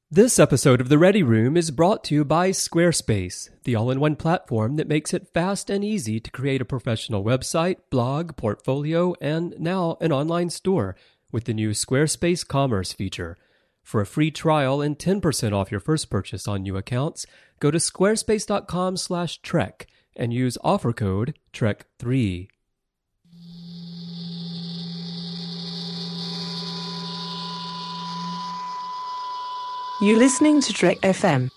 This episode of The Ready Room is brought to you by Squarespace, the all-in-one platform that makes it fast and easy to create a professional website, blog, portfolio, and now an online store with the new Squarespace Commerce feature. For a free trial and 10% off your first purchase on new accounts, go to squarespace.com/Trek and use offer code TREK3. You're listening to Trek FM.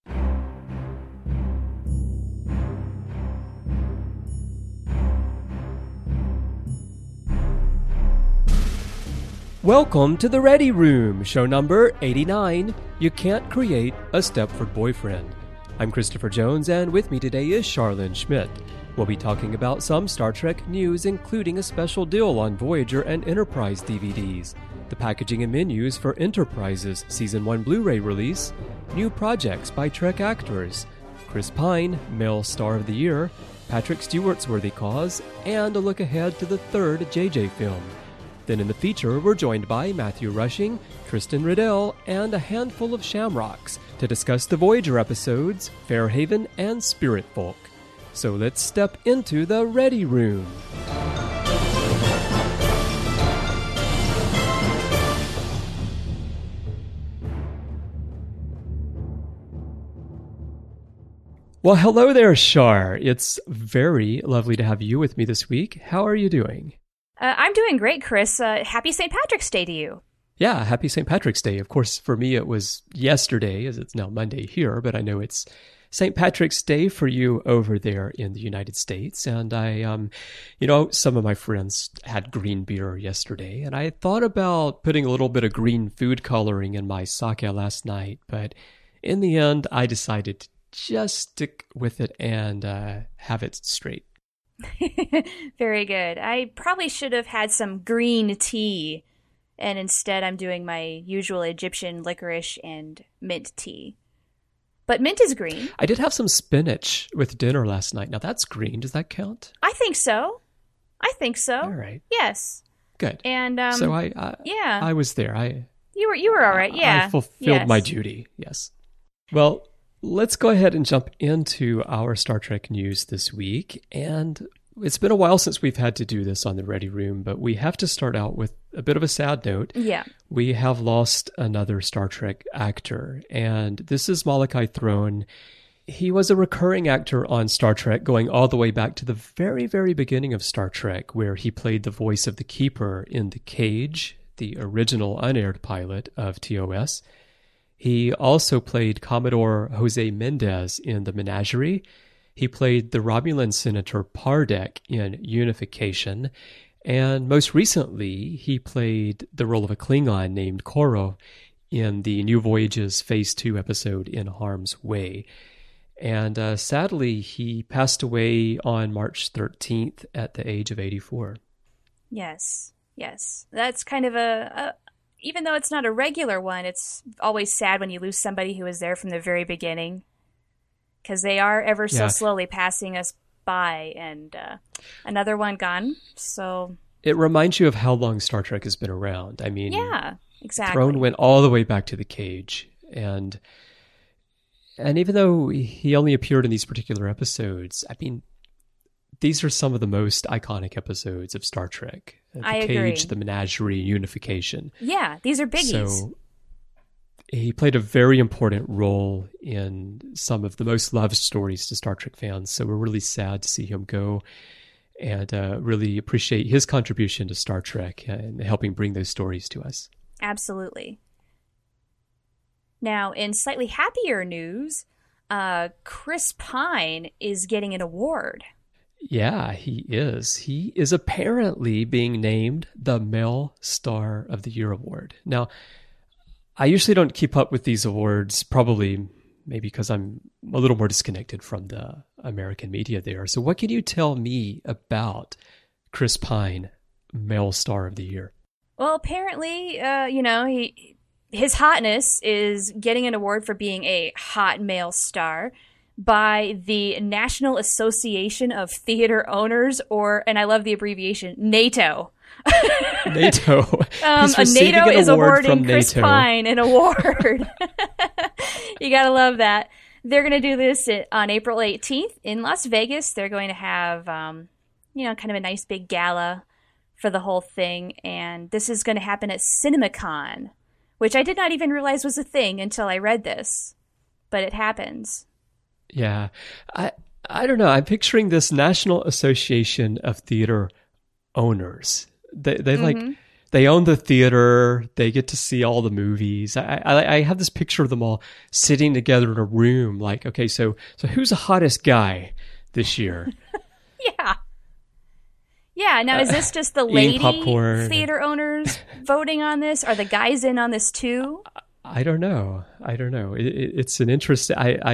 Welcome to The Ready Room, show number 89, You Can't Create a Stepford Boyfriend. I'm Christopher Jones, and with me today is Charlene Schmidt. We'll be talking about some Star Trek news, including a special deal on Voyager and Enterprise DVDs, the packaging and menus for Enterprise's Season 1 Blu-ray release, new projects by Trek actors, Chris Pine, Male Star of the Year, Patrick Stewart's Worthy Cause, and a look ahead to the third JJ film. Then in the feature, we're joined by Matthew Rushing, Tristan Riddell, and a handful of Shamrocks to discuss the Voyager episodes, Fairhaven and Spirit Folk. So let's step into the Ready Room. Well, hello there, Shar. It's very lovely to have you with me this week. How are you doing? I'm doing great, Chris. Happy St. Patrick's Day to you. Yeah, happy St. Patrick's Day. Of course, for me, it was yesterday, as it's now Monday here, but I know it's St. Patrick's Day for you over there in the United States. And some of my friends had green beer yesterday, and I thought about putting a little bit of green food coloring in my sake last night, but in the end, I decided to just stick with it and have it straight. Very good. I probably should have had some green tea, and instead I'm doing my usual Egyptian licorice and mint tea. But mint is green. I did have some spinach with dinner last night. Now that's green. Does that count? I think so. All right. Yes. Good. And so I was there. You were all right. Yeah. I fulfilled my duty. Yes. Well, let's go ahead and jump into our Star Trek news this week. And it's been a while since we've had to do this on the Ready Room, but we have to start out with a bit of a sad note. Yeah. We have lost another Star Trek actor, and this is Malachi Throne. He was a recurring actor on Star Trek going all the way back to the very, very beginning of Star Trek, where he played the voice of the Keeper in The Cage, the original unaired pilot of TOS. He also played Commodore Jose Mendez in The Menagerie. He played the Romulan Senator Pardek in Unification. And most recently, he played the role of a Klingon named Koro in the New Voyages Phase 2 episode In Harm's Way. And sadly, he passed away on March 13th at the age of 84. Yes. That's kind of even though it's not a regular one, it's always sad when you lose somebody who was there from the very beginning, because they are ever so slowly passing us by, and another one gone. So it reminds you of how long Star Trek has been around. I mean, yeah, exactly. Throne went all the way back to The Cage, and even though he only appeared in these particular episodes, I mean, these are some of the most iconic episodes of Star Trek. The Cage, agree. The Menagerie, Unification. Yeah, these are biggies. So he played a very important role in some of the most loved stories to Star Trek fans. So we're really sad to see him go, and really appreciate his contribution to Star Trek and helping bring those stories to us. Absolutely. Now, in slightly happier news, Chris Pine is getting an award. Yeah, he is. He is apparently being named the Male Star of the Year award. Now, I usually don't keep up with these awards, probably maybe because I'm a little more disconnected from the American media there. So what can you tell me about Chris Pine, Male Star of the Year? Well, apparently, his hotness is getting an award for being a hot male star by the National Association of Theater Owners, and I love the abbreviation, NATO. NATO. NATO is awarding Chris Pine an award. You gotta love that. They're going to do this on April 18th in Las Vegas. They're going to have, kind of a nice big gala for the whole thing. And this is going to happen at CinemaCon, which I did not even realize was a thing until I read this. But it happens. Yeah. I don't know. I'm picturing this National Association of Theater Owners. They own the theater. They get to see all the movies. I have this picture of them all sitting together in a room. Like, okay, so who's the hottest guy this year? Yeah. Yeah. Now, is this just the lady popcorn. Theater owners voting on this? Are the guys in on this too? I don't know. It's an interest.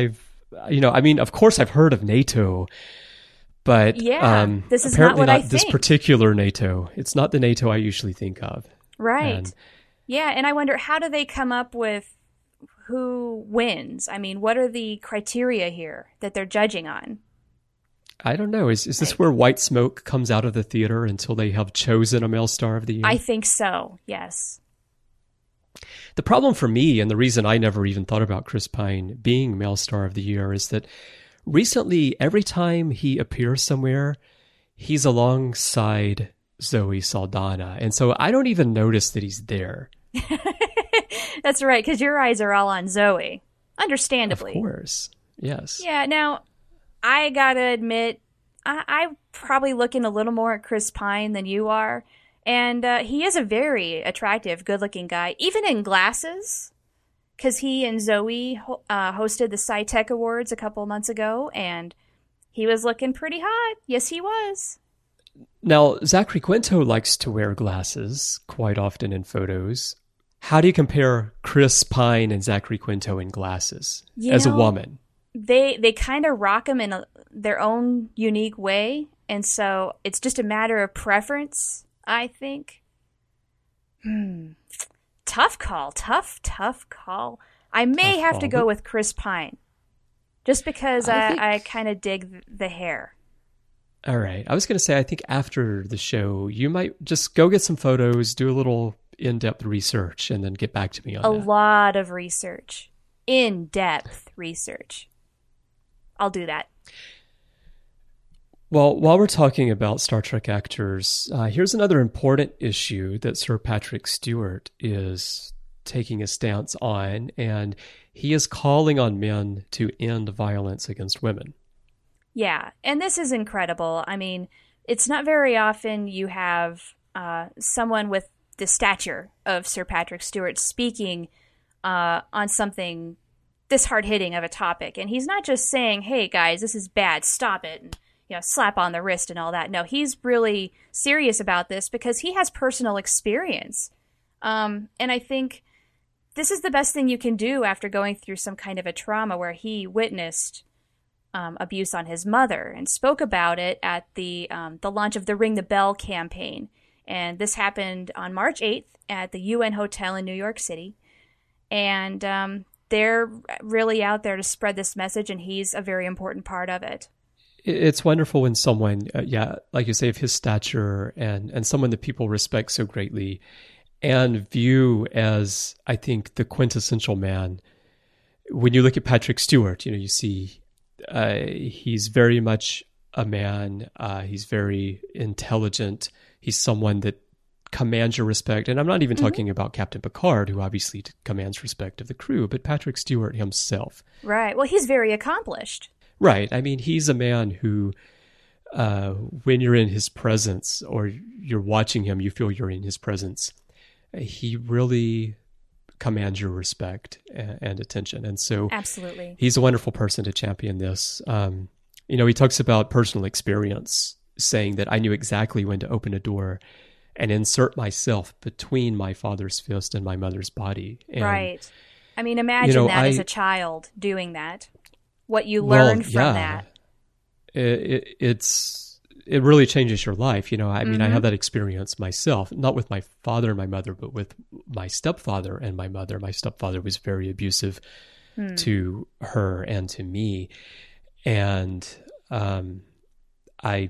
Of course, I've heard of NATO. But this is apparently not what I not this think. particular NATO. It's not the NATO I usually think of. Right. And I wonder, how do they come up with who wins? I mean, what are the criteria here that they're judging on? I don't know. Is this where white smoke comes out of the theater until they have chosen a male star of the year? I think so, yes. The problem for me, and the reason I never even thought about Chris Pine being male star of the year, is that recently, every time he appears somewhere, he's alongside Zoe Saldana. And so I don't even notice that he's there. That's right, because your eyes are all on Zoe. Understandably. Of course. Yes. Yeah, now, I gotta admit, I'm probably looking a little more at Chris Pine than you are. And he is a very attractive, good-looking guy, even in glasses. Because he and Zoe hosted the SciTech Awards a couple months ago, and he was looking pretty hot. Yes, he was. Now, Zachary Quinto likes to wear glasses quite often in photos. How do you compare Chris Pine and Zachary Quinto in glasses as a woman? They kind of rock them in their own unique way, and so it's just a matter of preference, I think. Tough call. Tough call. I may have to go with Chris Pine. Just because I kind of dig the hair. All right. I was going to say, I think after the show, you might just go get some photos, do a little in-depth research, and then get back to me on that. A lot of research. In-depth research. I'll do that. Well, while we're talking about Star Trek actors, here's another important issue that Sir Patrick Stewart is taking a stance on, and he is calling on men to end violence against women. Yeah, and this is incredible. I mean, it's not very often you have someone with the stature of Sir Patrick Stewart speaking on something this hard-hitting of a topic. And he's not just saying, hey, guys, this is bad, stop it, and slap on the wrist and all that. No, he's really serious about this because he has personal experience. And I think this is the best thing you can do after going through some kind of a trauma where he witnessed abuse on his mother and spoke about it at the launch of the Ring the Bell campaign. And this happened on March 8th at the UN Hotel in New York City. And they're really out there to spread this message, and he's a very important part of it. It's wonderful when someone, like you say, of his stature and someone that people respect so greatly and view as, I think, the quintessential man. When you look at Patrick Stewart, you see he's very much a man. He's very intelligent. He's someone that commands your respect. And I'm not even talking about Captain Picard, who obviously commands respect of the crew, but Patrick Stewart himself. Right. Well, he's very accomplished. Right. I mean, he's a man who, when you're in his presence or you're watching him, you feel you're in his presence. He really commands your respect and attention. And so absolutely, he's a wonderful person to champion this. He talks about personal experience, saying that I knew exactly when to open a door and insert myself between my father's fist and my mother's body. And, right. I mean, imagine that as a child doing that. What you learned from that. It really changes your life. I mean, I have that experience myself, not with my father and my mother, but with my stepfather and my mother. My stepfather was very abusive to her and to me. And I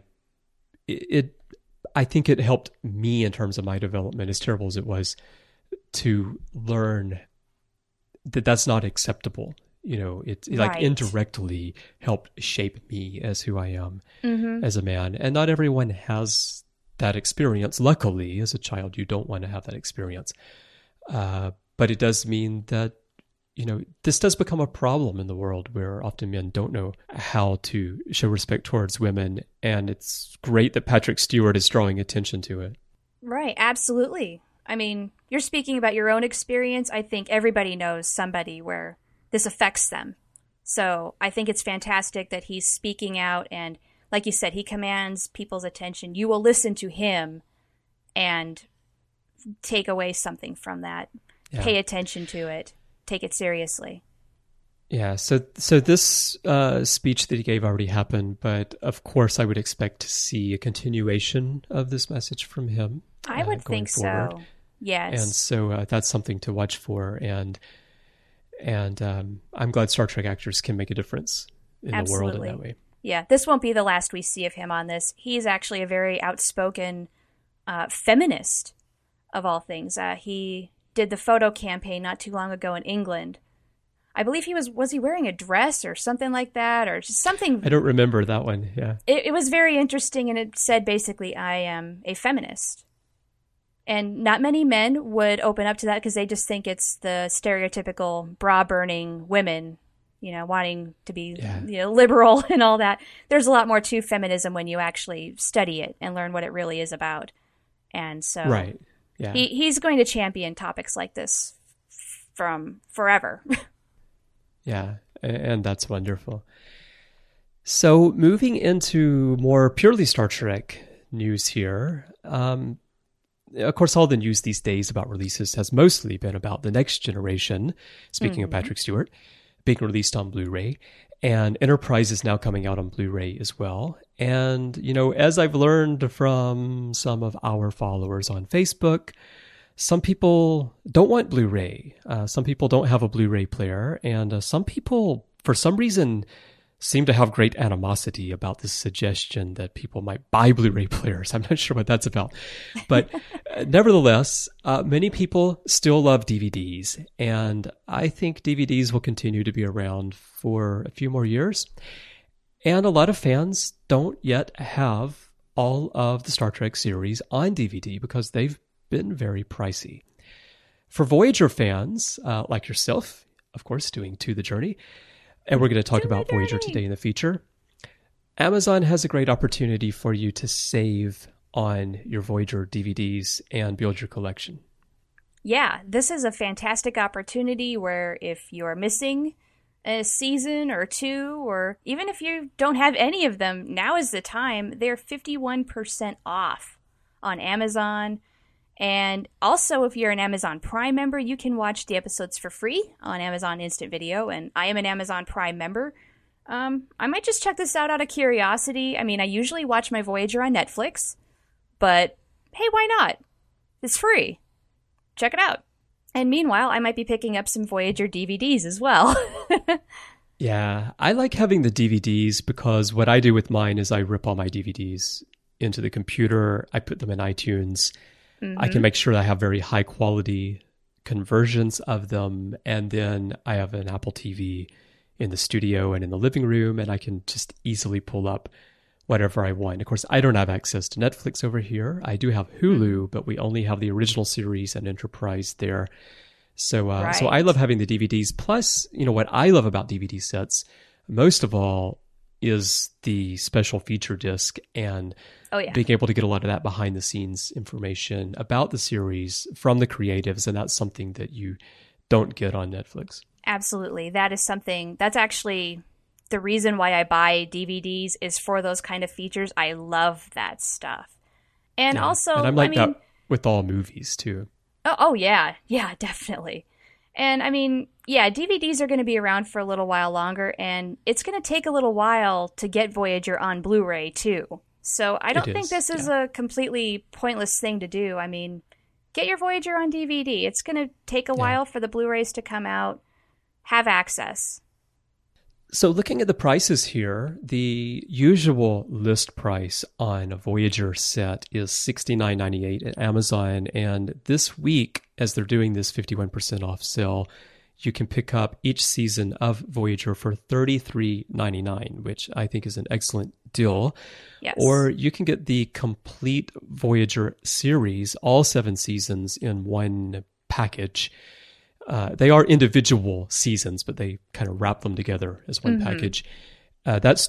think it helped me in terms of my development, as terrible as it was, to learn that that's not acceptable. it like indirectly helped shape me as who I am as a man. And not everyone has that experience. Luckily, as a child, you don't want to have that experience. But it does mean that, this does become a problem in the world where often men don't know how to show respect towards women. And it's great that Patrick Stewart is drawing attention to it. Right, absolutely. I mean, you're speaking about your own experience. I think everybody knows somebody where this affects them. So I think it's fantastic that he's speaking out. And like you said, he commands people's attention. You will listen to him and take away something from that. Yeah. Pay attention to it. Take it seriously. Yeah, so this speech that he gave already happened, but of course I would expect to see a continuation of this message from him. I would think forward. So. Yes. And so that's something to watch for, and I'm glad Star Trek actors can make a difference in the world in that way. Yeah, this won't be the last we see of him on this. He's actually a very outspoken feminist, of all things. He did the photo campaign not too long ago in England. I believe was he wearing a dress or something like that, or just something? I don't remember that one. Yeah, it was very interesting, and it said basically, "I am a feminist." And not many men would open up to that because they just think it's the stereotypical bra-burning women, wanting to be liberal and all that. There's a lot more to feminism when you actually study it and learn what it really is about. And so, right, yeah, he's going to champion topics like this from forever. Yeah, and that's wonderful. So moving into more purely Star Trek news here. Of course, all the news these days about releases has mostly been about the Next Generation, speaking of Patrick Stewart, being released on Blu-ray. And Enterprise is now coming out on Blu-ray as well. And, as I've learned from some of our followers on Facebook, some people don't want Blu-ray. Some people don't have a Blu-ray player. And some people, for some reason, seem to have great animosity about this suggestion that people might buy Blu-ray players. I'm not sure what that's about. But nevertheless, many people still love DVDs. And I think DVDs will continue to be around for a few more years. And a lot of fans don't yet have all of the Star Trek series on DVD because they've been very pricey. For Voyager fans, like yourself, of course, doing To the Journey, and we're going to talk about Voyager today in the feature, Amazon has a great opportunity for you to save on your Voyager DVDs and build your collection. Yeah, this is a fantastic opportunity where if you're missing a season or two, or even if you don't have any of them, now is the time. They're 51% off on Amazon. And also, if you're an Amazon Prime member, you can watch the episodes for free on Amazon Instant Video. And I am an Amazon Prime member. I might just check this out of curiosity. I mean, I usually watch my Voyager on Netflix, but hey, why not? It's free. Check it out. And meanwhile, I might be picking up some Voyager DVDs as well. Yeah, I like having the DVDs because what I do with mine is I rip all my DVDs into the computer. I put them in iTunes. I can make sure that I have very high quality conversions of them. And then I have an Apple TV in the studio and in the living room, and I can just easily pull up whatever I want. Of course, I don't have access to Netflix over here. I do have Hulu, but we only have the original series and Enterprise there. So, so I love having the DVDs. Plus, what I love about DVD sets, most of all, is the special feature disc and being able to get a lot of that behind the scenes information about the series from the creatives. And that's something that you don't get on Netflix. Absolutely. That is something that's actually the reason why I buy DVDs is for those kind of features. I love that stuff. And also, and I'm like that with all movies too. Oh yeah. Yeah, definitely. And I mean, yeah, DVDs are going to be around for a little while longer, and it's going to take a little while to get Voyager on Blu-ray too. So I don't think this is a completely pointless thing to do. I mean, get your Voyager on DVD. It's going to take a while for the Blu-rays to come out. Have access. So looking at the prices here, the usual list price on a Voyager set is $69.98 at Amazon. And this week, as they're doing this 51% off sale, you can pick up each season of Voyager for $33.99, which I think is an excellent deal. Yes. Or you can get the complete Voyager series, all 7 seasons in one package. They are individual seasons, but they kind of wrap them together as one package. That's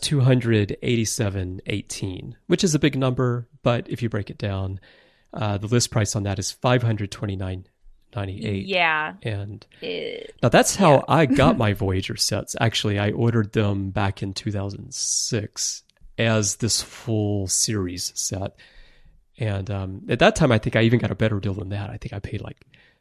$287.18, which is a big number, but if you break it down, the list price on that is $529.98. Yeah. And now that's how I got my Voyager sets. Actually, I ordered them back in 2006 as this full series set. And at that time, I think I even got a better deal than that. I think I paid like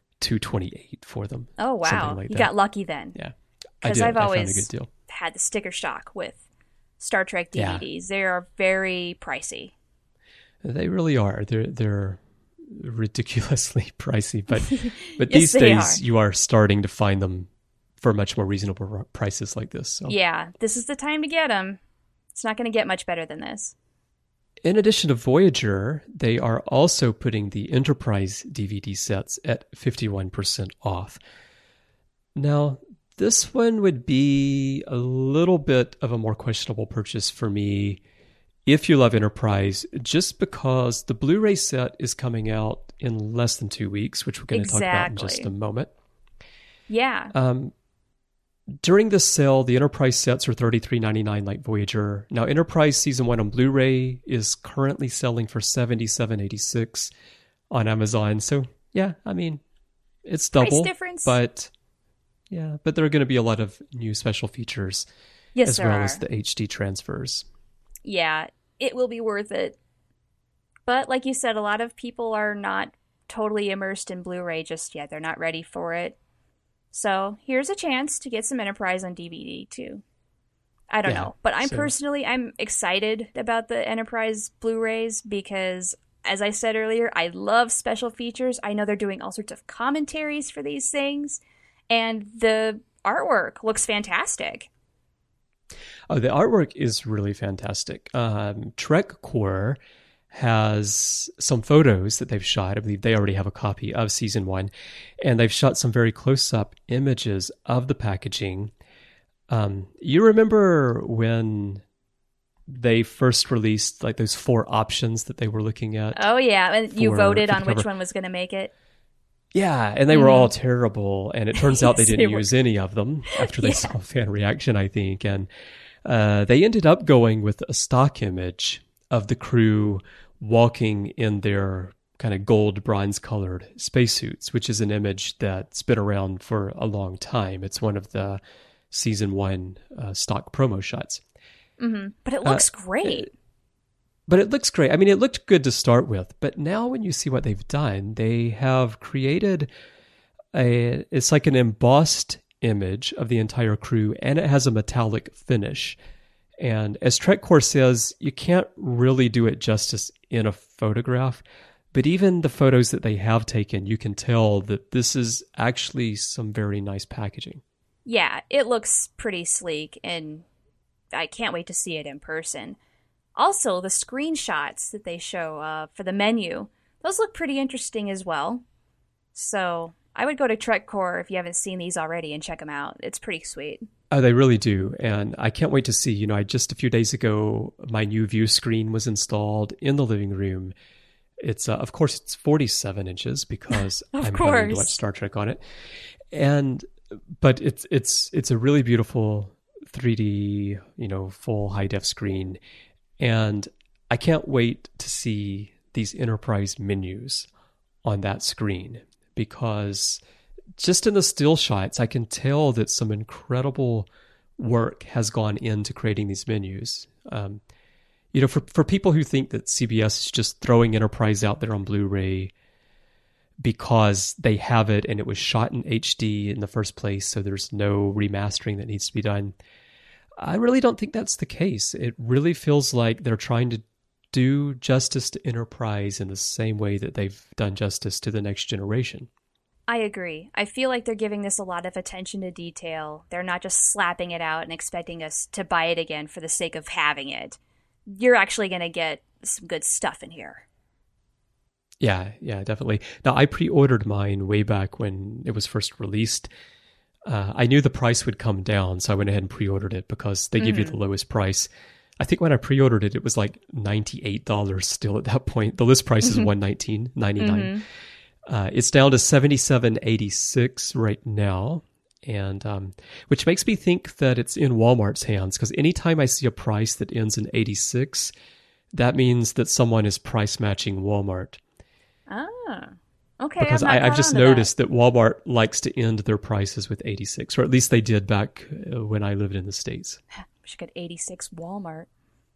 $228 for them. Oh, wow. Like you that. got lucky then. Yeah. Because I've always found a good deal. had the sticker shock with Star Trek DVDs. They are very pricey. They really are. They're ridiculously pricey, but Yes, these they days are. you are starting to find them for much more reasonable prices like this. So. Yeah, this is the time to get them. It's not going to get much better than this. In addition to Voyager, they are also putting the Enterprise DVD sets at 51% off. Now, this one would be a little bit of a more questionable purchase for me if you love Enterprise, just because the Blu-ray set is coming out in less than 2 weeks, which we're going to talk about in just a moment. Yeah. During this sale, the Enterprise sets are $33.99 like Voyager. Now, Enterprise Season 1 on Blu-ray is currently selling for $77.86 on Amazon. So, yeah, I mean, it's double. Price difference. But there are going to be a lot of new special features as well as the HD transfers. Yeah, it will be worth it. But like you said, a lot of people are not totally immersed in Blu-ray just yet. They're not ready for it. So here's a chance to get some Enterprise on DVD too. I don't know. But I'm excited about the Enterprise Blu-rays because, as I said earlier, I love special features. I know they're doing all sorts of commentaries for these things. And the artwork looks fantastic. Oh, the artwork is really fantastic. TrekCore has some photos that they've shot. I believe they already have a copy of Season 1. And they've shot some very close-up images of the packaging. You remember when they first released like those 4 options that they were looking at? Oh, yeah. And you voted on which one was going to make it? Yeah, and they were all terrible. And it turns out they didn't use any of them after they saw fan reaction, I think. And they ended up going with a stock image of the crew walking in their kind of gold bronze colored spacesuits, which is an image that's been around for a long time. It's one of the Season 1 stock promo shots. Mm-hmm. But it looks great. But it looks great. I mean, it looked good to start with, but now when you see what they've done, they have created it's like an embossed image of the entire crew, and it has a metallic finish. And as TrekCore says, you can't really do it justice in a photograph, but even the photos that they have taken, you can tell that this is actually some very nice packaging. Yeah, it looks pretty sleek, and I can't wait to see it in person. Also, the screenshots that they show for the menu, those look pretty interesting as well. So I would go to TrekCore if you haven't seen these already and check them out. It's pretty sweet. Oh, they really do. And I can't wait to see, just a few days ago, my new view screen was installed in the living room. It's, of course, it's 47 inches because I'm having to watch Star Trek on it. But it's a really beautiful 3D, full high def screen. And I can't wait to see these Enterprise menus on that screen because just in the still shots, I can tell that some incredible work has gone into creating these menus. For people who think that CBS is just throwing Enterprise out there on Blu-ray because they have it and it was shot in HD in the first place, so there's no remastering that needs to be done. I really don't think that's the case. It really feels like they're trying to do justice to Enterprise in the same way that they've done justice to the next generation. I agree. I feel like they're giving this a lot of attention to detail. They're not just slapping it out and expecting us to buy it again for the sake of having it. You're actually going to get some good stuff in here. Yeah, definitely. Now, I pre-ordered mine way back when it was first released. I knew the price would come down, so I went ahead and pre-ordered it because they give you the lowest price. I think when I pre-ordered it, it was like $98 still at that point. The list price is $119.99. It's down to $77.86 right now, and which makes me think that it's in Walmart's hands, because anytime I see a price that ends in 86, that means that someone is price matching Walmart. Ah, okay. Because I've just noticed that Walmart likes to end their prices with 86, or at least they did back when I lived in the States. We should get 86 Walmart.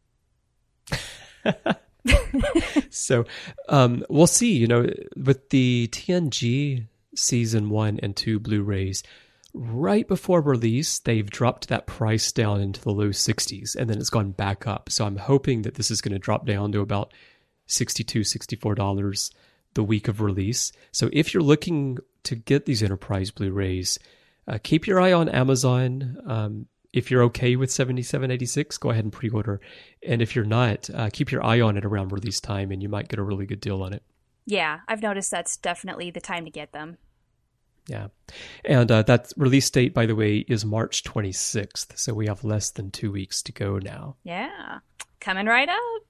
So we'll see, with the TNG Season 1 and 2 Blu-rays, right before release, they've dropped that price down into the low 60s, and then it's gone back up. So I'm hoping that this is going to drop down to about $62, $64 the week of release. So if you're looking to get these Enterprise Blu-rays, keep your eye on Amazon. If you're okay with $77.86, go ahead and pre-order. And if you're not, keep your eye on it around release time, and you might get a really good deal on it. Yeah, I've noticed that's definitely the time to get them. Yeah. And that release date, by the way, is March 26th. So we have less than 2 weeks to go now. Yeah, coming right up.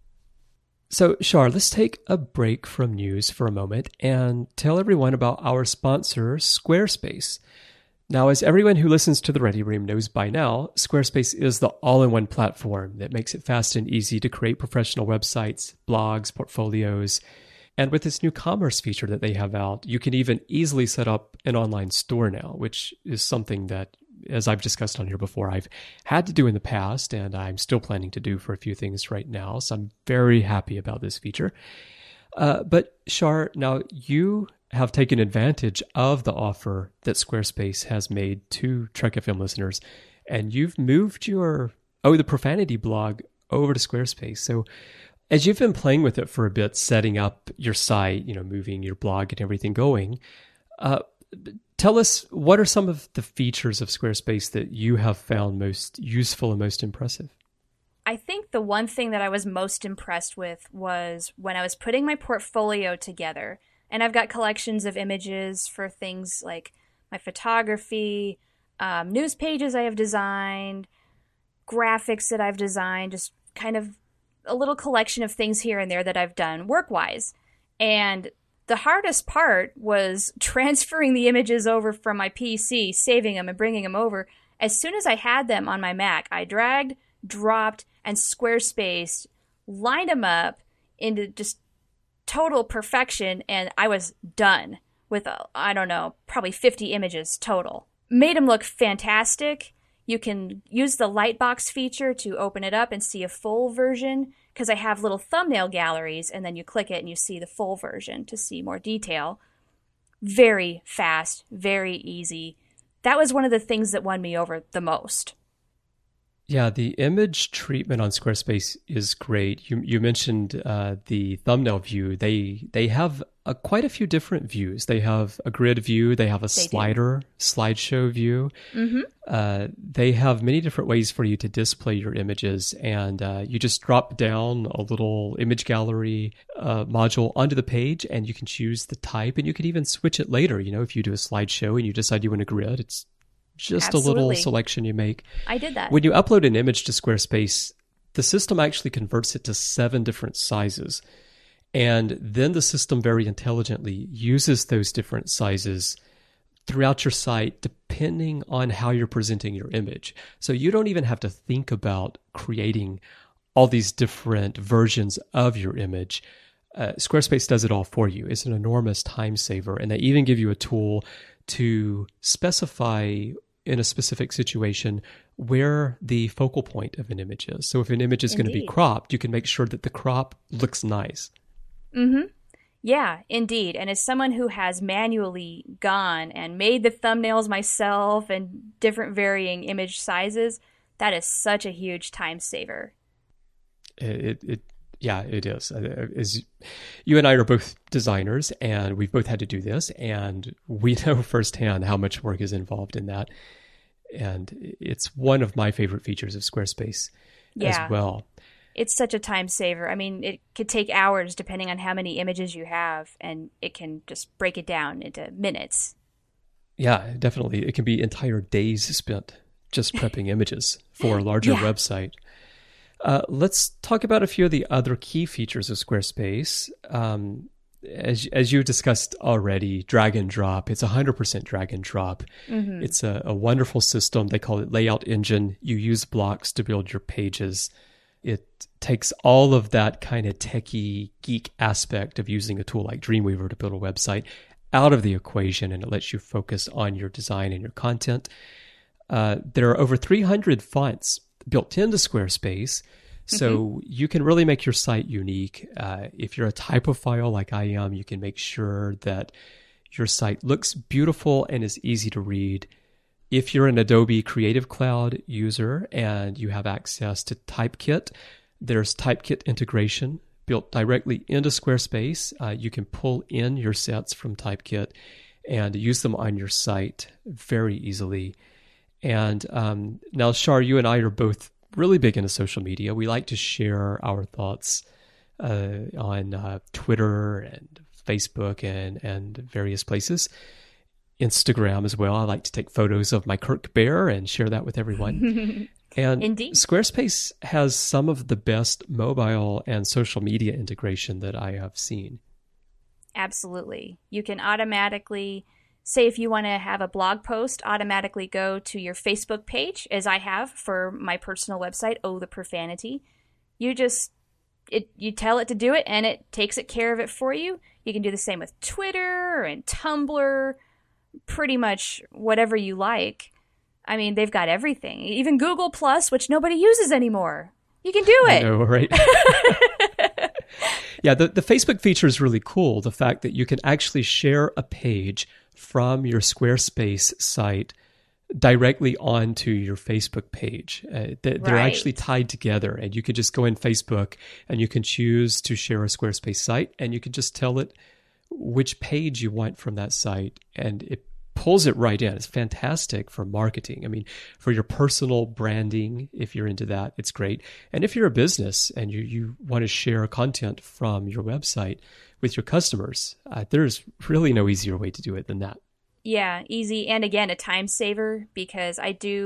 So, Shar, let's take a break from news for a moment and tell everyone about our sponsor, Squarespace. Now, as everyone who listens to the Ready Room knows by now, Squarespace is the all-in-one platform that makes it fast and easy to create professional websites, blogs, portfolios. And with this new commerce feature that they have out, you can even easily set up an online store now, which is something that, as I've discussed on here before, I've had to do in the past, and I'm still planning to do for a few things right now. So I'm very happy about this feature. But Shar, now you have taken advantage of the offer that Squarespace has made to Trek FM listeners, and you've moved the Profanity blog over to Squarespace. So as you've been playing with it for a bit, setting up your site, moving your blog and everything going, tell us, what are some of the features of Squarespace that you have found most useful and most impressive? I think the one thing that I was most impressed with was when I was putting my portfolio together. And I've got collections of images for things like my photography, news pages I have designed, graphics that I've designed, just kind of a little collection of things here and there that I've done work-wise. And the hardest part was transferring the images over from my PC, saving them and bringing them over. As soon as I had them on my Mac, I dragged, dropped, and Squarespace lined them up into just total perfection, and I was done with, probably 50 images total. Made them look fantastic. You can use the Lightbox feature to open it up and see a full version, because I have little thumbnail galleries, and then you click it and you see the full version to see more detail. Very fast, very easy. That was one of the things that won me over the most. Yeah, the image treatment on Squarespace is great. You mentioned the thumbnail view. They have quite a few different views. They have a grid view. They have a slideshow view. Mm-hmm. They have many different ways for you to display your images. And you just drop down a little image gallery module onto the page, and you can choose the type. And you can even switch it later. If you do a slideshow and you decide you want a grid, it's just Absolutely. A little selection you make. I did that. When you upload an image to Squarespace, the system actually converts it to 7 different sizes. And then the system very intelligently uses those different sizes throughout your site, depending on how you're presenting your image. So you don't even have to think about creating all these different versions of your image. Squarespace does it all for you. It's an enormous time saver. And they even give you a tool to specify in a specific situation where the focal point of an image is. So if an image is going to be cropped, you can make sure that the crop looks nice. Mm-hmm. Yeah, indeed. And as someone who has manually gone and made the thumbnails myself and different varying image sizes, that is such a huge time saver. Yeah, it is. As you and I are both designers, and we've both had to do this, and we know firsthand how much work is involved in that. And it's one of my favorite features of Squarespace as well. It's such a time saver. I mean, it could take hours depending on how many images you have, and it can just break it down into minutes. Yeah, definitely. It can be entire days spent just prepping images for a larger website. Let's talk about a few of the other key features of Squarespace. As you discussed already, drag and drop. It's 100% drag and drop. Mm-hmm. It's a wonderful system. They call it Layout Engine. You use blocks to build your pages. It takes all of that kind of techie geek aspect of using a tool like Dreamweaver to build a website out of the equation, and it lets you focus on your design and your content. There are over 300 fonts built into Squarespace, so you can really make your site unique. If you're a typophile like I am, you can make sure that your site looks beautiful and is easy to read. If you're an Adobe Creative Cloud user and you have access to Typekit, there's Typekit integration built directly into Squarespace. You can pull in your sets from Typekit and use them on your site very easily. And now, Shar, you and I are both really big into social media. We like to share our thoughts on Twitter and Facebook and various places. Instagram as well. I like to take photos of my Kirk Bear and share that with everyone. And Indeed. Squarespace has some of the best mobile and social media integration that I have seen. Absolutely. You can automatically, say if you want to have a blog post, automatically go to your Facebook page, as I have for my personal website, Oh the Profanity. You tell it to do it, and it takes care of it for you. You can do the same with Twitter and Tumblr, pretty much whatever you like. I mean, they've got everything. Even Google Plus, which nobody uses anymore. You can do it. I know, right? Yeah, the Facebook feature is really cool. The fact that you can actually share a page from your Squarespace site directly onto your Facebook page. They're actually tied together, and you can just go in Facebook and you can choose to share a Squarespace site, and you can just tell it which page you want from that site, and it pulls it right in. It's fantastic for marketing. I mean, for your personal branding, if you're into that, it's great. And if you're a business and you want to share content from your website with your customers, there's really no easier way to do it than that. Yeah, easy. And again, a time saver, because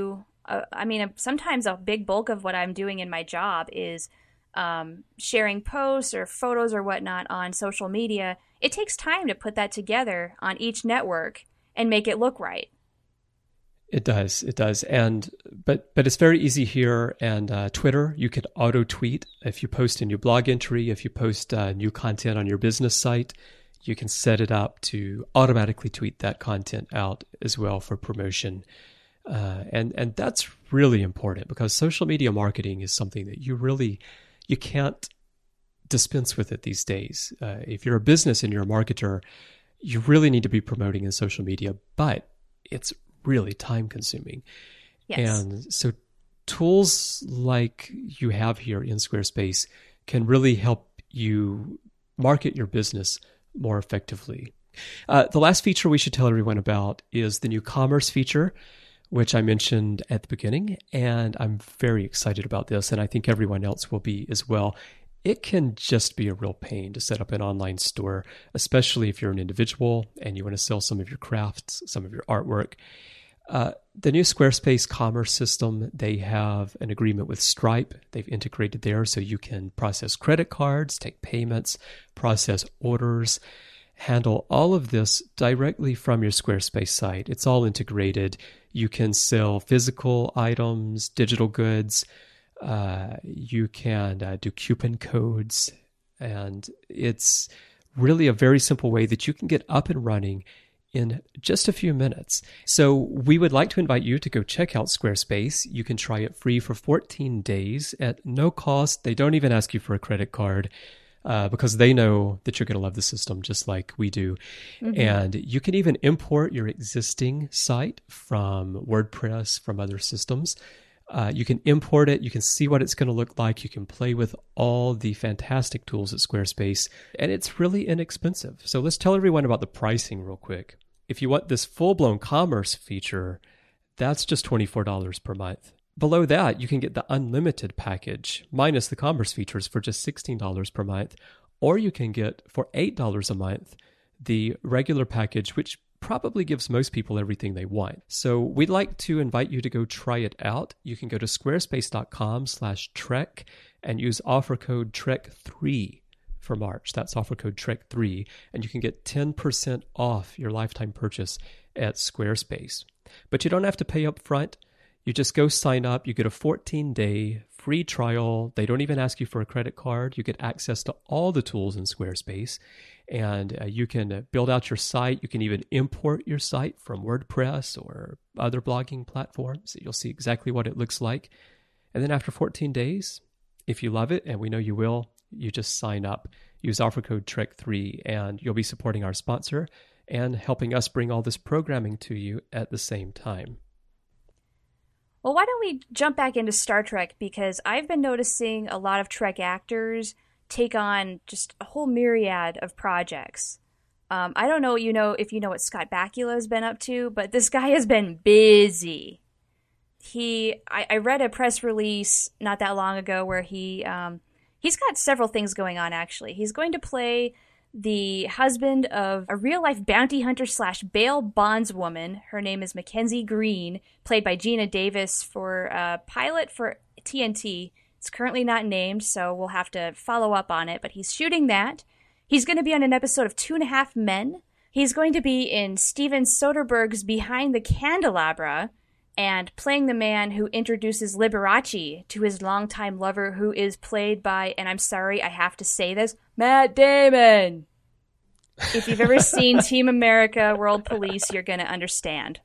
sometimes a big bulk of what I'm doing in my job is sharing posts or photos or whatnot on social media. It takes time to put that together on each network and make it look right. It does. And but it's very easy here. And Twitter, you could auto tweet if you post a new blog entry, if you post new content on your business site, you can set it up to automatically tweet that content out as well for promotion. And that's really important, because social media marketing is something that you can't dispense with it these days. If you're a business and you're a marketer, you really need to be promoting in social media, but it's really time consuming. Yes. And so tools like you have here in Squarespace can really help you market your business more effectively. The last feature we should tell everyone about is the new commerce feature, which I mentioned at the beginning, and I'm very excited about this, and I think everyone else will be as well. It can just be a real pain to set up an online store, especially if you're an individual and you want to sell some of your crafts, some of your artwork. The new Squarespace commerce system, they have an agreement with Stripe. They've integrated there so you can process credit cards, take payments, process orders, handle all of this directly from your Squarespace site. It's all integrated. You can sell physical items, digital goods. You can do coupon codes, and it's really a very simple way that you can get up and running in just a few minutes. So we would like to invite you to go check out Squarespace. You can try it free for 14 days at no cost. They don't even ask you for a credit card because they know that you're going to love the system just like we do. Mm-hmm. And you can even import your existing site from WordPress, from other systems. You can import it. You can see what it's going to look like. You can play with all the fantastic tools at Squarespace, and it's really inexpensive. So let's tell everyone about the pricing real quick. If you want this full-blown commerce feature, that's just $24 per month. Below that, you can get the unlimited package minus the commerce features for just $16 per month, or you can get for $8 a month the regular package, which probably gives most people everything they want. So we'd like to invite you to go try it out. You can go to squarespace.com/Trek and use offer code TREK3 for March. That's offer code TREK3, and you can get 10% off your lifetime purchase at Squarespace. But you don't have to pay up front. You just go sign up. You get a 14-day free trial. They don't even ask you for a credit card. You get access to all the tools in Squarespace, and you can build out your site. You can even import your site from WordPress or other blogging platforms. You'll see exactly what it looks like. And then after 14 days, if you love it, and we know you will, you just sign up. Use offer code TREK3, and you'll be supporting our sponsor and helping us bring all this programming to you at the same time. Well, why don't we jump back into Star Trek? Because I've been noticing a lot of Trek actors take on just a whole myriad of projects. I don't know, if you know what Scott Bakula has been up to, but this guy has been busy. I read a press release not that long ago where he's got several things going on, actually. He's going to play the husband of a real-life bounty hunter / bail bondswoman. Her name is Mackenzie Green, played by Gina Davis, for a pilot for TNT. It's currently not named, so we'll have to follow up on it, but he's shooting that. He's going to be on an episode of 2.5 Men. He's going to be in Steven Soderbergh's Behind the Candelabra, and playing the man who introduces Liberace to his longtime lover, who is played by, and I'm sorry, I have to say this, Matt Damon. If you've ever seen Team America, World Police, you're going to understand.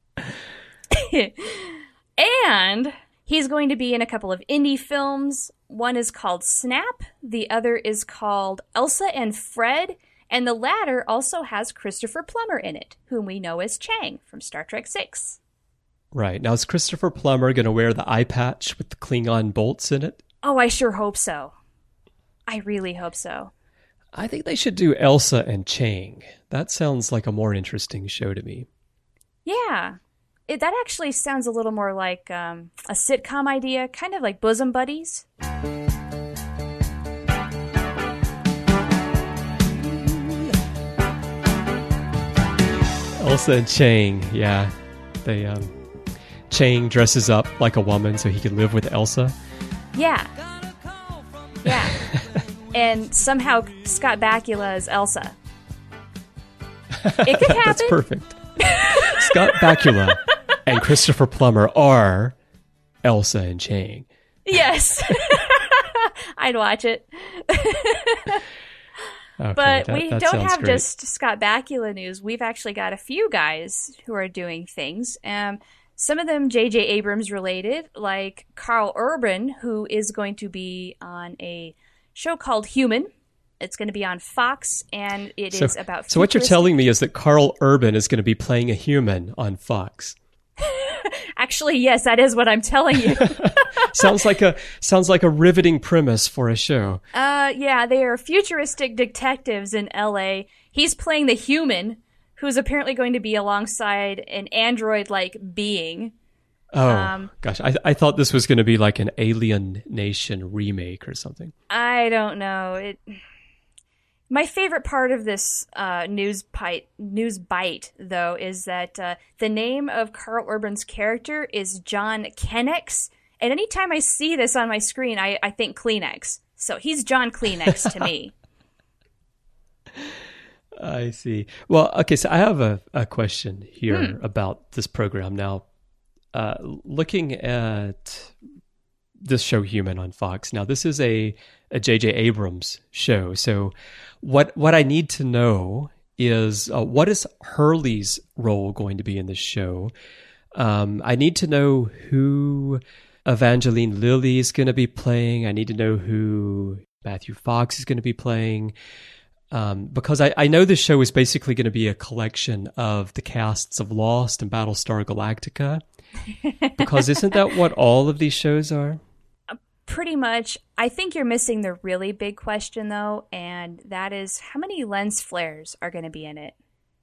And he's going to be in a couple of indie films. One is called Snap. The other is called Elsa and Fred. And the latter also has Christopher Plummer in it, whom we know as Chang from Star Trek VI. Right. Now, is Christopher Plummer going to wear the eye patch with the Klingon bolts in it? Oh, I sure hope so. I really hope so. I think they should do Elsa and Chang. That sounds like a more interesting show to me. Yeah. That actually sounds a little more like a sitcom idea, kind of like Bosom Buddies. Elsa and Chang, yeah. They Chang dresses up like a woman so he can live with Elsa. Yeah. Yeah. And somehow Scott Bakula is Elsa. It could happen. That's perfect. Scott Bakula and Christopher Plummer are Elsa and Chang. Yes. I'd watch it. Okay, but we that don't have great. just Scott Bakula news. We've actually got a few guys who are doing things. Some of them J.J. Abrams related, like Carl Urban, who is going to be on a show called Human. It's going to be on Fox, and it is about... So what you're telling me is that Carl Urban is going to be playing a human on Fox. Actually, yes, that is what I'm telling you. sounds like a riveting premise for a show. Yeah, they are futuristic detectives in L.A. He's playing the human, who's apparently going to be alongside an android-like being. Oh, gosh. I thought this was going to be like an Alien Nation remake or something. I don't know. My favorite part of this news bite, though, is that the name of Carl Urban's character is John Kennex. And anytime I see this on my screen, I think Kleenex. So he's John Kleenex to me. I see. Well, okay, so I have a question here about this program. Now, looking at this show Human on Fox, now this is a J.J. Abrams show. So what I need to know is what is Hurley's role going to be in this show? I need to know who Evangeline Lilly is going to be playing. I need to know who Matthew Fox is going to be playing. Because I know this show is basically going to be a collection of the casts of Lost and Battlestar Galactica. Because isn't that what all of these shows are? Pretty much. I think you're missing the really big question, though, and that is how many lens flares are going to be in it?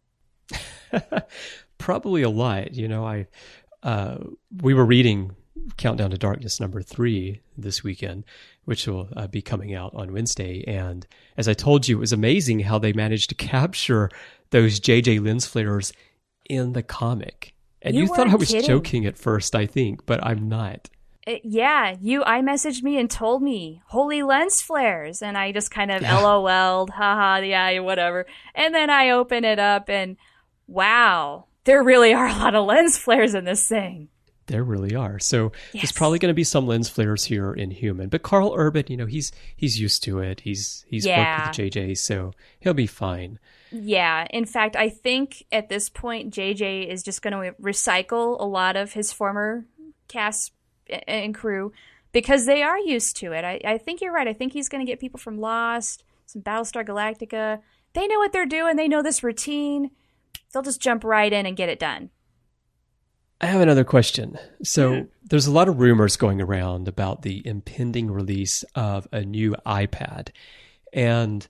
Probably a lot. You know, we were reading Countdown to Darkness #3 this weekend, which will be coming out on Wednesday. And as I told you, it was amazing how they managed to capture those JJ lens flares in the comic. And You you thought I weren't was kidding. joking at first, I think, but I'm not. Yeah, I messaged me and told me, holy lens flares. And I just kind of LOL'd, haha, yeah, whatever. And then I open it up and wow, there really are a lot of lens flares in this thing. There really are. So Yes. there's probably going to be some lens flares here in Human. But Carl Urban, he's used to it. He's Yeah. worked with JJ, so he'll be fine. Yeah, in fact, I think at this point, JJ is just going to recycle a lot of his former cast and crew because they are used to it. I think you're right. I think he's going to get people from Lost, some Battlestar Galactica. They know what they're doing. They know this routine. They'll just jump right in and get it done. I have another question. So there's a lot of rumors going around about the impending release of a new iPad. And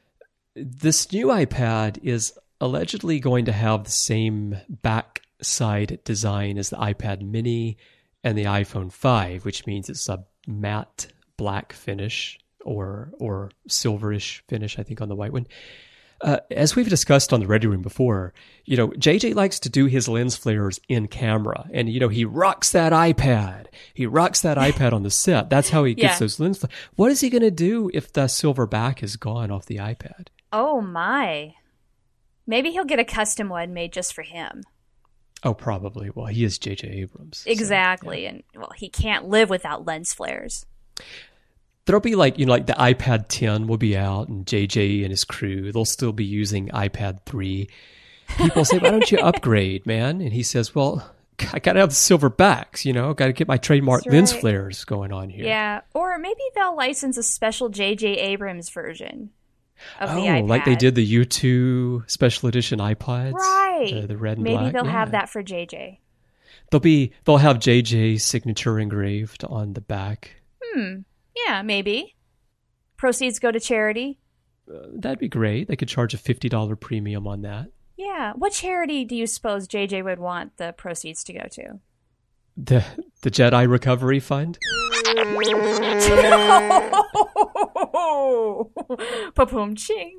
this new iPad is allegedly going to have the same backside design as the iPad mini and the iPhone 5, which means it's a matte black finish or silverish finish, I think, on the white one. As we've discussed on the Ready Room before, JJ likes to do his lens flares in camera. And, he rocks that iPad. He rocks that iPad on the set. That's how he gets those lens flares. What is he going to do if the silver back is gone off the iPad? Oh, my. Maybe he'll get a custom one made just for him. Oh, probably. Well, he is J.J. Abrams. Exactly. So, yeah. And, well, he can't live without lens flares. There'll be like the iPad 10 will be out and JJ and his crew, they'll still be using iPad 3. People say, why don't you upgrade, man? And he says, well, I got to have the silver backs, got to get my trademark That's lens right. flares going on here. Yeah. Or maybe they'll license a special J.J. Abrams version of the Oh, iPad. like they did the U2 special edition iPods. Right. The red and maybe black. they'll Yeah. have that for JJ. They'll have JJ's signature engraved on the back. Yeah, maybe. Proceeds go to charity. That'd be great. They could charge a $50 premium on that. Yeah. What charity do you suppose JJ would want the proceeds to go to? The Jedi Recovery Fund? Pa-boom ching.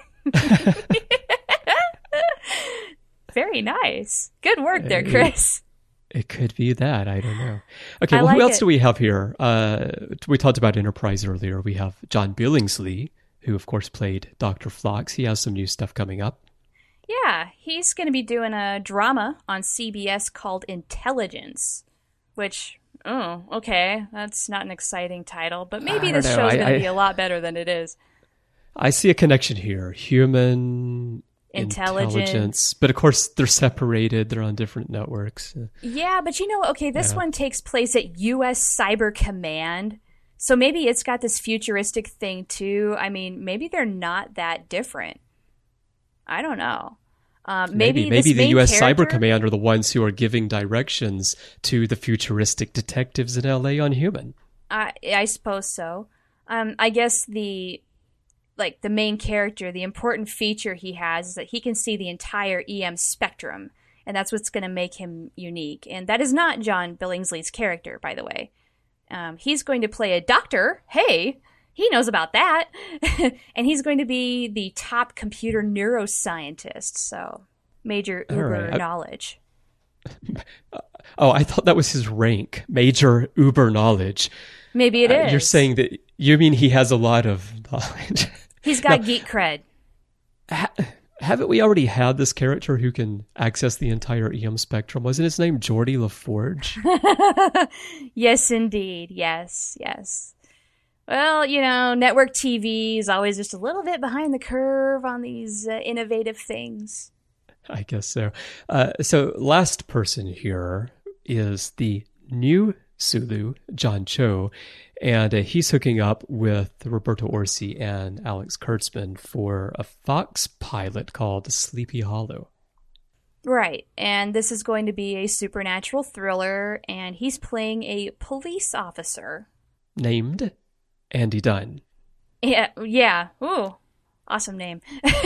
Very nice. Good work there, Chris. It could be that. I don't know. Okay, I well, who like else it. do we have here? We talked about Enterprise earlier. We have John Billingsley, who, of course, played Dr. Phlox. He has some new stuff coming up. Yeah, he's going to be doing a drama on CBS called Intelligence, which, oh, okay, that's not an exciting title, but maybe I this don't know. show's going to I- be a lot better than it is. I see a connection here. Human Intelligence. But, of course, they're separated. They're on different networks. Yeah, but okay, this one takes place at U.S. Cyber Command, so maybe it's got this futuristic thing too. I mean, maybe they're not that different. I don't know. Maybe the main U.S. character- Cyber Command are the ones who are giving directions to the futuristic detectives in L.A. on Human. I suppose so. I guess the main character, the important feature he has is that he can see the entire EM spectrum, and that's what's going to make him unique. And that is not John Billingsley's character, by the way. He's going to play a doctor. Hey, he knows about that. And he's going to be the top computer neuroscientist, so major uber right. knowledge. Oh, I thought that was his rank, Major Uber Knowledge. Maybe it is. You're saying that you mean he has a lot of knowledge. He's got geek cred. Haven't we already had this character who can access the entire EM spectrum? Wasn't his name Geordie LaForge? Yes, indeed. Yes. Well, network TV is always just a little bit behind the curve on these innovative things. I guess so. So last person here is the new Sulu, John Cho, and he's hooking up with Roberto Orsi and Alex Kurtzman for a Fox pilot called Sleepy Hollow. Right, and this is going to be a supernatural thriller, and he's playing a police officer. Named Andy Dunn. Yeah. Ooh, awesome name.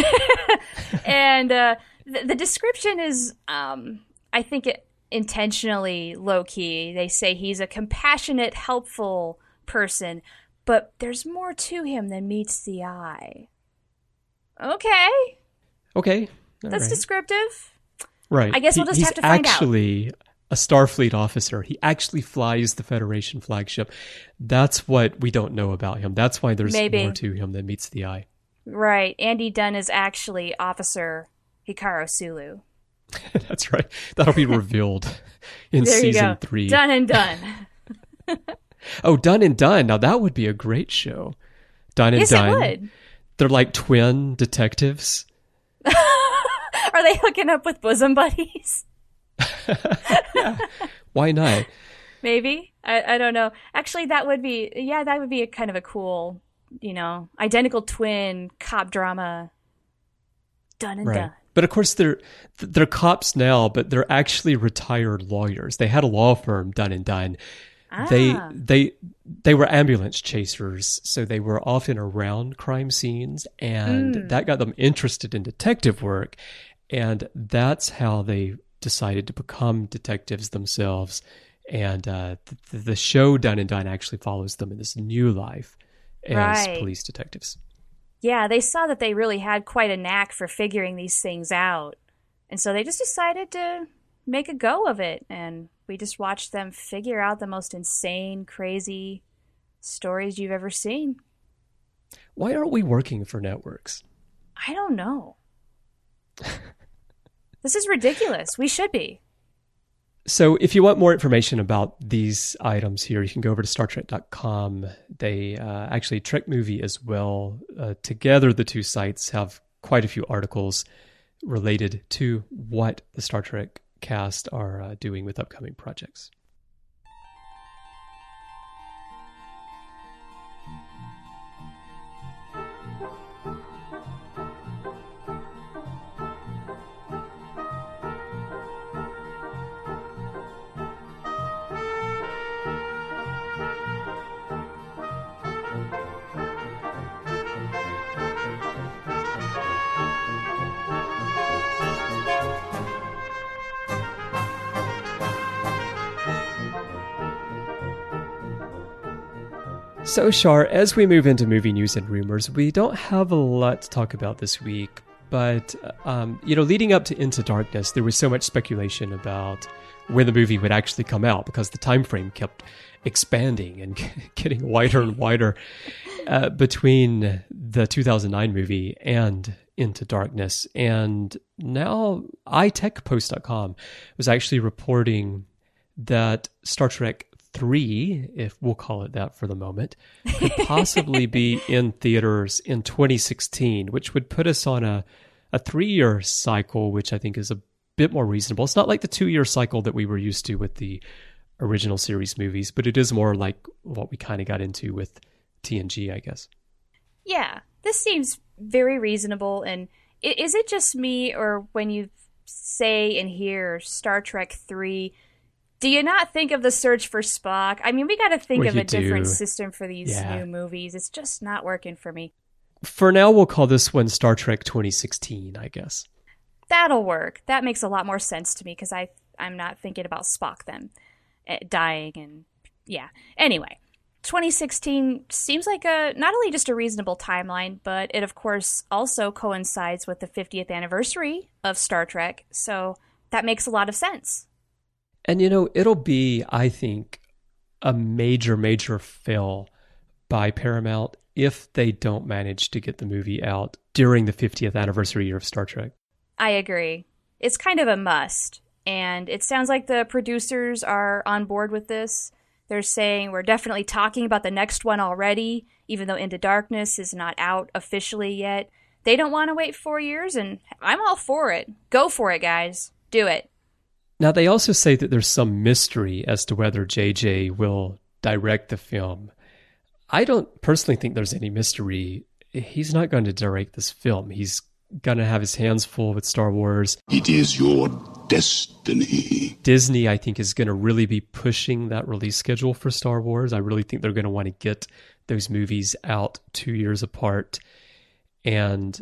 And the description is, I think, intentionally low-key. They say he's a compassionate, helpful person, but there's more to him than meets the eye. Okay, Okay. that's descriptive. Right. I guess we'll just he's have to find out. actually a Starfleet officer. He actually flies the Federation flagship. That's what we don't know about him. That's why there's Maybe. more to him than meets the eye. Right. Andy Dunn is actually Officer Hikaru Sulu. That's right. That'll be revealed in There you season go. 3. Done and done. Oh, Done and Done. Now that would be a great show. Done and Yes, Done. it would. They're like twin detectives. Are they hooking up with bosom buddies? Yeah. Why not? Maybe. I don't know. Actually, that would be a kind of a cool, identical twin cop drama. Done and done. But of course, they're cops now, but they're actually retired lawyers. They had a law firm, Dun and Dun. They were ambulance chasers, so they were often around crime scenes, and that got them interested in detective work, and that's how they decided to become detectives themselves. And the show Dun and Dun actually follows them in this new life as police detectives. Yeah, they saw that they really had quite a knack for figuring these things out. And so they just decided to make a go of it. And we just watched them figure out the most insane, crazy stories you've ever seen. Why aren't we working for networks? I don't know. This is ridiculous. We should be. So if you want more information about these items here, you can go over to StarTrek.com. They actually, Trek Movie as well. Together, the two sites have quite a few articles related to what the Star Trek cast are doing with upcoming projects. So, Shar, as we move into movie news and rumors, we don't have a lot to talk about this week. But, leading up to Into Darkness, there was so much speculation about when the movie would actually come out because the time frame kept expanding and getting wider and wider between the 2009 movie and Into Darkness. And now iTechPost.com was actually reporting that Star Trek 3, if we'll call it that for the moment, could possibly be in theaters in 2016, which would put us on a 3-year cycle, which I think is a bit more reasonable. It's not like the 2-year cycle that we were used to with the original series movies, but it is more like what we kind of got into with TNG, I guess. Yeah, this seems very reasonable. And is it just me, or when you say and hear Star Trek 3, do you not think of the search for Spock? I mean, we got to think of a different system for these new movies. It's just not working for me. For now, we'll call this one Star Trek 2016, I guess. That'll work. That makes a lot more sense to me because I'm not thinking about Spock then dying and yeah. Anyway, 2016 seems like not only just a reasonable timeline, but it of course also coincides with the 50th anniversary of Star Trek. So that makes a lot of sense. And, it'll be, I think, a major, major fail by Paramount if they don't manage to get the movie out during the 50th anniversary year of Star Trek. I agree. It's kind of a must. And it sounds like the producers are on board with this. They're saying we're definitely talking about the next one already, even though Into Darkness is not out officially yet. They don't want to wait 4 years, and I'm all for it. Go for it, guys. Do it. Now, they also say that there's some mystery as to whether JJ will direct the film. I don't personally think there's any mystery. He's not going to direct this film. He's going to have his hands full with Star Wars. It is your destiny. Disney, I think, is going to really be pushing that release schedule for Star Wars. I really think they're going to want to get those movies out 2 years apart. And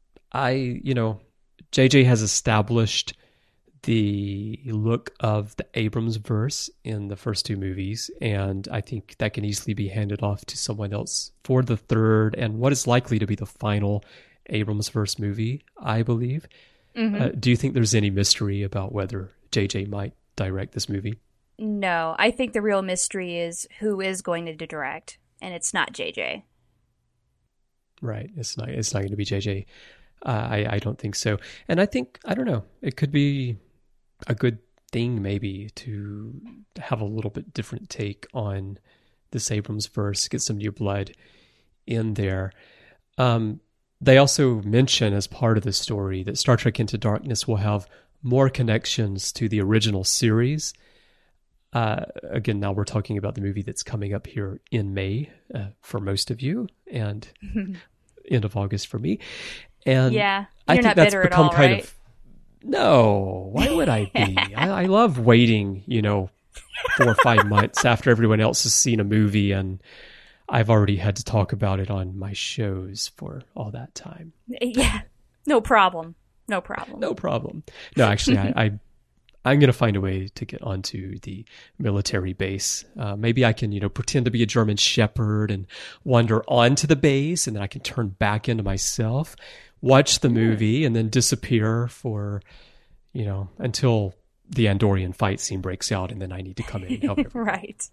JJ has established the look of the Abrams verse in the first two movies, and I think that can easily be handed off to someone else for the third and what is likely to be the final Abrams verse movie, I believe. Do you think there's any mystery about whether JJ might direct this movie? No, I think the real mystery is who is going to direct, and it's not JJ. Right. It's not going to be JJ. I don't think so. And I don't know, it could be a good thing maybe to have a little bit different take on this Abrams verse, get some new blood in there. They also mention as part of the story that Star Trek Into Darkness will have more connections to the original series. Again, now we're talking about the movie that's coming up here in May for most of you, and end of August for me. And yeah, I you're think not that's bitter become at all, kind right? of no. Why would I be? I love waiting, 4 or 5 months after everyone else has seen a movie, and I've already had to talk about it on my shows for all that time. Yeah, no problem. No problem. No, actually, I'm going to find a way to get onto the military base. Maybe I can, pretend to be a German shepherd and wander onto the base, and then I can turn back into myself, watch the movie, and then disappear for, until the Andorian fight scene breaks out, and then I need to come in and help everyone. Right.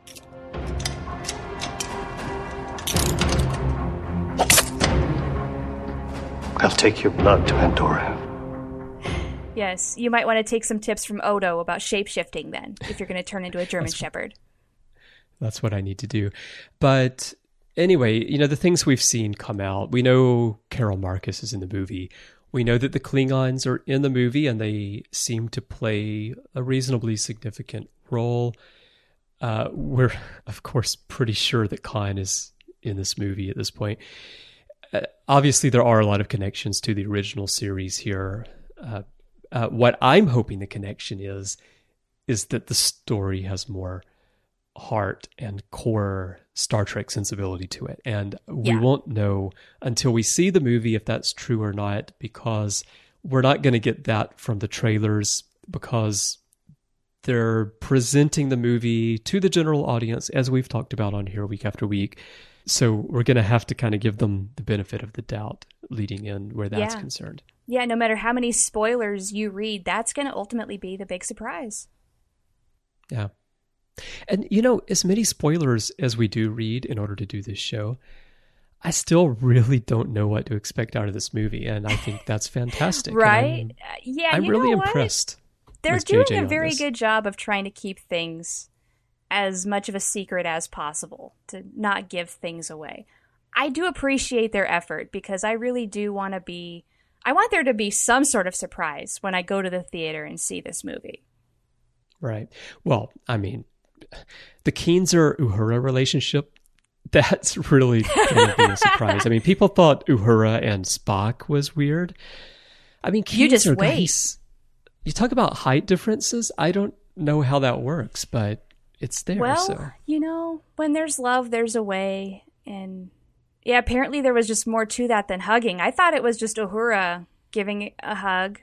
I'll take your blood to Andorra. Yes, you might want to take some tips from Odo about shape-shifting then, if you're going to turn into a German shepherd. That's what I need to do. But anyway, the things we've seen come out. We know Carol Marcus is in the movie. We know that the Klingons are in the movie, and they seem to play a reasonably significant role. We're, of course, pretty sure that Khan is in this movie at this point. Obviously, there are a lot of connections to the original series here. What I'm hoping the connection is that the story has more heart and core Star Trek sensibility to it. And we won't know until we see the movie if that's true or not, because we're not going to get that from the trailers, because they're presenting the movie to the general audience, as we've talked about on here week after week. So we're going to have to kind of give them the benefit of the doubt leading in where that's concerned. Yeah, no matter how many spoilers you read, that's going to ultimately be the big surprise. Yeah. And, as many spoilers as we do read in order to do this show, I still really don't know what to expect out of this movie. And I think that's fantastic. Right? I'm really impressed. They're with doing JJ a very on this. good job of trying to keep things as much of a secret as possible, to not give things away. I do appreciate their effort, because I really do want there to be some sort of surprise when I go to the theater and see this movie. Right. Well, I mean, the Keenser-Uhura relationship, that's really going to be a surprise. I mean, people thought Uhura and Spock was weird. I mean, Keenser, You just wait. Guys, you talk about height differences. I don't know how that works, but it's there. Well, so. When there's love, there's a way. And yeah, apparently there was just more to that than hugging. I thought it was just Uhura giving a hug,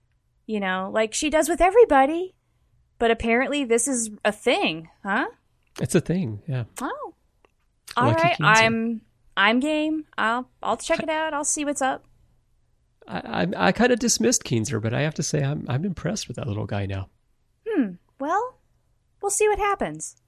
like she does with everybody. But apparently this is a thing, huh? It's a thing, yeah. Oh. All Lucky right, Keenser. I'm game. I'll check it out. I'll see what's up. I kind of dismissed Keenser, but I have to say I'm impressed with that little guy now. Well, we'll see what happens.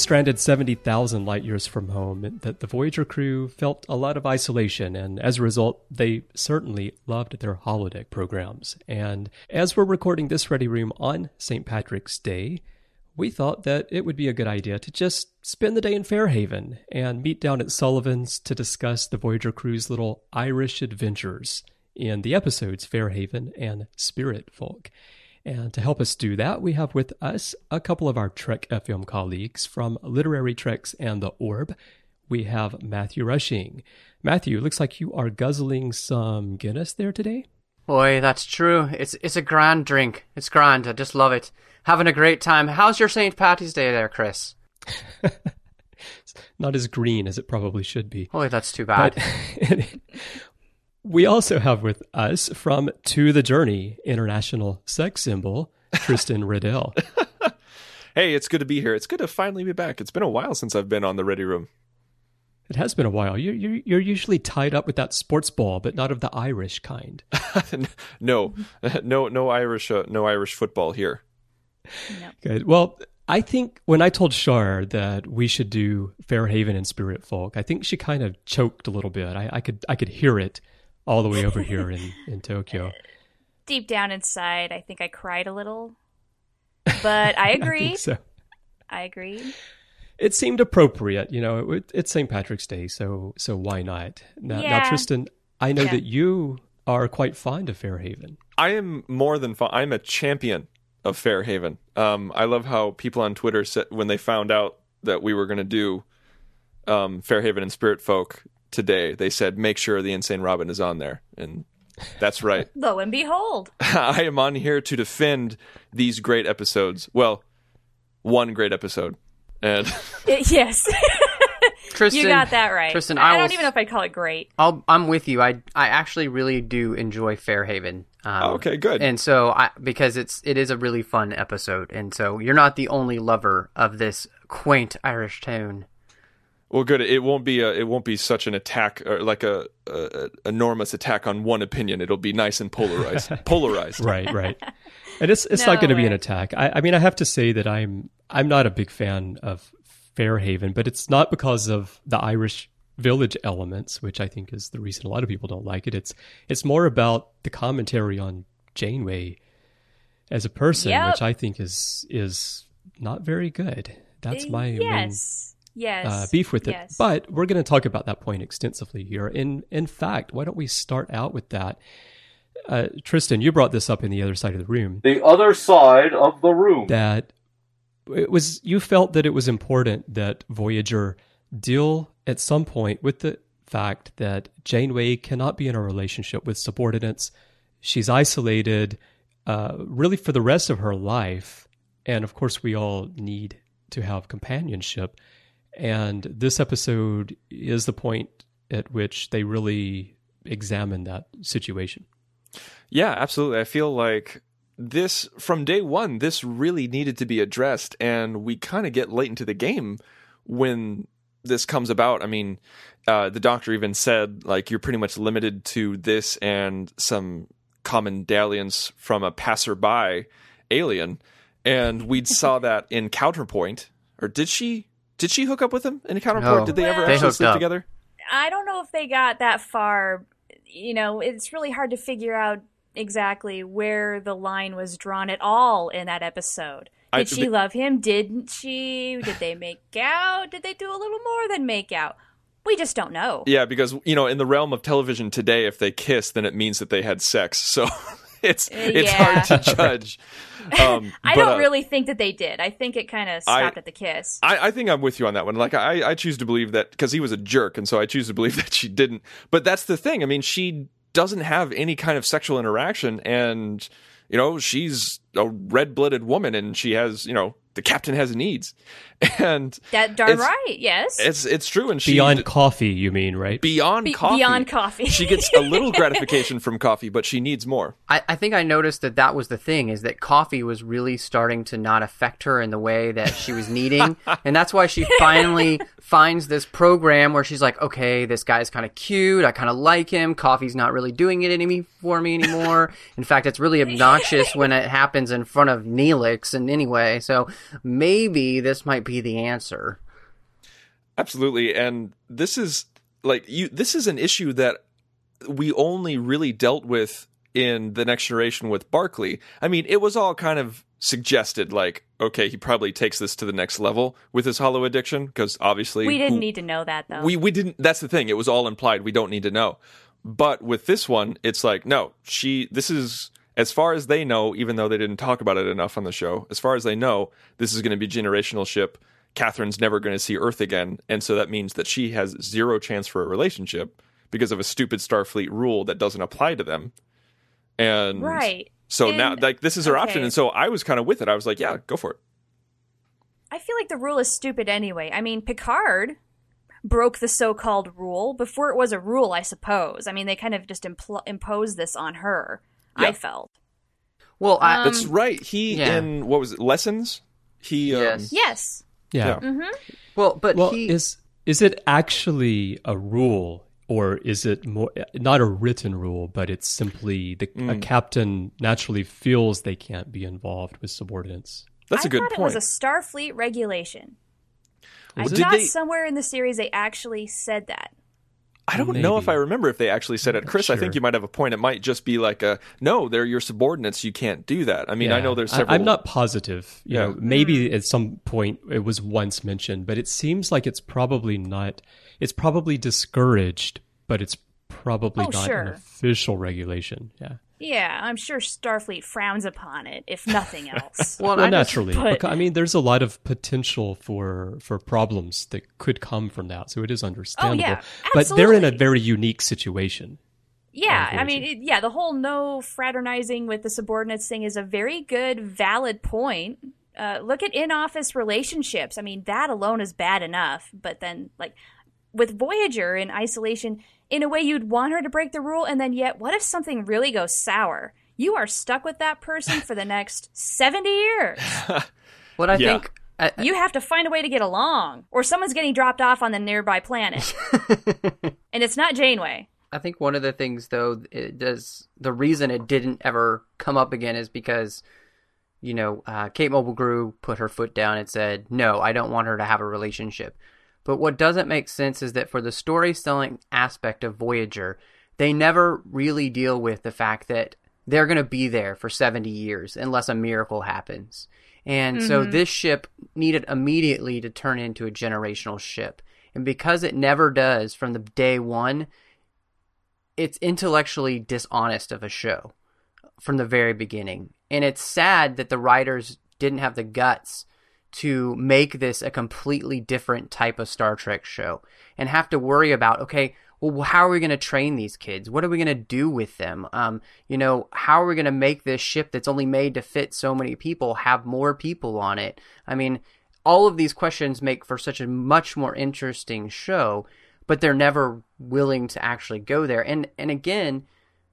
stranded 70,000 light years from home meant that the Voyager crew felt a lot of isolation, and as a result, they certainly loved their holodeck programs. And as we're recording this Ready Room on St. Patrick's Day, we thought that it would be a good idea to just spend the day in Fairhaven and meet down at Sullivan's to discuss the Voyager crew's little Irish adventures in the episodes Fairhaven and Spirit Folk. And to help us do that, we have with us a couple of our Trek FM colleagues from Literary Treks and The Orb. We have Matthew Rushing. Matthew, looks like you are guzzling some Guinness there today. Boy, that's true. It's a grand drink. It's grand. I just love it. Having a great time. How's your St. Patty's Day there, Chris? It's not as green as it probably should be. Boy, that's too bad. But we also have with us from To the Journey, international sex symbol, Tristan Riddell. Hey, it's good to be here. It's good to finally be back. It's been a while since I've been on the Ready Room. It has been a while. You're usually tied up with that sports ball, but not of the Irish kind. No Irish football here. No. Good. Well, I think when I told Shar that we should do Fairhaven and Spirit Folk, I think she kind of choked a little bit. I could hear it all the way over here in Tokyo. Deep down inside, I think I cried a little. But I agreed. I think so. I agreed. It seemed appropriate, it's St. Patrick's Day, so why not? Now Tristan, I know that you are quite fond of Fairhaven. I am more than fond. I'm a champion of Fairhaven. I love how people on Twitter said when they found out that we were going to do Fairhaven and Spirit Folk today, they said, make sure the Insane Robin is on there. And that's right. Lo and behold. I am on here to defend these great episodes. Well, one great episode. And yes. Tristan, you got that right. Tristan, I don't even know if I'd call it great. I'm with you. I actually really do enjoy Fairhaven. Okay, good. And so, because it is a really fun episode, and so you're not the only lover of this quaint Irish tone. Well, good. It won't be such an attack or like a enormous attack on one opinion. It'll be nice and polarized. Right. And it's not going to be an attack. I mean, I have to say that I'm not a big fan of Fairhaven, but it's not because of the Irish village elements, which I think is the reason a lot of people don't like it. It's more about the commentary on Janeway as a person, which I think is not very good. That's my main beef with it. But we're going to talk about that point extensively here. In fact, why don't we start out with that? Tristan, you brought this up in the other side of the room. The other side of the room. That you felt that it was important that Voyager deal at some point with the fact that Janeway cannot be in a relationship with subordinates. She's isolated really for the rest of her life. And of course, we all need to have companionship. And this episode is the point at which they really examine that situation. Yeah, absolutely. I feel like this, from day one, this really needed to be addressed, and we kind of get late into the game when this comes about. I mean, the Doctor even said, like, you're pretty much limited to this and some common dalliance from a passerby alien, and we saw that in Counterpoint. Or did she hook up with him in Counterpoint? No. Did they ever actually sleep together? I don't know if they got that far. It's really hard to figure out exactly where the line was drawn at all in that episode. Did she love him? Didn't she? Did they make out? Did they do a little more than make out? We just don't know. Yeah, because, in the realm of television today, if they kiss, then it means that they had sex. So it's hard to judge. I don't really think that they did. I think it kind of stopped at the kiss. I think I'm with you on that one. Like, I choose to believe that, because he was a jerk, and so I choose to believe that she didn't. But that's the thing. I mean, she doesn't have any kind of sexual interaction, and, she's a red-blooded woman, and she has, the captain has needs. And that darn right, yes. It's true. And beyond coffee, you mean, right? Beyond coffee. Beyond coffee. She gets a little gratification from coffee, but she needs more. I think I noticed that was the thing, is that coffee was really starting to not affect her in the way that she was needing. And that's why she finally finds this program where she's like, okay, this guy's kind of cute. I kind of like him. Coffee's not really doing it for me anymore. In fact, it's really obnoxious when it happens in front of Neelix. And anyway, so maybe this might be the answer. Absolutely. And this is this is an issue that we only really dealt with in The Next Generation with Barclay. I mean, it was all kind of suggested, like, okay, he probably takes this to the next level with his hollow addiction, because obviously we didn't need to know that, though. We didn't. That's the thing. It was all implied. We don't need to know. But with this one, it's like, no, this is, as far as they know, even though they didn't talk about it enough on the show, as far as they know, this is going to be generational ship. Catherine's never going to see Earth again. And so that means that she has zero chance for a relationship because of a stupid Starfleet rule that doesn't apply to them. And right. So now, like, this is her option. And so I was kind of with it. I was like, yeah, go for it. I feel like the rule is stupid anyway. I mean, Picard broke the so-called rule before it was a rule, I suppose. I mean, they kind of just imposed this on her, yeah. I felt. Well, that's right. In, what was it, Lessons? Yes. Yes. Yeah. Mm-hmm. Is it actually a rule? Or is it more not a written rule, but it's simply a captain naturally feels they can't be involved with subordinates? That's a good point. I thought it was a Starfleet regulation. I thought somewhere in the series they actually said that. I don't know if I remember if they actually said it. Chris, sure. I think you might have a point. It might just be like no, they're your subordinates. You can't do that. I mean, I know there's several... I'm not positive. You know, maybe at some point it was once mentioned, but it seems like it's probably not. It's probably discouraged, but it's probably not an official regulation. Yeah. Yeah, I'm sure Starfleet frowns upon it, if nothing else. well, naturally. I mean, there's a lot of potential for problems that could come from that, so it is understandable. Oh, yeah, but they're in a very unique situation. Yeah, I mean, the whole no fraternizing with the subordinates thing is a very good, valid point. Look at in-office relationships. I mean, that alone is bad enough, but then, like, with Voyager in isolation... In a way, you'd want her to break the rule, and then yet, what if something really goes sour? You are stuck with that person for the next 70 years. What I think... you have to find a way to get along, or someone's getting dropped off on the nearby planet. And it's not Janeway. I think one of the things, though, the reason it didn't ever come up again is because, Kate Mulgrew put her foot down and said, no, I don't want her to have a relationship. But what doesn't make sense is that for the story-selling aspect of Voyager, they never really deal with the fact that they're going to be there for 70 years unless a miracle happens. And so this ship needed immediately to turn into a generational ship. And because it never does from the day one, it's intellectually dishonest of a show from the very beginning. And it's sad that the writers didn't have the guts to make this a completely different type of Star Trek show and have to worry about, okay, well, how are we going to train these kids? What are we going to do with them? How are we going to make this ship that's only made to fit so many people have more people on it? I mean, all of these questions make for such a much more interesting show, but they're never willing to actually go there. And again,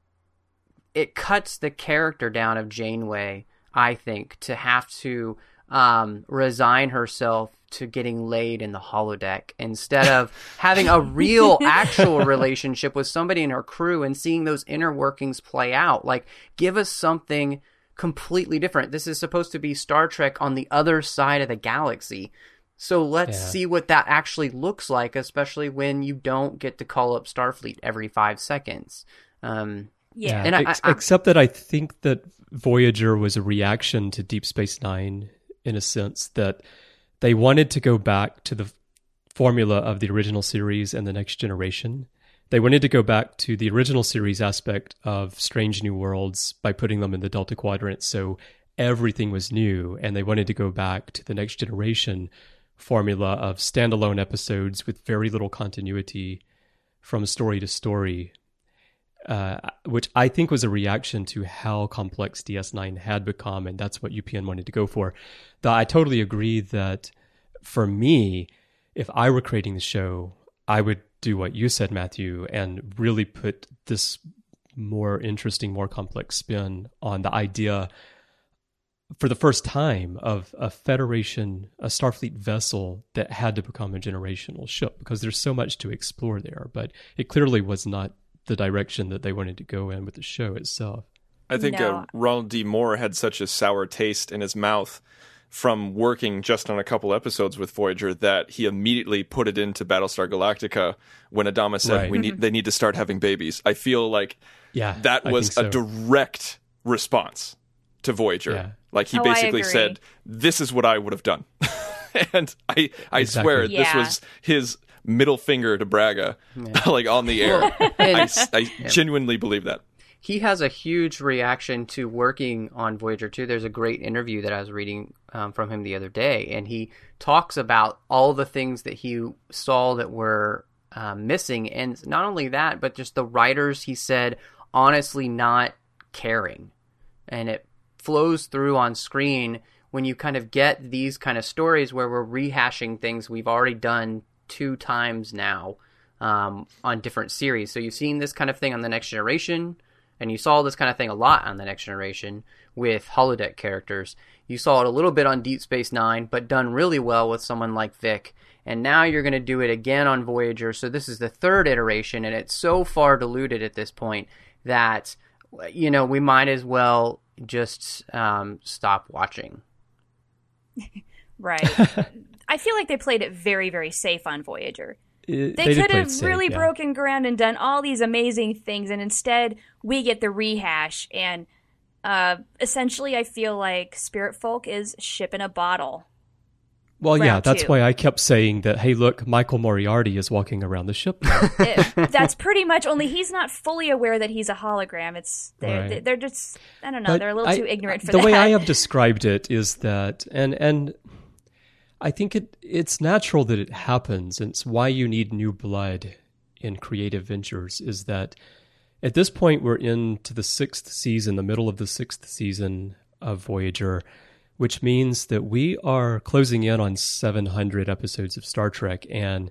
it cuts the character down of Janeway, I think, to have to resign herself to getting laid in the holodeck instead of having a real actual relationship with somebody in her crew and seeing those inner workings play out. Like, give us something completely different. This is supposed to be Star Trek on the other side of the galaxy. So let's see what that actually looks like, especially when you don't get to call up Starfleet every 5 seconds. And except that I think that Voyager was a reaction to Deep Space Nine, in a sense that they wanted to go back to the formula of the original series and the Next Generation. They wanted to go back to the original series aspect of Strange New Worlds by putting them in the Delta Quadrant, so everything was new, and they wanted to go back to the Next Generation formula of standalone episodes with very little continuity from story to story, which I think was a reaction to how complex DS9 had become, and that's what UPN wanted to go for. Though I totally agree that for me, if I were creating the show, I would do what you said, Matthew, and really put this more interesting, more complex spin on the idea for the first time of a Federation, a Starfleet vessel that had to become a generational ship, because there's so much to explore there, but it clearly was not the direction that they wanted to go in with the show itself. I think Ronald D. Moore had such a sour taste in his mouth from working just on a couple episodes with Voyager that he immediately put it into Battlestar Galactica when Adama said they need to start having babies. I feel like that was a direct response to Voyager. Yeah. Like he basically said, "This is what I would have done," and I swear this was his middle finger to Braga, like on the air. I genuinely believe that. He has a huge reaction to working on Voyager 2. There's a great interview that I was reading from him the other day, and he talks about all the things that he saw that were missing. And not only that, but just the writers, he said, honestly not caring. And it flows through on screen when you kind of get these kind of stories where we're rehashing things we've already done 2 times now on different series. So you've seen this kind of thing on The Next Generation, and you saw this kind of thing a lot on The Next Generation with holodeck characters. You saw it a little bit on Deep Space Nine, but done really well with someone like Vic. And now you're going to do it again on Voyager. So this is the 3rd iteration, and it's so far diluted at this point that, you know, we might as well just stop watching. Right. I feel like they played it very, very safe on Voyager. They could have really broken ground and done all these amazing things, and instead we get the rehash. And essentially, I feel like Spirit Folk is ship in a bottle. Well, yeah, that's why I kept saying that, hey, look, Michael Moriarty is walking around the ship now. That's pretty much, only he's not fully aware that he's a hologram. They're just, I don't know, but they're a little too ignorant for that. The way I have described it is that, and I think it's natural that it happens, and it's why you need new blood in creative ventures, is that at this point we're into the 6th season, the middle of the 6th season of Voyager, which means that we are closing in on 700 episodes of Star Trek. And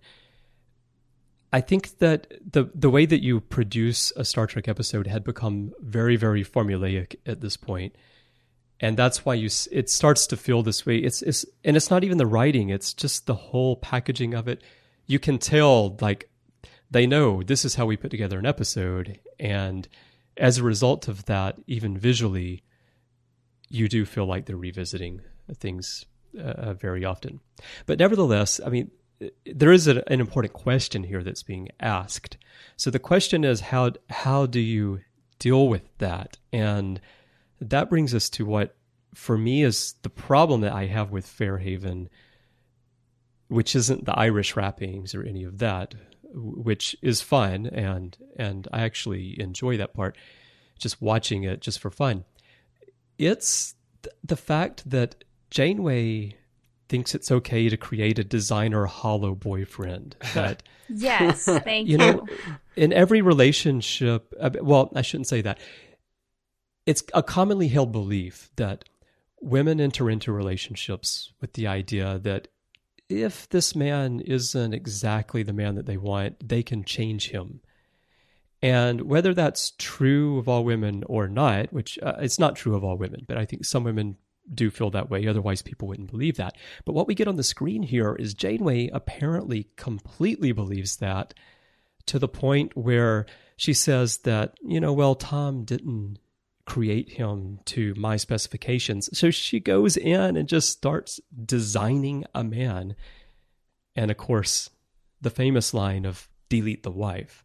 I think that the way that you produce a Star Trek episode had become very, very formulaic at this point. And that's why it starts to feel this way. And it's not even the writing, it's just the whole packaging of it. You can tell, like, they know this is how we put together an episode. And as a result of that, even visually, you do feel like they're revisiting things very often. But nevertheless, I mean, there is an important question here that's being asked. So the question is, how do you deal with that? And that brings us to what, for me, is the problem that I have with Fairhaven, which isn't the Irish wrappings or any of that, which is fun, and I actually enjoy that part, just watching it just for fun. It's the fact that Janeway thinks it's okay to create a designer hollow boyfriend. That yes, thank you. You know, in every relationship, well, I shouldn't say that. It's a commonly held belief that women enter into relationships with the idea that if this man isn't exactly the man that they want, they can change him. And whether that's true of all women or not, which it's not true of all women, but I think some women do feel that way. Otherwise, people wouldn't believe that. But what we get on the screen here is Janeway apparently completely believes that, to the point where she says that, you know, well, Tom didn't create him to my specifications. So she goes in and just starts designing a man. And of course, the famous line of delete the wife.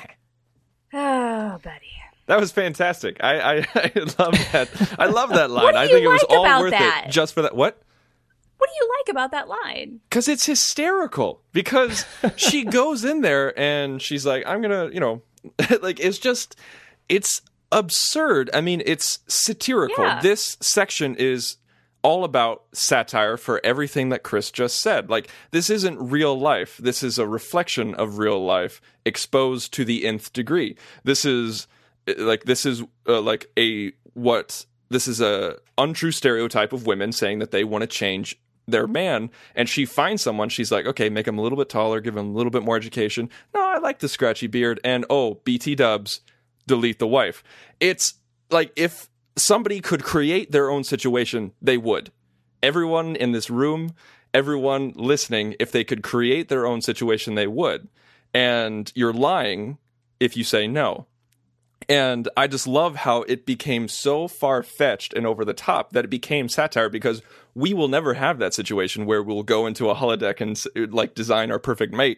Oh, buddy. That was fantastic. I love that. I love that line. I think it was all worth it just for that. What? What do you like about that line? Because it's hysterical. Because she goes in there and she's like, I'm going to, you know, like, it's absurd. I mean, it's satirical. Yeah. This section is all about satire for everything that Chris just said. Like, this isn't real life. This is a reflection of real life exposed to the nth degree. This is a untrue stereotype of women saying that they want to change their man, and she finds someone, she's like, okay, make him a little bit taller, give him a little bit more education. No, I like the scratchy beard, and BT dubs, delete the wife. It's like, if somebody could create their own situation, they would. Everyone in this room, everyone listening, if they could create their own situation, they would. And you're lying if you say no. And I just love how it became so far-fetched and over the top that it became satire, because we will never have that situation where we'll go into a holodeck and like design our perfect mate.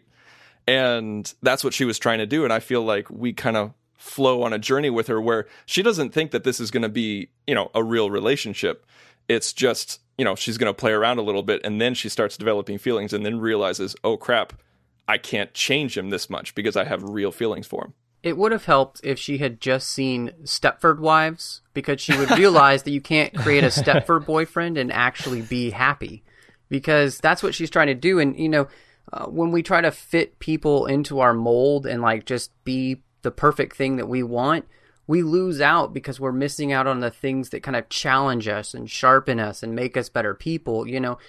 And that's what she was trying to do. And I feel like we kind of flow on a journey with her where she doesn't think that this is going to be, a real relationship. It's just, she's going to play around a little bit, and then she starts developing feelings and then realizes, oh crap, I can't change him this much because I have real feelings for him. It would have helped if she had just seen Stepford Wives, because she would realize that you can't create a Stepford boyfriend and actually be happy, because that's what she's trying to do. And, when we try to fit people into our mold and like just be the perfect thing that we want, we lose out because we're missing out on the things that kind of challenge us and sharpen us and make us better people.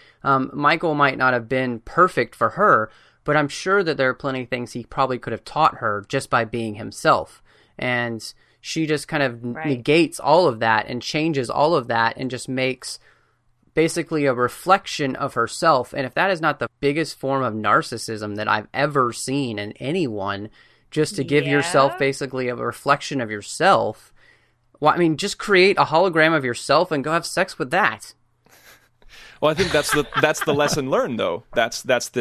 Michael might not have been perfect for her, but I'm sure that there are plenty of things he probably could have taught her just by being himself. And she just kind of negates all of that and changes all of that and just makes basically a reflection of herself. And if that is not the biggest form of narcissism that I've ever seen in anyone, just to give yourself basically a reflection of yourself, well, I mean, just create a hologram of yourself and go have sex with that. Well, I think that's the lesson learned, though. That's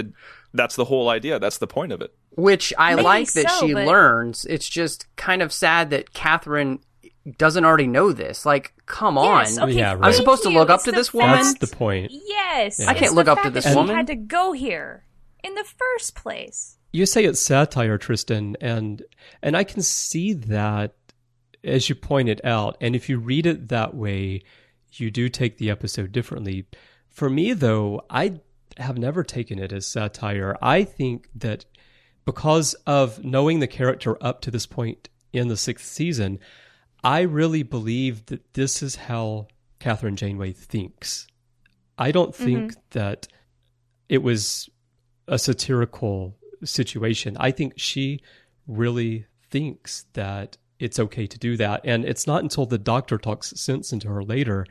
the whole idea. That's the point of it. Which I Maybe like that so, she but... learns. It's just kind of sad that Catherine doesn't already know this. Like, come on. Okay, Yeah, right. I'm supposed to look up to It's this the woman? That's the point. Yes. Yeah. I can't look up to this woman. She had to go here in the first place. You say it's satire, Tristan, and I can see that, as you pointed out. And if you read it that way, you do take the episode differently. For me, though, I have never taken it as satire. I think that because of knowing the character up to this point in the 6th season, I really believe that this is how Catherine Janeway thinks. I don't think that it was a satirical situation. I think she really thinks that it's okay to do that. And it's not until the Doctor talks sense into her later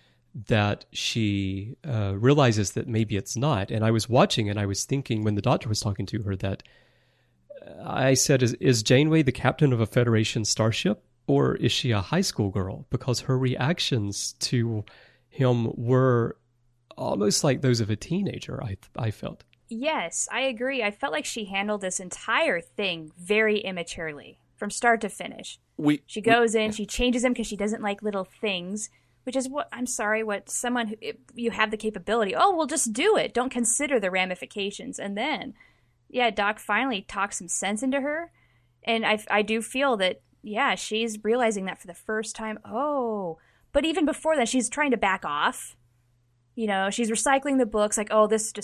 that she realizes that maybe it's not. And I was watching and I was thinking when the Doctor was talking to her that I said, is Janeway the captain of a Federation starship, or is she a high school girl? Because her reactions to him were almost like those of a teenager, I felt. Yes, I agree. I felt like she handled this entire thing very immaturely from start to finish. She goes in, she changes him because she doesn't like little things, which is what someone who, if you have the capability, well, just do it. Don't consider the ramifications. And then, Doc finally talks some sense into her. And I do feel that, she's realizing that for the first time. Oh, but even before that, she's trying to back off. She's recycling the books like,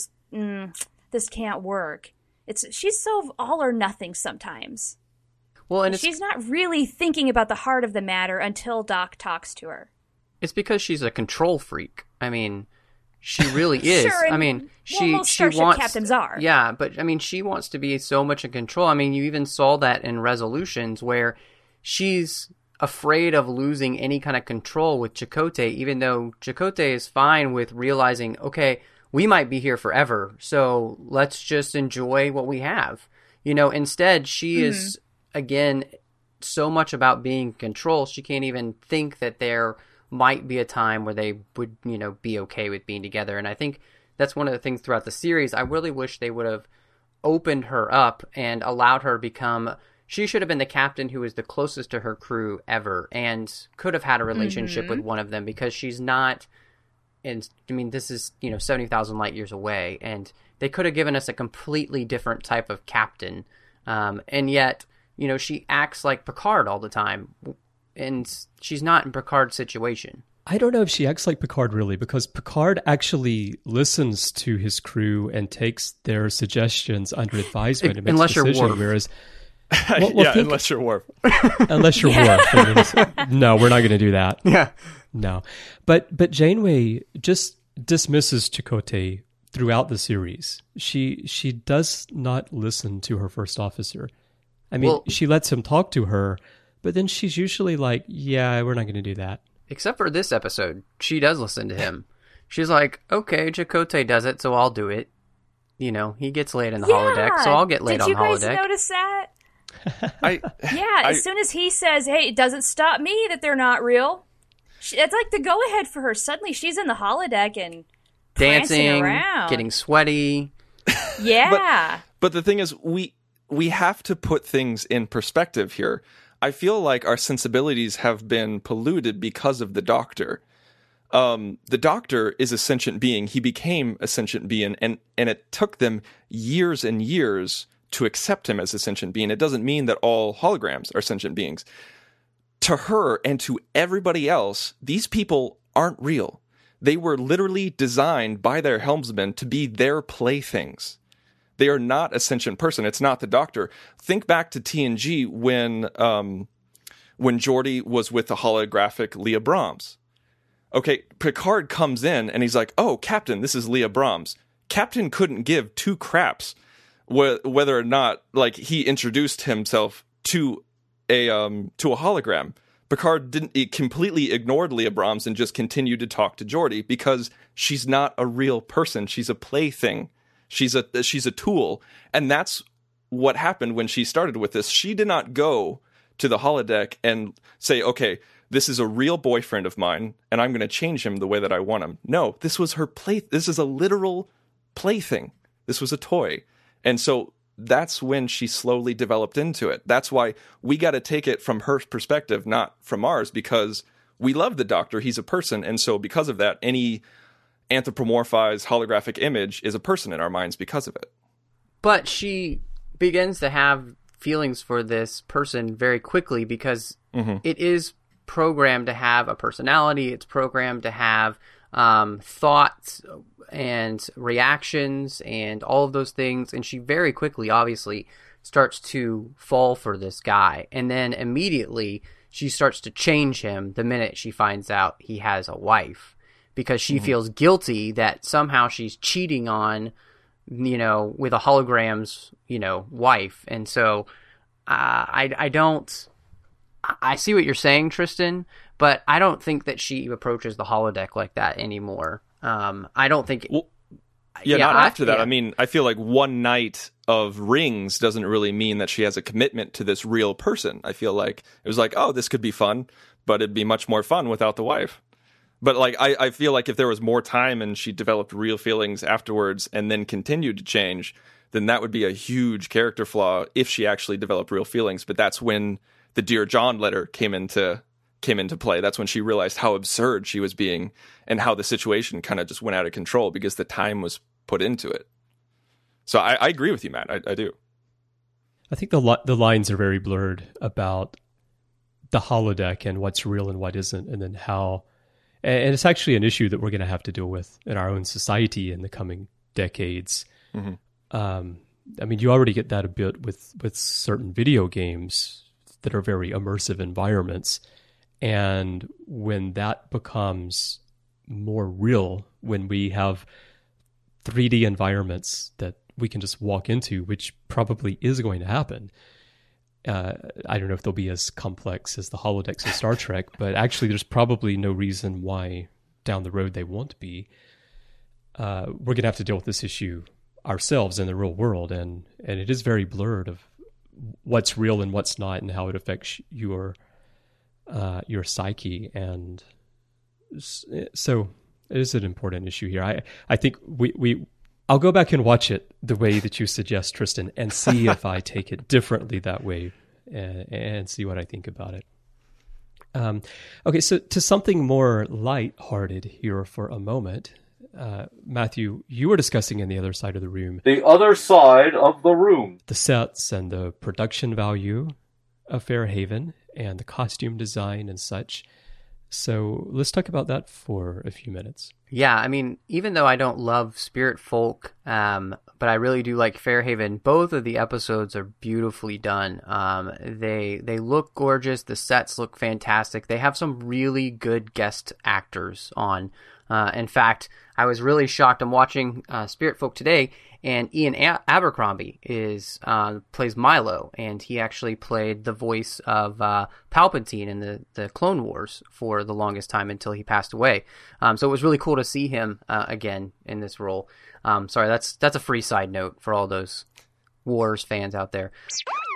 this can't work. She's so all or nothing sometimes. Well, and she's not really thinking about the heart of the matter until Doc talks to her. It's because she's a control freak. I mean, she really is. Sure, I mean, most she starship wants captains are. Yeah, but I mean, she wants to be so much in control. I mean, you even saw that in Resolutions where she's afraid of losing any kind of control with Chakotay, even though Chakotay is fine with realizing, okay, we might be here forever, so let's just enjoy what we have. Instead, she is, again, so much about being in control, she can't even think that there might be a time where they would, be okay with being together. And I think that's one of the things throughout the series. I really wish they would have opened her up and allowed her become... She should have been the captain who was the closest to her crew ever and could have had a relationship with one of them, because she's not... And I mean, this is, 70,000 light years away, and they could have given us a completely different type of captain. And yet, she acts like Picard all the time, and she's not in Picard's situation. I don't know if she acts like Picard really, because Picard actually listens to his crew and takes their suggestions under advisement and makes unless a decision, you're Worf. Whereas... unless you're Worf. Unless you're Worf. I mean, no, we're not going to do that. Yeah. No. But Janeway just dismisses Chakotay throughout the series. She does not listen to her first officer. I mean, she lets him talk to her, but then she's usually like, yeah, we're not going to do that. Except for this episode, she does listen to him. She's like, okay, Chakotay does it, so I'll do it. He gets laid in the holodeck, so I'll get laid on holodeck. Did you guys notice that? As soon as he says, hey, it doesn't stop me that they're not real. It's like the go-ahead for her. Suddenly she's in the holodeck and dancing around. Getting sweaty. Yeah. But the thing is, we have to put things in perspective here. I feel like our sensibilities have been polluted because of the Doctor. The Doctor is a sentient being. He became a sentient being, and it took them years and years to accept him as a sentient being. It doesn't mean that all holograms are sentient beings. To her and to everybody else, these people aren't real. They were literally designed by their helmsman to be their playthings. They are not a sentient person. It's not the Doctor. Think back to TNG when Geordi was with the holographic Leah Brahms. Okay, Picard comes in and he's like, "Oh, Captain, this is Leah Brahms." Captain couldn't give two craps whether or not he introduced himself to a hologram. Picard completely ignored Leah Brahms and just continued to talk to Geordi because she's not a real person. She's a plaything. She's a tool. And that's what happened when she started with this. She did not go to the holodeck and say, okay, this is a real boyfriend of mine, and I'm going to change him the way that I want him. No, this was her this is a literal plaything. This was a toy. And so that's when she slowly developed into it. That's why we got to take it from her perspective, not from ours, because we love the Doctor. He's a person. And so because of that, any anthropomorphized holographic image is a person in our minds because of it. But she begins to have feelings for this person very quickly because it is programmed to have a personality. It's programmed to have thoughts and reactions and all of those things. And she very quickly, obviously, starts to fall for this guy. And then immediately she starts to change him the minute she finds out he has a wife, because she feels guilty that somehow she's cheating on, with a hologram's, wife. And so I see what you're saying, Tristan, but I don't think that she approaches the holodeck like that anymore. I don't think... not after that. Yeah. I mean, I feel like one night of rings doesn't really mean that she has a commitment to this real person. I feel like it was like, oh, this could be fun, but it'd be much more fun without the wife. But I feel like if there was more time and she developed real feelings afterwards and then continued to change, then that would be a huge character flaw if she actually developed real feelings. But that's when the Dear John letter came into play. That's when she realized how absurd she was being and how the situation kind of just went out of control because the time was put into it. So I agree with you, Matt. I do. I think the lines are very blurred about the holodeck and what's real and what isn't, and then how. And it's actually an issue that we're going to have to deal with in our own society in the coming decades. I mean, you already get that a bit with certain video games that are very immersive environments. And when that becomes more real, when we have 3D environments that we can just walk into, which probably is going to happen. I don't know if they'll be as complex as the holodecks of Star Trek, but actually there's probably no reason why down the road they won't be. We're going to have to deal with this issue ourselves in the real world, and it is very blurred of what's real and what's not, and how it affects your psyche. And so it is an important issue here. I think I'll go back and watch it the way that you suggest, Tristan, and see if I take it differently that way, and see what I think about it. Okay, so to something more lighthearted here for a moment. Matthew, you were discussing in the other side of the room. The other side of the room. The sets and the production value of Fairhaven and the costume design and such. So let's talk about that for a few minutes. Yeah, I mean, even though I don't love Spirit Folk, but I really do like Fairhaven, both of the episodes are beautifully done. They look gorgeous. The sets look fantastic. They have some really good guest actors on. In fact, I was really shocked. I'm watching Spirit Folk today, and Ian Abercrombie plays Milo, and he actually played the voice of Palpatine in the Clone Wars for the longest time until he passed away. So it was really cool to see him again in this role. Sorry, that's a free side note for all those Wars fans out there.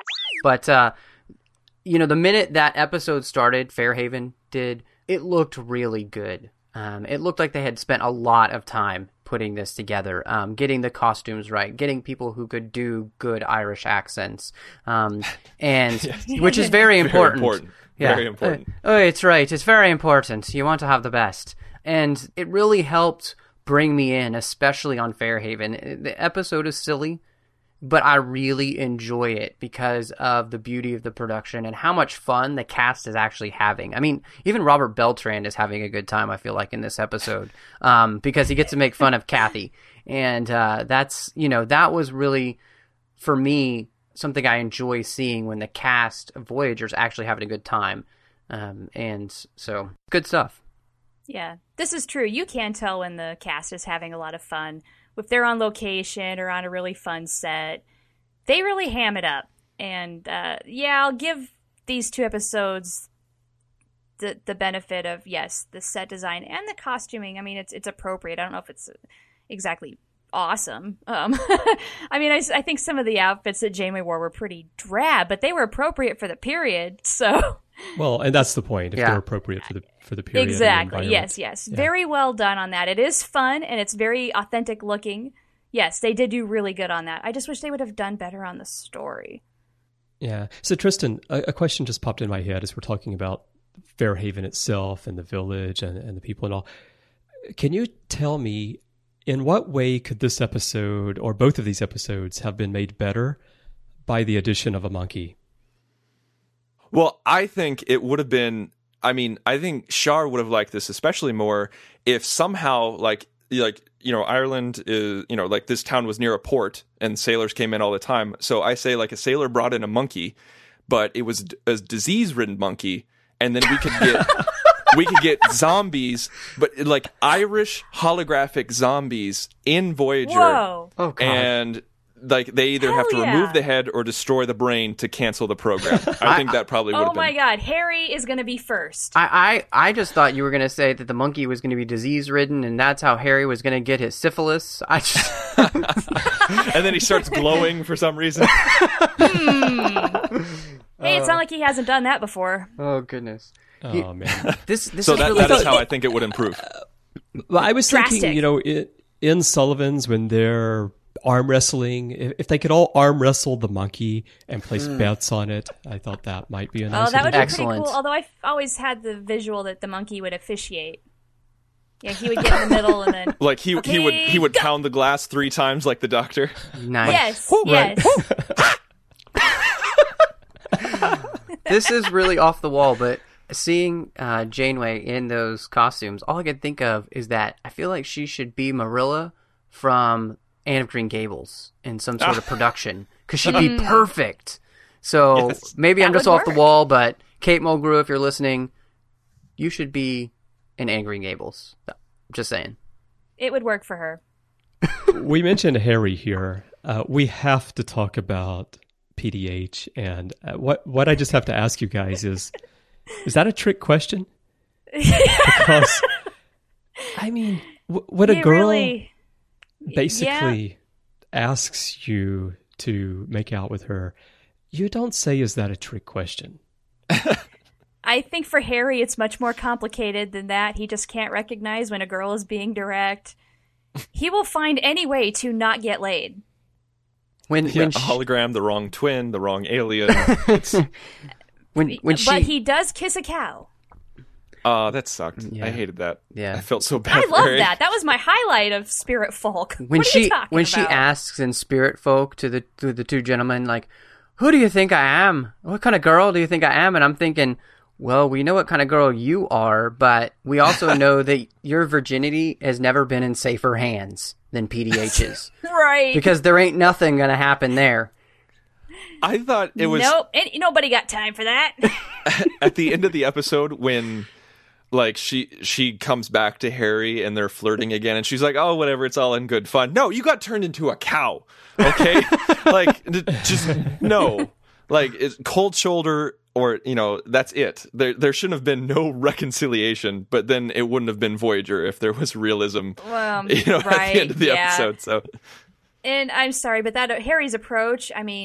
But, the minute that episode started, Fairhaven did, it looked really good. It looked like they had spent a lot of time putting this together, getting the costumes right, getting people who could do good Irish accents, and which is very important. Very important. Yeah. Very important. It's right. It's very important. You want to have the best. And it really helped bring me in, especially on Fairhaven. The episode is silly, but I really enjoy it because of the beauty of the production and how much fun the cast is actually having. I mean, even Robert Beltran is having a good time, I feel like, in this episode, because he gets to make fun of Kathy. And that was really, for me, something I enjoy seeing when the cast of Voyager's actually having a good time. And so, good stuff. Yeah, this is true. You can tell when the cast is having a lot of fun. If they're on location or on a really fun set, they really ham it up. And I'll give these 2 episodes the benefit of, yes, the set design and the costuming. I mean, it's appropriate. I don't know if it's exactly awesome. I mean, I think some of the outfits that Janeway wore were pretty drab, but they were appropriate for the period. So, well, and that's the point. If they're appropriate for the period. Exactly. Yes. Yeah. Very well done on that. It is fun and it's very authentic looking. Yes, they did do really good on that. I just wish they would have done better on the story. Yeah. So Tristan, a question just popped in my head as we're talking about Fairhaven itself and the village and the people and all. Can you tell me, in what way could this episode, or both of these episodes, have been made better by the addition of a monkey? Well, I think it would have been, I think Shar would have liked this especially more if somehow, Ireland is, this town was near a port and sailors came in all the time. So I say, a sailor brought in a monkey, but it was a disease-ridden monkey, and then we could get zombies, but Irish holographic zombies in Voyager. Whoa. Oh, God. And they either have to remove the head or destroy the brain to cancel the program. I think that probably would have been. Oh my God, Harry is going to be first. I just thought you were going to say that the monkey was going to be disease-ridden, and that's how Harry was going to get his syphilis. And then he starts glowing for some reason. Hey, it's not like he hasn't done that before. Oh, goodness. Oh, man. This so that is how I think it would improve. Well, I was Drastic. thinking, in Sullivan's, when they're arm wrestling, if they could all arm wrestle the monkey and place bets on it, I thought that might be a nice that would be Excellent. pretty cool. Although I've always had the visual that the monkey would officiate. Yeah, he would get in the middle and then he would pound the glass 3 times like the Doctor. Nice. Yes. This is really off the wall, but seeing Janeway in those costumes, all I could think of is that I feel like she should be Marilla from Anne of Green Gables in some sort of production, because she'd be perfect. So maybe I'm just off the wall, but Kate Mulgrew, if you're listening, you should be in Anne of Green Gables. Just saying. It would work for her. We mentioned Harry here. We have to talk about PDH, and what I just have to ask you guys is that a trick question? Because I mean, when a girl basically asks you to make out with her, you don't say, "Is that a trick question?" I think for Harry, it's much more complicated than that. He just can't recognize when a girl is being direct. He will find any way to not get laid. When a hologram, the wrong twin, the wrong alien. But he does kiss a cow. That sucked. Yeah. I hated that. Yeah. I felt so bad. I for love Harry. that. That was my highlight of Spirit Folk. When what are you talking when about? she asks in Spirit Folk to the 2 gentlemen, like, who do you think I am? What kind of girl do you think I am? And I'm thinking, well, we know what kind of girl you are, but we also know that your virginity has never been in safer hands than PDH's. Right. Because there ain't nothing going to happen there. I thought it was... Nope. Nobody got time for that. At the end of the episode, when she comes back to Harry and they're flirting again, and she's like, oh, whatever, it's all in good fun. No, you got turned into a cow, okay? Just no. It's cold shoulder, or, that's it. There shouldn't have been no reconciliation, but then it wouldn't have been Voyager if there was realism, at the end of the episode. So, and I'm sorry, but that Harry's approach, I mean,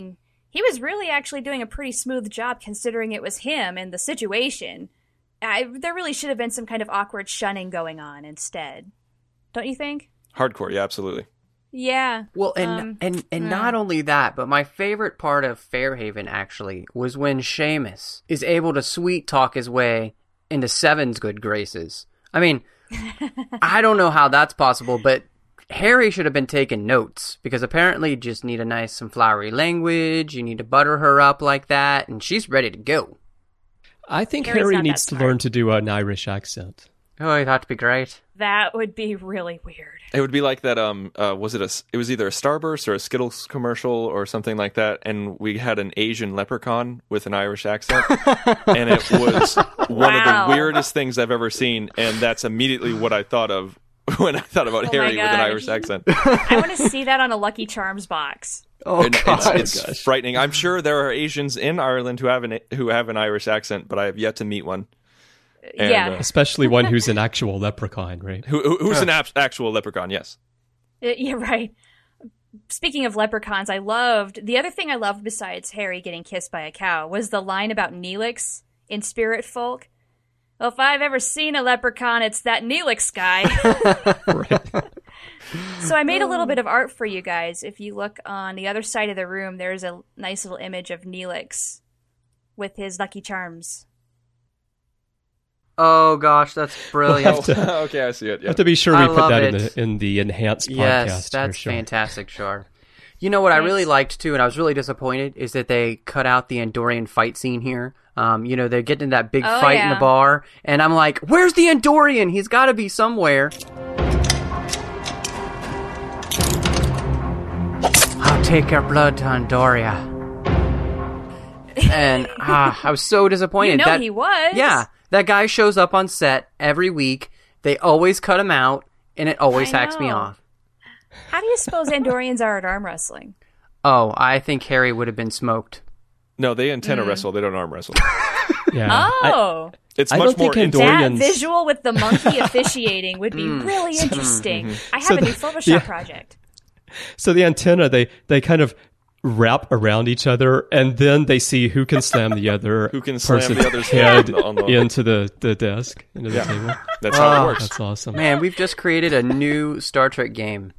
He was really actually doing a pretty smooth job considering it was him and the situation. There really should have been some kind of awkward shunning going on instead. Don't you think? Hardcore, yeah, absolutely. Yeah. Well, and not only that, but my favorite part of Fairhaven, actually, was when Seamus is able to sweet talk his way into Seven's good graces. I mean, I don't know how that's possible, but Harry should have been taking notes, because apparently you just need a nice and flowery language, you need to butter her up like that, and she's ready to go. I think Harry's Harry not needs that to smart. learn to do an Irish accent. Oh, that'd be great. That would be really weird. It would be like that. It was either a Starburst or a Skittles commercial or something like that, and we had an Asian leprechaun with an Irish accent, and it was one of the weirdest things I've ever seen. And that's immediately what I thought of when I thought about Harry with an Irish accent. I want to see that on a Lucky Charms box. Oh, And God. it's frightening. I'm sure there are Asians in Ireland who have an Irish accent, but I have yet to meet one. And, Yeah. Especially one who's an actual leprechaun, right? who's an actual leprechaun? Yes. Yeah, right. Speaking of leprechauns, the other thing I loved besides Harry getting kissed by a cow was the line about Neelix in Spirit Folk. Well, if I've ever seen a leprechaun, it's that Neelix guy. Right. So I made a little bit of art for you guys. If you look on the other side of the room, there's a nice little image of Neelix with his Lucky Charms. Oh, gosh, that's brilliant. Okay, I see it. You Yeah. have to be sure we I put love that it. in the enhanced podcast. Yes, here, that's sure. fantastic, Shar. You know what I really Thanks. liked, too, and I was really disappointed, is that they cut out the Andorian fight scene here. They're getting in that big Oh, fight in the yeah. bar, and I'm like, where's the Andorian? He's got to be somewhere. I'll take your blood to Andoria. And I was so disappointed. You know that he was. Yeah, that guy shows up on set every week. They always cut him out, and it always I hacks me know. off. How do you suppose Andorians are at arm wrestling? Oh, I think Harry would have been smoked. No, they antenna wrestle. They don't arm wrestle. Yeah. Oh, It's I much don't think more Andor- that Andorians- visual with the monkey officiating would be really interesting. I have So a new the- Photoshop yeah. project. So the antenna, they kind of wrap around each other, and then they see who can slam the other Who can slam person's the other's head head on the- into the desk, into the table. That's how it Oh. works. That's awesome. Man, we've just created a new Star Trek game.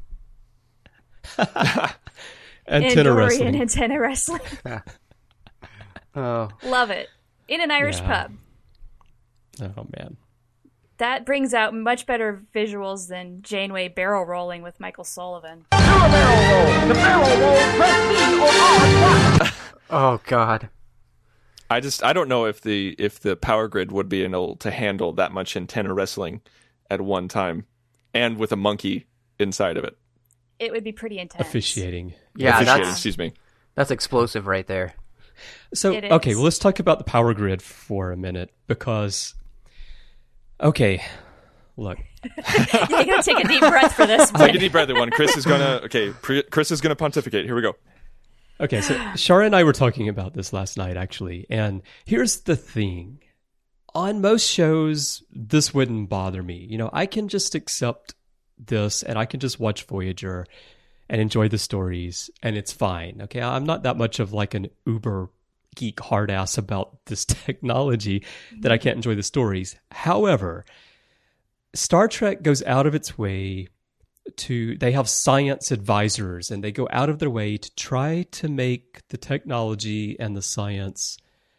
Antenna Andorian wrestling. antenna wrestling. Oh, Love it. In an Irish Yeah. pub. Oh man. That brings out much better visuals than Janeway barrel rolling with Michael Sullivan. oh God. I don't know if the power grid would be able to handle that much antenna wrestling at one time, and with a monkey inside of it. It would be pretty intense. Officiating. Yeah, Officiating, that's excuse me. explosive right there. So, It okay, is. well, let's talk about the power grid for a minute because, okay, look, You're going to take a deep breath for this Take one. a deep breath, everyone. Chris is gonna pontificate. Here we go. okay, so Shara and I were talking about this last night, actually, and here's the thing. On most shows, this wouldn't bother me. You know, I can just accept this and I can just watch Voyager and enjoy the stories, and it's fine. Okay, I'm not that much of like an uber geek hard ass about this technology that I can't enjoy the stories. However, Star Trek goes out of its way they have science advisors, and they go out of their way to try to make the technology and the science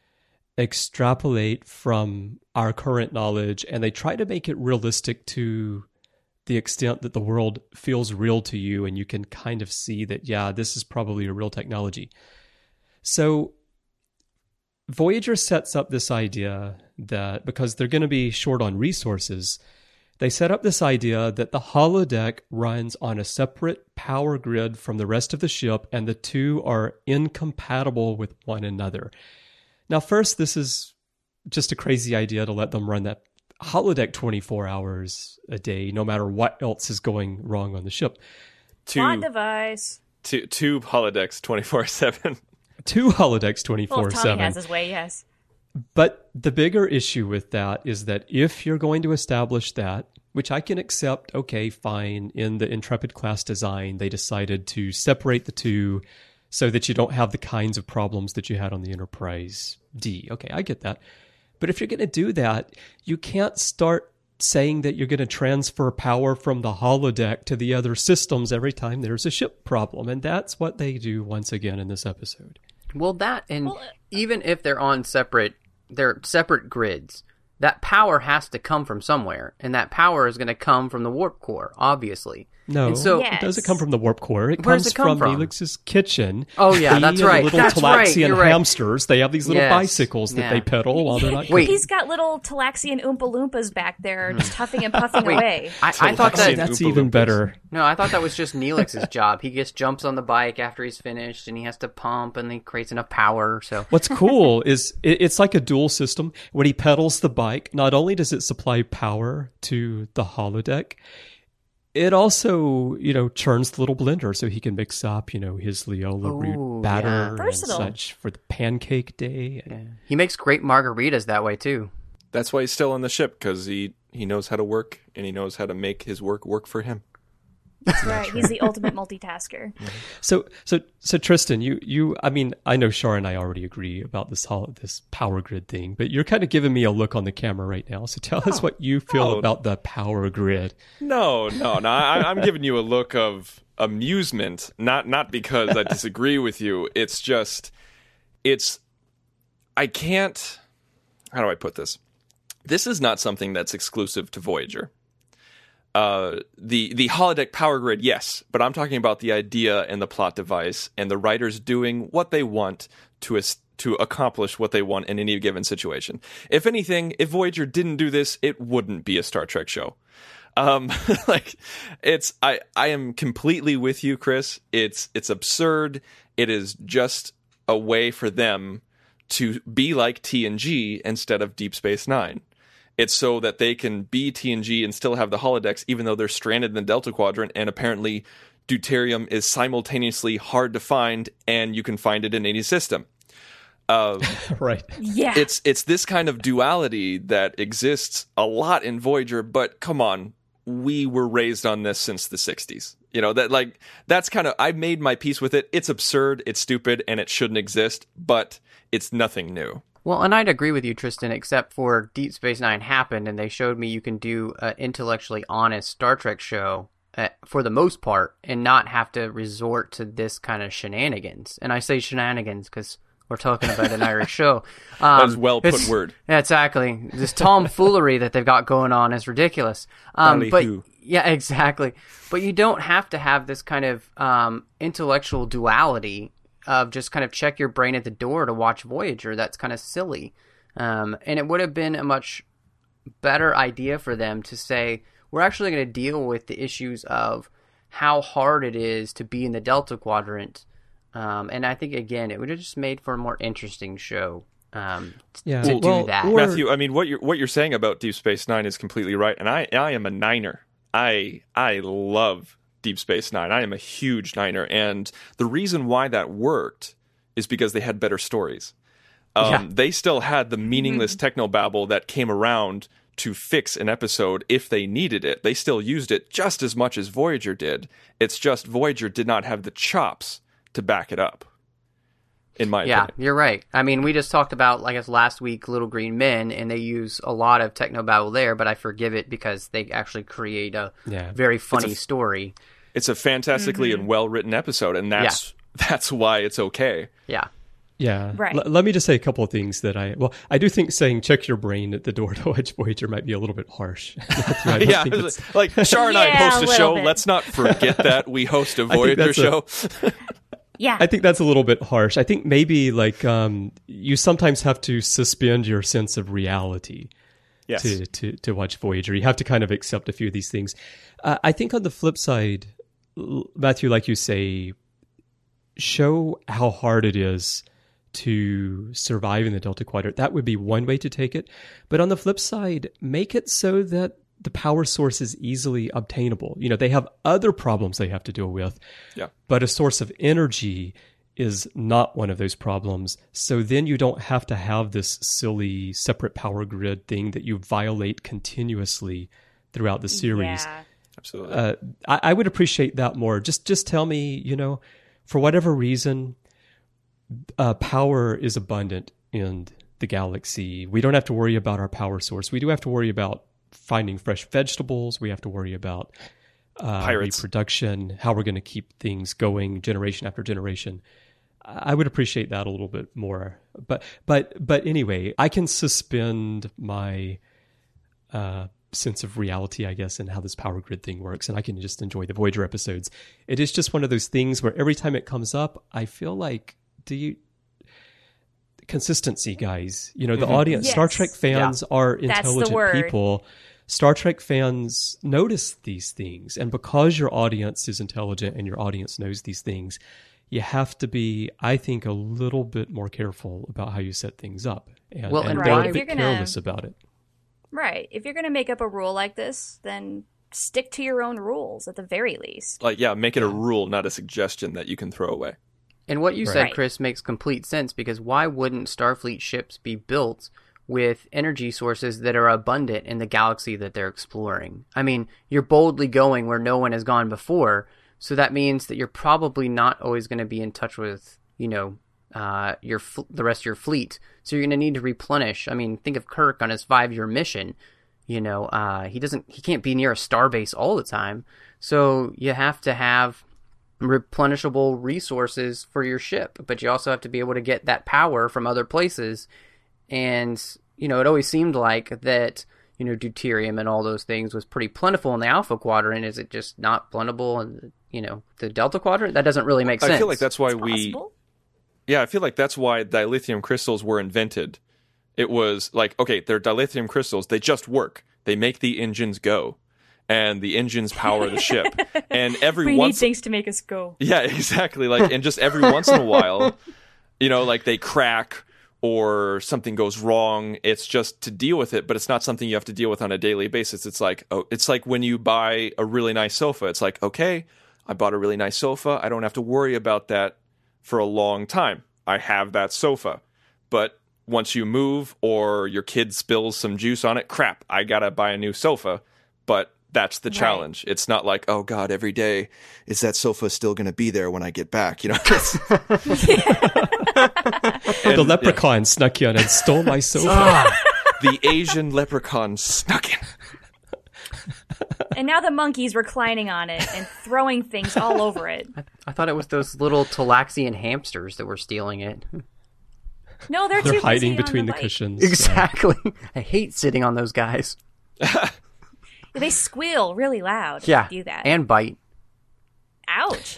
extrapolate from our current knowledge, and they try to make it realistic to the extent that the world feels real to you and you can kind of see that, yeah, this is probably a real technology. So Voyager sets up this idea that because they're going to be short on resources, they set up this idea that the holodeck runs on a separate power grid from the rest of the ship, and the two are incompatible with one another. Now, first, this is just a crazy idea to let them run that holodeck 24 hours a day, no matter what else is going wrong on the ship. Plot device. Two holodecks 24/7. Two holodecks Well, if Tommy 24/7. has his way, yes. But the bigger issue with that is that if you're going to establish that, which I can accept, okay, fine, in the Intrepid class design, they decided to separate the two so that you don't have the kinds of problems that you had on the Enterprise D. Okay, I get that. But if you're going to do that, you can't start saying that you're going to transfer power from the holodeck to the other systems every time there's a ship problem. And that's what they do once again in this episode. Well, even if they're separate grids, that power has to come from somewhere, and that power is going to come from the warp core, obviously. No, and so, it doesn't come from the warp core. It Where does comes it come from Neelix's kitchen. Oh, yeah, He that's and right. Little That's right. Talaxian You're right. hamsters. They have these little bicycles that they pedal while they're not. Wait. He's got little Talaxian Oompa Loompas back there just huffing and puffing away. I thought that That's even better. No, I thought that was just Neelix's job. He just jumps on the bike after he's finished, and he has to pump, and he creates enough power. So What's cool is it's like a dual system. When he pedals the bike, not only does it supply power to the holodeck, it also, churns the little blender so he can mix up, his Leola root batter and Versatile. such for the pancake day. he makes great margaritas that way too. That's why he's still on the ship, because he knows how to work, and he knows how to make his work for him. That's right. He's the ultimate multitasker. So Tristan, I know Shar and I already agree about this power grid thing, but you're kind of giving me a look on the camera right now. So tell us what you feel about the power grid. No. I'm giving you a look of amusement, not because I disagree with you. I can't. How do I put this? This is not something that's exclusive to Voyager. The holodeck power grid, yes, but I'm talking about the idea and the plot device and the writers doing what they want to accomplish what they want in any given situation. If anything, if Voyager didn't do this, it wouldn't be a Star Trek show. I am completely with you, Chris. It's absurd. It is just a way for them to be like TNG instead of Deep Space Nine. It's so that they can be TNG and still have the holodecks, even though they're stranded in the Delta Quadrant, and apparently deuterium is simultaneously hard to find, and you can find it in any system. Right. Yeah. It's this kind of duality that exists a lot in Voyager, but come on, we were raised on this since the 60s. That's kind of, I made my peace with it. It's absurd, it's stupid, and it shouldn't exist, but it's nothing new. Well, and I'd agree with you, Tristan, except for Deep Space Nine happened, and they showed me you can do an intellectually honest Star Trek show for the most part, and not have to resort to this kind of shenanigans. And I say shenanigans because we're talking about an Irish show. That's well put word. Exactly. This tomfoolery that they've got going on is ridiculous. Yeah, exactly. But you don't have to have this kind of intellectual duality of just kind of check your brain at the door to watch Voyager. That's kind of silly. And it would have been a much better idea for them to say, we're actually going to deal with the issues of how hard it is to be in the Delta Quadrant. And I think, again, it would have just made for a more interesting show to do that. Matthew, I mean, what you're saying about Deep Space Nine is completely right. And I am a Niner. I love Deep Space Nine. I am a huge Niner, and the reason why that worked is because they had better stories. They still had the meaningless technobabble that came around to fix an episode if they needed it. They still used it just as much as Voyager did. It's just Voyager did not have the chops to back it up, in my opinion. Yeah, you're right. I mean, we just talked about, I guess, last week, Little Green Men, and they use a lot of technobabble there, but I forgive it because they actually create a very funny story. It's a fantastically and well-written episode, and that's why it's okay. Yeah. Yeah. Right. Let me just say a couple of things that I do think saying check your brain at the door to watch Voyager might be a little bit harsh. Yeah, like Shar and I host a show. Bit. Let's not forget that we host a Voyager show. Yeah. I think that's a little bit harsh. I think maybe you sometimes have to suspend your sense of reality to watch Voyager. You have to kind of accept a few of these things. I think on the flip side, Matthew, like you say, show how hard it is to survive in the Delta Quadrant. That would be one way to take it. But on the flip side, make it so that the power source is easily obtainable. They have other problems they have to deal with, but a source of energy is not one of those problems. So then you don't have to have this silly separate power grid thing that you violate continuously throughout the series. Yeah. Absolutely. I would appreciate that more. Just tell me, for whatever reason, power is abundant in the galaxy. We don't have to worry about our power source. We do have to worry about finding fresh vegetables. We have to worry about reproduction, how we're going to keep things going generation after generation. I would appreciate that a little bit more. But anyway, I can suspend my sense of reality, I guess, and how this power grid thing works, and I can just enjoy the Voyager episodes. It is just one of those things where every time it comes up, I feel like, consistency, guys. You know, the audience, Yes. Star Trek fans are That's the intelligent word. people. Star Trek fans notice these things, and because your audience is intelligent and your audience knows these things, you have to be, I think, a little bit more careful about how you set things up, and Well, and don't why- a If bit you're gonna- careless about it. Right. If you're going to make up a rule like this, then stick to your own rules at the very least. Like, yeah, make it a rule, not a suggestion that you can throw away. And what you said, Right. Chris, makes complete sense, because why wouldn't Starfleet ships be built with energy sources that are abundant in the galaxy that they're exploring? I mean, you're boldly going where no one has gone before, so that means that you're probably not always going to be in touch with, you know, the rest of your fleet. So you're going to need to replenish. I mean, think of Kirk on his 5-year mission. You know, he can't be near a starbase all the time. So you have to have replenishable resources for your ship, but you also have to be able to get that power from other places. And, you know, it always seemed like that, you know, deuterium and all those things was pretty plentiful in the Alpha Quadrant. Is it just not plentiful in, you know, the Delta Quadrant? That doesn't really make sense. I feel like that's why Possible? I feel like that's why dilithium crystals were invented. It was like, okay, they're dilithium crystals. They just work. They make the engines go, and the engines power the ship. And We need things to make us go. yeah, exactly. Like, and just every once in a while, you know, like they crack or something goes wrong. It's just to deal with it, but it's not something you have to deal with on a daily basis. It's like, it's like when you buy a really nice sofa. It's like, okay, I bought a really nice sofa. I don't have to worry about that for a long time. I have that sofa. But once you move or your kid spills some juice on it, crap, I gotta buy a new sofa. But that's the challenge. It's not like, oh God, every day, is that sofa still going to be there when I get back? You know, The leprechaun snuck in and stole my sofa. the Asian leprechaun snuck in. And now the monkey's reclining on it and throwing things all over it. I thought it was those little Talaxian hamsters that were stealing it. No, they're They're too hiding busy on between the bike. cushions. Exactly. I hate sitting on those guys. They squeal really loud. Yeah. When they do that. And bite. Ouch.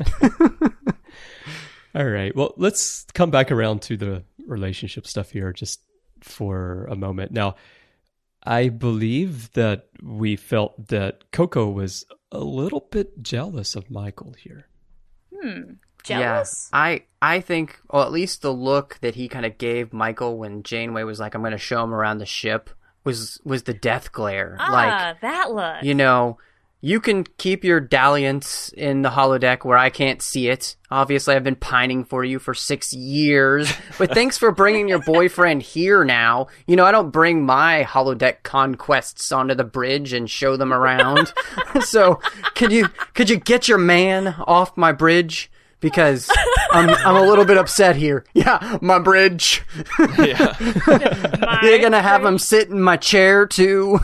All right. Well, let's come back around to the relationship stuff here just for a moment. Now, I believe that we felt that Coco was a little bit jealous of Michael here. Jealous? Yeah, I think, well, at least the look that he kind of gave Michael when Janeway was like, I'm going to show him around the ship was the death glare. Like, that look. you know, you can keep your dalliance in the holodeck where I can't see it. Obviously, I've been pining for you for 6 years, but thanks for bringing your boyfriend here now. You know, I don't bring my holodeck conquests onto the bridge and show them around. So, could you get your man off my bridge? Because I'm a little bit upset here. Yeah, my bridge. Yeah. You're gonna have him sit in my chair too.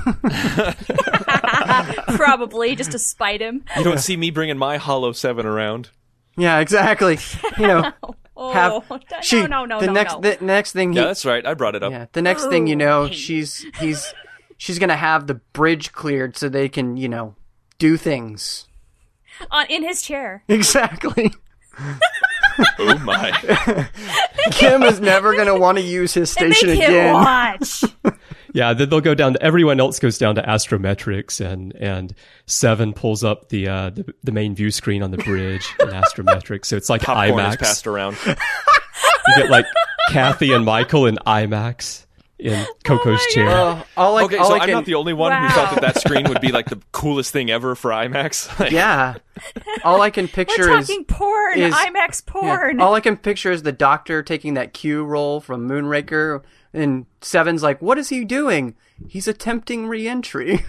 Probably, just to spite him. You don't see me bringing my Hollow 7 around. Yeah, exactly. You know, Oh, have she no. the next thing he, Yeah, that's right. I brought it up. yeah, the next thing you know, Hey. she's gonna have the bridge cleared so they can, you know, do things. In his chair. Exactly. Oh my. Kim is never gonna want to use his And station make him again. watch. Yeah, then they'll go down to, everyone else goes down to Astrometrics, and Seven pulls up the main view screen on the bridge in Astrometrics. So it's like Popcorn is IMAX. passed around. You get like Kathy and Michael in IMAX in Coco's chair. Okay, so I'm can, not the only one who thought that screen would be like the coolest thing ever for IMAX. Like, Yeah. All I can picture We're is talking porn. is- IMAX porn. Yeah. All I can picture is the Doctor taking that Q roll from Moonraker, and Seven's like, "What is he doing? He's attempting re-entry."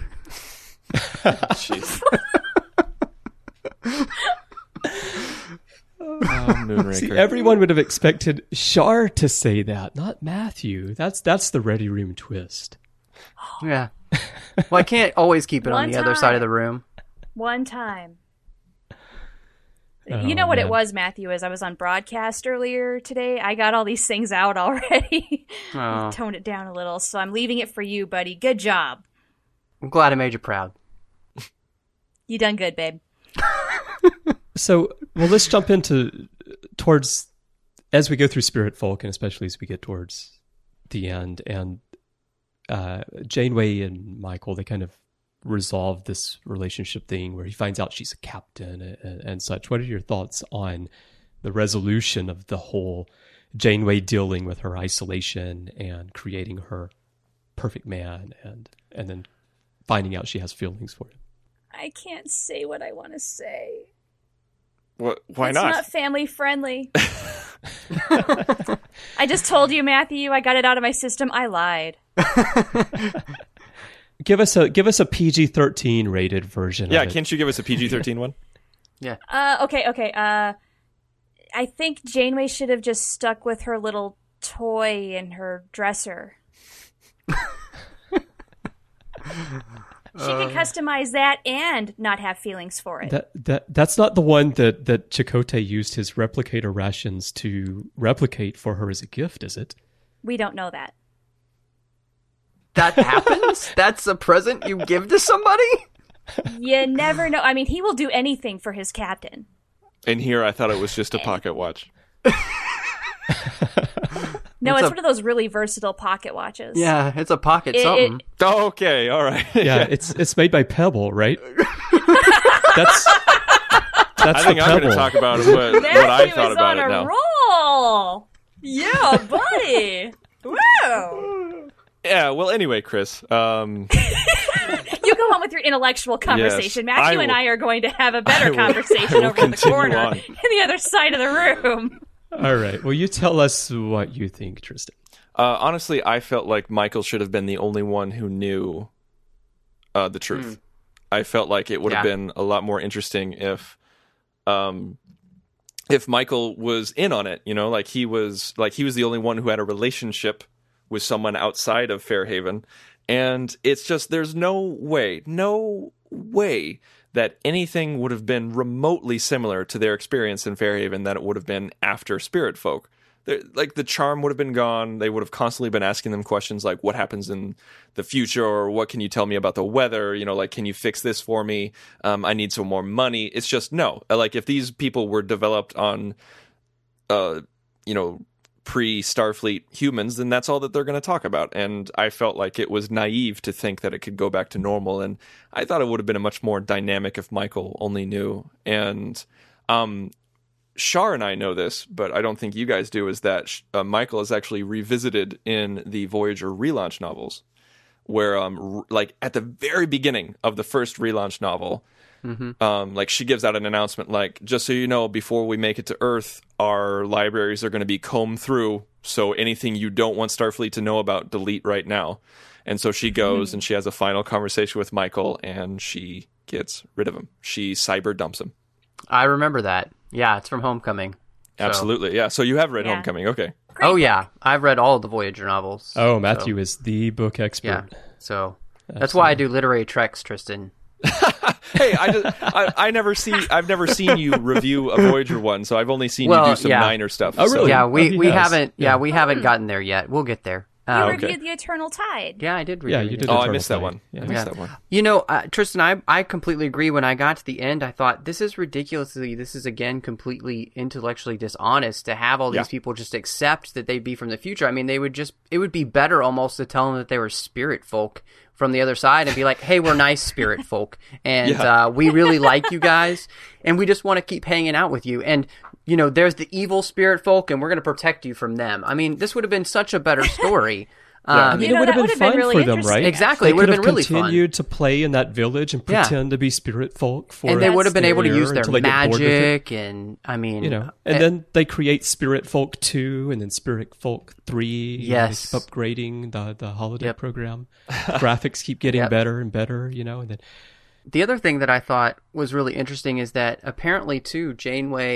Jeez. Oh Moonraker. See, everyone would have expected Shar to say that, not Matthew. That's the Ready Room twist. Yeah. Well, I can't always keep it on One the other side of time. the room. One time. Oh, You know what it man. was, Matthew, as I was on broadcast earlier today. I got all these things out already. Oh. Toned it down a little, so I'm leaving it for you, buddy. Good job. I'm glad I made you proud. You done good, babe. So, well, let's jump towards as we go through Spirit Folk, and especially as we get towards the end. And Janeway and Michael, they kind of resolve this relationship thing where he finds out she's a captain and such. What are your thoughts on the resolution of the whole Janeway dealing with her isolation and creating her perfect man, and then finding out she has feelings for him? I can't say what I want to say. What? Why It's not? not family friendly. I just told you, Matthew. I got it out of my system. I lied. Give us a PG-13 rated version. Yeah, of it. can't you give us a PG-13 one? Yeah. Okay. I think Janeway should have just stuck with her little toy in her dresser. She could customize that and not have feelings for it. That's not the one that Chakotay used his replicator rations to replicate for her as a gift, is it? We don't know that. That happens? That's a present you give to somebody? You never know. I mean, he will do anything for his captain. And here I thought it was just a pocket watch. No, It's it's a- one of those really versatile pocket watches. Yeah, it's a pocket something. Oh, okay, all right. Yeah, it's made by Pebble, right? That's I think the I'm going to Pebble. talk about what I Matthew thought is about on it a now. roll. Yeah, buddy. Woo. Yeah, well, anyway, Chris. You go on with your intellectual conversation. Yes, Matthew I and will- I are going to have a better I will conversation over in the continue corner on. in the other side of the room. All right. Well, you tell us what you think, Tristan. Honestly, I felt like Michael should have been the only one who knew the truth. I felt like it would have Yeah. been a lot more interesting if Michael was in on it. You know, like he was the only one who had a relationship with someone outside of Fairhaven, and it's just there's no way that anything would have been remotely similar to their experience in Fairhaven that it would have been after Spirit Folk. Like the charm would have been gone. They would have constantly been asking them questions like, what happens in the future? Or what can you tell me about the weather? You know, like, can you fix this for me? I need some more money. It's just, no. Like, if these people were developed on, pre-Starfleet humans, then that's all that they're going to talk about. And I felt like it was naive to think that it could go back to normal. And I thought it would have been a much more dynamic if Michael only knew. And, Shar and I know this, but I don't think you guys do, is that Michael is actually revisited in the Voyager relaunch novels, where like at the very beginning of the first relaunch novel, like she gives out an announcement like, just so you know, before we make it to Earth, our libraries are going to be combed through, so anything you don't want Starfleet to know about, delete right now. And so she goes and she has a final conversation with Michael, and she gets rid of him. She cyber dumps him. I remember that. Yeah, it's from Homecoming. So- Absolutely, yeah. So you have read Yeah. Homecoming, okay. Oh, yeah. I've read all of the Voyager novels. Oh, Matthew is the book expert. Yeah. So that's why I do literary treks, Tristan. Hey, I've never seen you review a Voyager one, so I've only seen you Well, do some yeah. Niner stuff. Oh, really? so- Yeah, Oh, we he has. haven't. Yeah, Yeah. we haven't gotten there yet. We'll get there. You okay. reviewed The Eternal Tide. Yeah, I did read. Yeah, it. you did. Oh, I Eternal missed that Tide. one. Yeah. I missed that one. You know, Tristan, I completely agree. When I got to the end, I thought this is again completely intellectually dishonest to have all these Yeah. people just accept that they'd be from the future. I mean, it would be better almost to tell them that they were spirit folk from the other side and be like, hey, we're nice spirit folk, and Yeah. we really like you guys, and we just want to keep hanging out with you. And you know, there's the evil spirit folk, and we're going to protect you from them. I mean, this would have been such a better story. I mean, You it know, would have that been would have been fun really for them, interesting, right? Exactly, They it would could have been really fun. continued to play in that village and Yeah. pretend to be spirit folk for And they would have been a able to year use their until they get bored with it. magic, and I mean, You know, and then they create Spirit Folk 2 and then Spirit Folk 3. and Yes. they keep upgrading the holiday Yep. program. Graphics keep getting Yep. better and better, you know, and then the other thing that I thought was really interesting is that apparently too, Janeway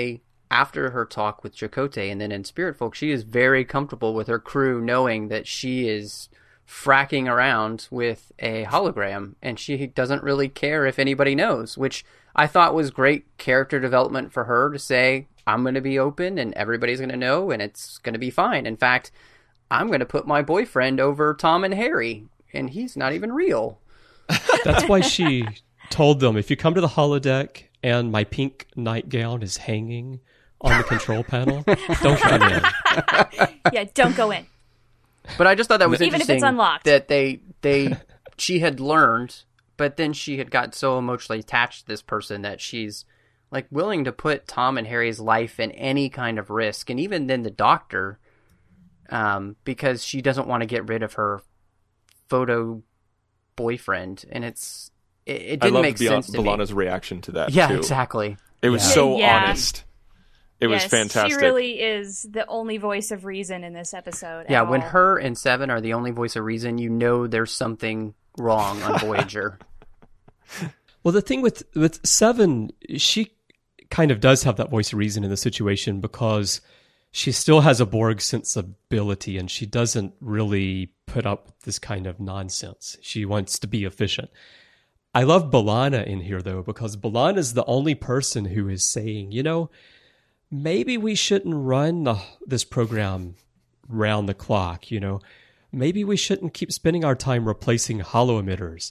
after her talk with Chakotay and then in Spirit Folk, she is very comfortable with her crew knowing that she is fracking around with a hologram, and she doesn't really care if anybody knows, which I thought was great character development for her to say, I'm going to be open and everybody's going to know and it's going to be fine. In fact, I'm going to put my boyfriend over Tom and Harry, and he's not even real. That's why she told them, if you come to the holodeck and my pink nightgown is hanging on the control panel, don't come in. Yeah, don't go in. But I just thought that was Even if interesting it's unlocked. that she had learned, but then she had got so emotionally attached to this person that she's like willing to put Tom and Harry's life in any kind of risk, and even then the doctor, because she doesn't want to get rid of her photo boyfriend, and it didn't make sense to me. B'Elanna's reaction to that. Yeah, too. exactly. It was so honest. It was fantastic. She really is the only voice of reason in this episode. Yeah, when her and Seven are the only voice of reason, you know there's something wrong on Voyager. Well, the thing with Seven, she kind of does have that voice of reason in the situation because she still has a Borg sensibility and she doesn't really put up with this kind of nonsense. She wants to be efficient. I love B'Elanna in here, though, because B'Elanna is the only person who is saying, maybe we shouldn't run this program round the clock, Maybe we shouldn't keep spending our time replacing holo emitters.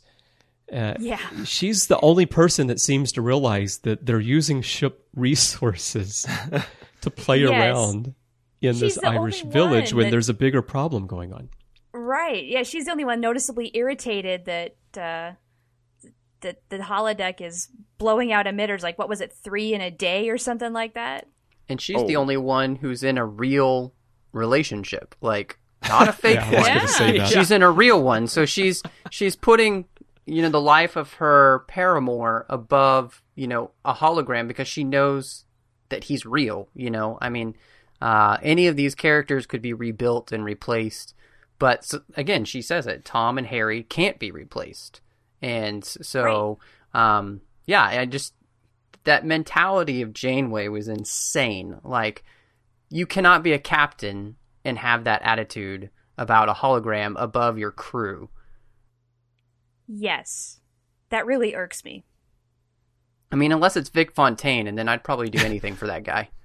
She's the only person that seems to realize that they're using ship resources to play around in this Irish village when there's a bigger problem going on. Right. Yeah, she's the only one noticeably irritated that the holodeck is blowing out emitters. Like, what was it, 3 in a day or something like that? And she's the only one who's in a real relationship. Like, not a fake one. I was gonna say that. She's in a real one. So she's putting, the life of her paramour above, a hologram because she knows that he's real, I mean, any of these characters could be rebuilt and replaced. But again, she says it, Tom and Harry can't be replaced. And so, that mentality of Janeway was insane. Like, you cannot be a captain and have that attitude about a hologram above your crew. Yes. That really irks me. I mean, unless it's Vic Fontaine, and then I'd probably do anything for that guy.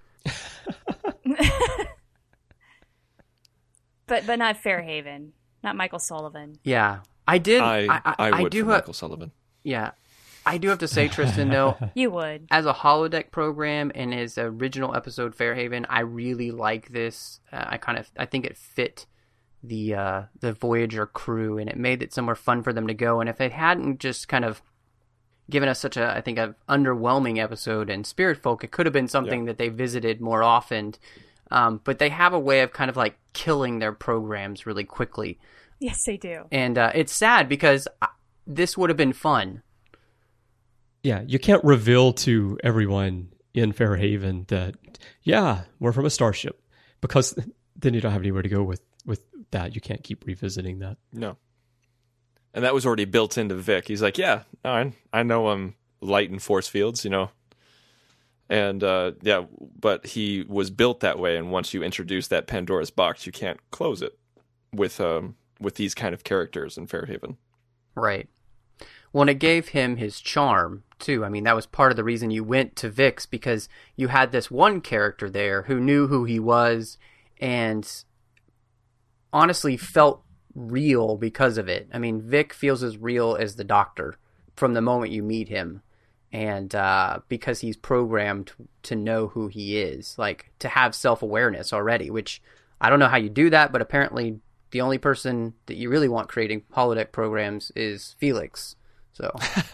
But not Fairhaven. Not Michael Sullivan. Yeah. I did. I would do for Michael Sullivan. Yeah. I do have to say, Tristan, though, you would. As a holodeck program and as an original episode Fairhaven, I really like this. I think it fit the Voyager crew, and it made it somewhere fun for them to go. And if they hadn't just kind of given us such an underwhelming episode in Spirit Folk, it could have been something that they visited more often. But they have a way of kind of like killing their programs really quickly. Yes, they do. And it's sad because this would have been fun. Yeah, you can't reveal to everyone in Fairhaven that, we're from a starship, because then you don't have anywhere to go with that. You can't keep revisiting that. No. And that was already built into Vic. He's like, I know I'm light in force fields, And, but he was built that way, and once you introduce that Pandora's box, you can't close it with these kind of characters in Fairhaven. Right. Well, and it gave him his charm, too. I mean, that was part of the reason you went to Vic's, because you had this one character there who knew who he was and honestly felt real because of it. I mean, Vic feels as real as the Doctor from the moment you meet him. And because he's programmed to know who he is, like to have self-awareness already, which I don't know how you do that, but apparently the only person that you really want creating holodeck programs is Felix. So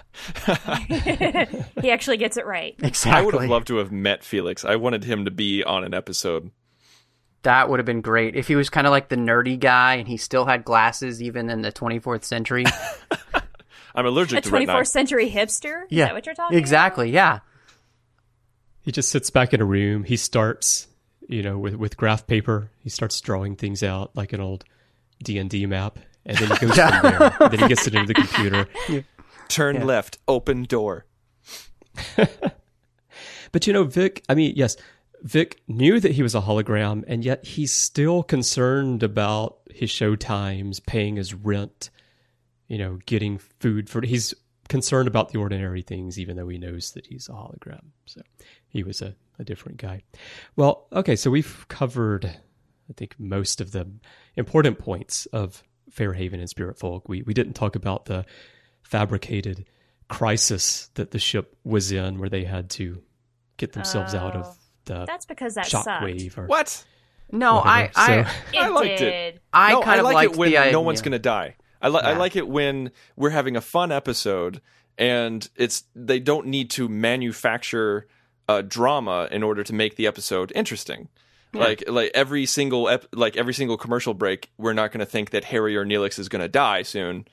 he actually gets it right. Exactly. I would have loved to have met Felix. I wanted him to be on an episode. That would have been great if he was kind of like the nerdy guy and he still had glasses even in the 24th century. I'm allergic to retinite. A 24th century hipster? Yeah. Is that what you're talking exactly, about? Yeah. He just sits back in a room. He starts, with graph paper. He starts drawing things out like an old D&D map. And then he goes from there. Then he gets it into the computer. Turn left, open door. But Vic, I mean, yes, Vic knew that he was a hologram, and yet he's still concerned about his show times, paying his rent, getting food he's concerned about the ordinary things, even though he knows that he's a hologram. So he was a different guy. Well, okay, so we've covered, I think, most of the important points of Fairhaven and Spirit Folk. We didn't talk about the fabricated crisis that the ship was in, where they had to get themselves out of the that's because that shockwave. Or What? No, whatever. I liked it. I No, kind I of like liked it when the idea. no one's going to die. I like it when we're having a fun episode and they don't need to manufacture drama in order to make the episode interesting. Yeah. Like every single commercial break, we're not going to think that Harry or Neelix is going to die soon.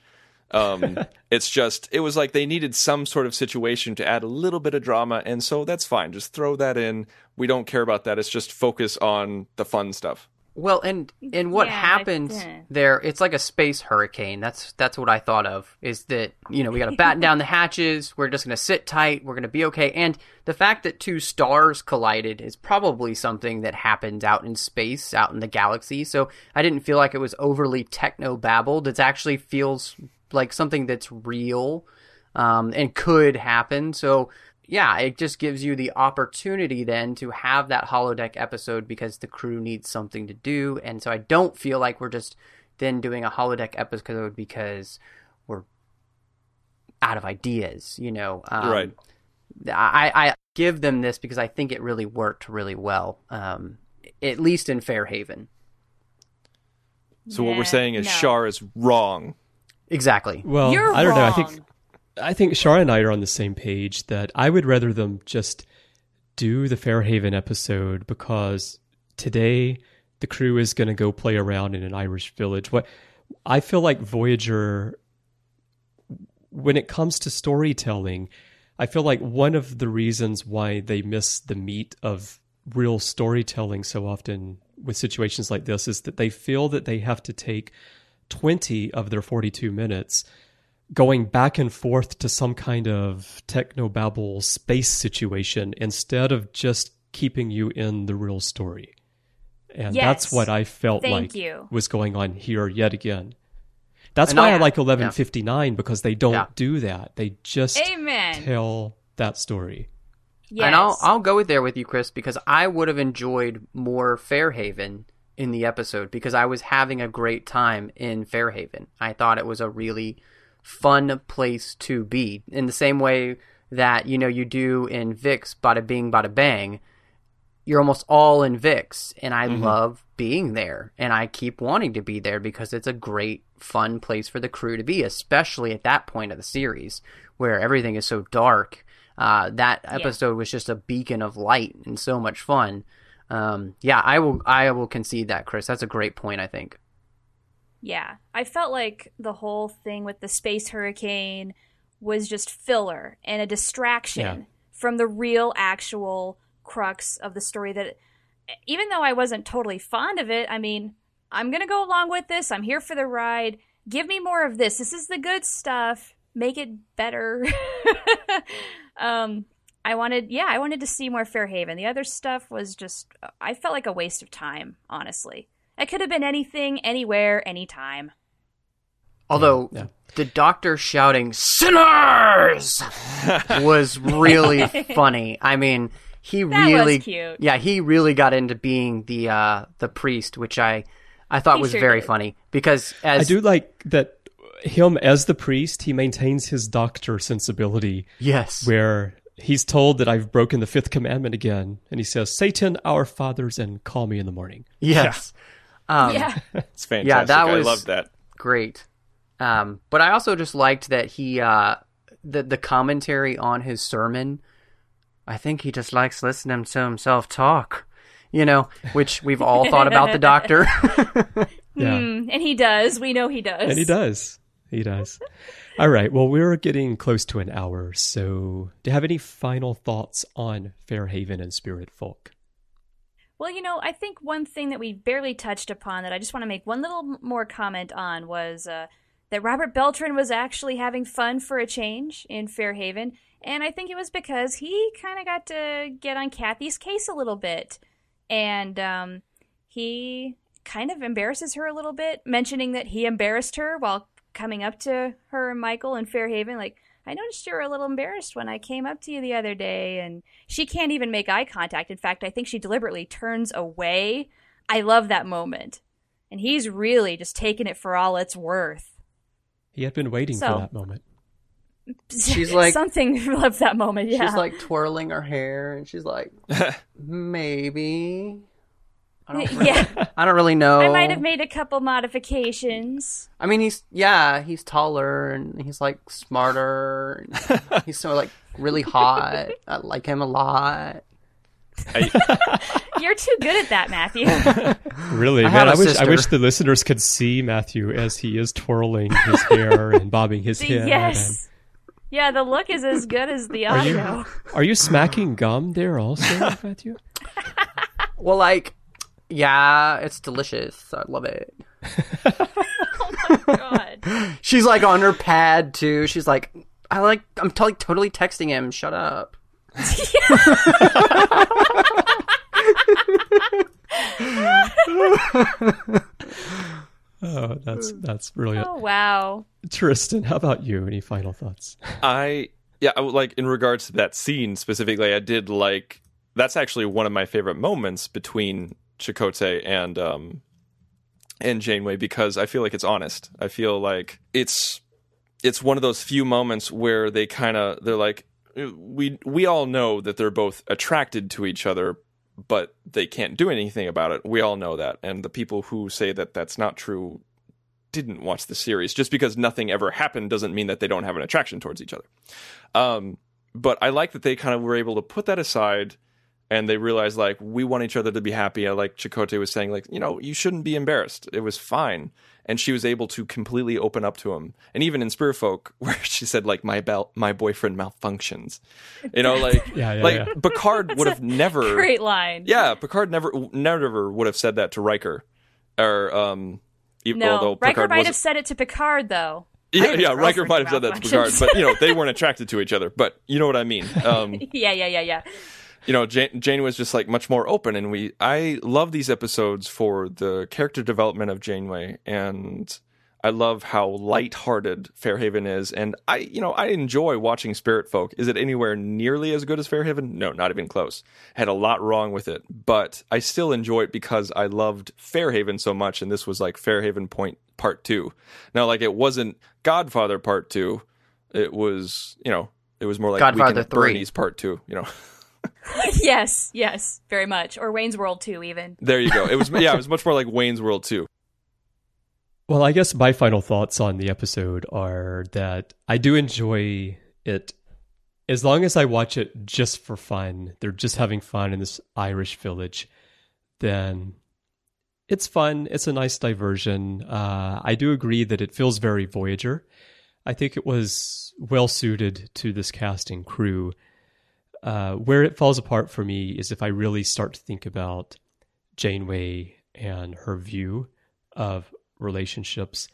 It was like they needed some sort of situation to add a little bit of drama, and so that's fine. Just throw that in. We don't care about that. It's just focus on the fun stuff. Well, and what happens there, it's like a space hurricane. That's what I thought of, is that, we got to batten down the hatches. We're just going to sit tight. We're going to be okay. And the fact that two stars collided is probably something that happened out in space, out in the galaxy. So I didn't feel like it was overly techno-babbled. It actually feels like something that's real and could happen. So yeah, it just gives you the opportunity then to have that holodeck episode because the crew needs something to do. And so I don't feel like we're just then doing a holodeck episode because we're out of ideas, Right. I give them this because I think it really worked really well, at least in Fairhaven. So what we're saying is Shar is wrong. Exactly. Well, You're I don't wrong. know. I think Shar and I are on the same page that I would rather them just do the Fairhaven episode, because today the crew is going to go play around in an Irish village. What I feel like Voyager, when it comes to storytelling, I feel like one of the reasons why they miss the meat of real storytelling so often with situations like this is that they feel that they have to take 20 of their 42 minutes going back and forth to some kind of technobabble space situation instead of just keeping you in the real story. And that's what I felt was going on here yet again. That's why I like 1159, because they don't do that. They just tell that story. Yes. And I'll go there with you, Chris, because I would have enjoyed more Fairhaven in the episode because I was having a great time in Fairhaven. I thought it was a really fun place to be, in the same way that you do in Vic's Bada Bing Bada Bang. You're almost all in Vic's, and I love being there, and I keep wanting to be there because it's a great fun place for the crew to be, especially at that point of the series where everything is so dark. That episode was just a beacon of light and so much fun. I will concede that, Chris. That's a great point, I think. Yeah, I felt like the whole thing with the space hurricane was just filler and a distraction from the real, actual crux of the story. That, even though I wasn't totally fond of it, I mean, I'm going to go along with this. I'm here for the ride. Give me more of this. This is the good stuff. Make it better. I wanted to see more Fairhaven. The other stuff was just, I felt like a waste of time, honestly. It could have been anything, anywhere, anytime. Although the Doctor shouting "Sinners" was really funny. I mean, he really, was cute. Yeah, he really got into being the priest, which I thought was very funny, because I do like that him as the priest. He maintains his Doctor sensibility. Yes, where he's told that I've broken the fifth commandment again, and he says, "Satan, our fathers, and call me in the morning." Yes. It's fantastic. Yeah, that was I love that. Great. But I also just liked that he, the commentary on his sermon, I think he just likes listening to himself talk, which we've all thought about the Doctor. And he does. We know he does. And he does. He does. All right. Well, we're getting close to an hour. So do you have any final thoughts on Fairhaven and Spirit Folk? Well, I think one thing that we barely touched upon that I just want to make one little more comment on was that Robert Beltran was actually having fun for a change in Fairhaven. And I think it was because he kind of got to get on Kathy's case a little bit. And he kind of embarrasses her a little bit, mentioning that he embarrassed her while coming up to her and Michael in Fairhaven. Like, I noticed you were a little embarrassed when I came up to you the other day. And she can't even make eye contact. In fact, I think she deliberately turns away. I love that moment. And he's really just taking it for all it's worth. He had been waiting for that moment. She's like something of that moment. Yeah, she's like twirling her hair, and she's like, maybe. I don't really know. I might have made a couple modifications. I mean, he's taller and he's like smarter. And he's so like really hot. I like him a lot. You're too good at that, Matthew. Really, man. I wish the listeners could see Matthew as he is twirling his hair and bobbing his head. Yes. Yeah, the look is as good as the audio. Are you smacking gum there also, Matthew? Well, like, yeah, it's delicious. I love it. Oh my god. She's like on her pad too. She's like, I'm totally texting him. Shut up. Oh, that's brilliant. Oh, wow. Tristan, how about you? Any final thoughts? Like in regards to that scene specifically, I did like, that's actually one of my favorite moments between Chakotay and Janeway, because I feel like it's honest. I feel like it's one of those few moments where they're like, we all know that they're both attracted to each other, but they can't do anything about it. We all know that. And the people who say that that's not true didn't watch the series. Just because nothing ever happened doesn't mean that they don't have an attraction towards each other. But I like that they kind of were able to put that aside, and they realized, like, we want each other to be happy. Like Chakotay was saying, like, you shouldn't be embarrassed. It was fine. And she was able to completely open up to him. And even in Spearfolk, where she said, like, my boyfriend malfunctions. Yeah. Picard would have never... Great line. Yeah, Picard never would have said that to Riker. Or, no, Riker might have said it to Picard, though. Yeah, Riker might have said that to Picard. But, they weren't attracted to each other. But you know what I mean. Yeah. Jane was just like much more open, and I love these episodes for the character development of Janeway, and I love how lighthearted Fairhaven is, and I enjoy watching Spirit Folk. Is it anywhere nearly as good as Fairhaven? No, not even close. Had a lot wrong with it, but I still enjoy it because I loved Fairhaven so much, and this was like Fairhaven Part 2. Now, like, it wasn't Godfather Part 2. It was, it was more like Godfather Weekend at 3. Bernie's Part 2, Yes, very much. Or Wayne's World 2, even. There you go. It was much more like Wayne's World 2. Well, I guess my final thoughts on the episode are that I do enjoy it as long as I watch it just for fun. They're just having fun in this Irish village. Then it's fun. It's a nice diversion. I do agree that it feels very Voyager. I think it was well suited to this cast and crew. Where it falls apart for me is if I really start to think about Janeway and her view of relationships.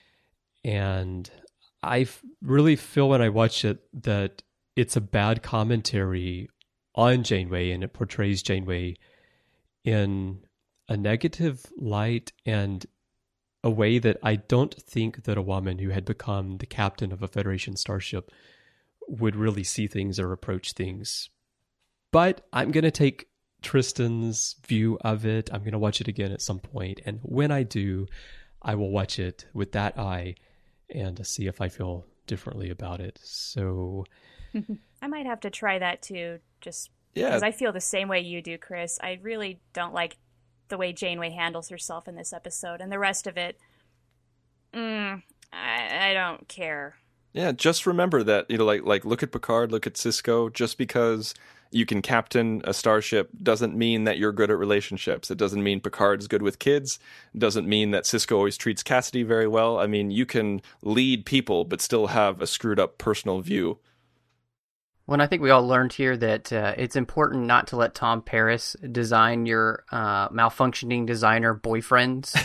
And I really feel when I watch it that it's a bad commentary on Janeway, and it portrays Janeway in a negative light and a way that I don't think that a woman who had become the captain of a Federation starship would really see things or approach things. But I'm going to take Tristan's view of it. I'm going to watch it again at some point. And when I do, I will watch it with that eye and see if I feel differently about it. So I might have to try that too, just Yeah. because I feel the same way you do, Chris. I really don't like the way Janeway handles herself in this episode, and the rest of it, I don't care. Yeah, just remember that, like look at Picard, look at Sisko. Just because you can captain a starship doesn't mean that you're good at relationships. It doesn't mean Picard's good with kids. It doesn't mean that Sisko always treats Cassidy very well. I mean, you can lead people but still have a screwed up personal view. Well, and I think we all learned here that it's important not to let Tom Paris design your malfunctioning designer boyfriends,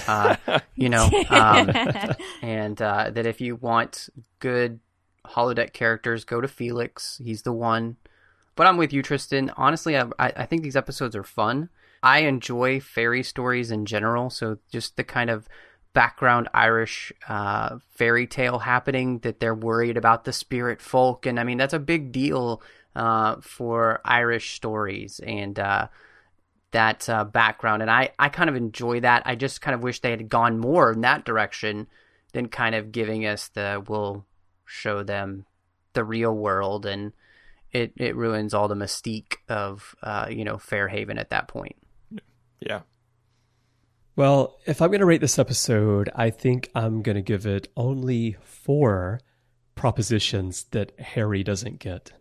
and that if you want good holodeck characters, go to Felix. He's the one. But I'm with you, Tristan. Honestly, I think these episodes are fun. I enjoy fairy stories in general, so just the kind of background Irish fairy tale happening that they're worried about the spirit folk, and I mean that's a big deal for Irish stories and that background, and I kind of enjoy that. I just kind of wish they had gone more in that direction than kind of giving us we'll show them the real world, and it ruins all the mystique of Fairhaven at that point. Yeah. Well, if I'm going to rate this episode, I think I'm going to give it only 4 propositions that Harry doesn't get.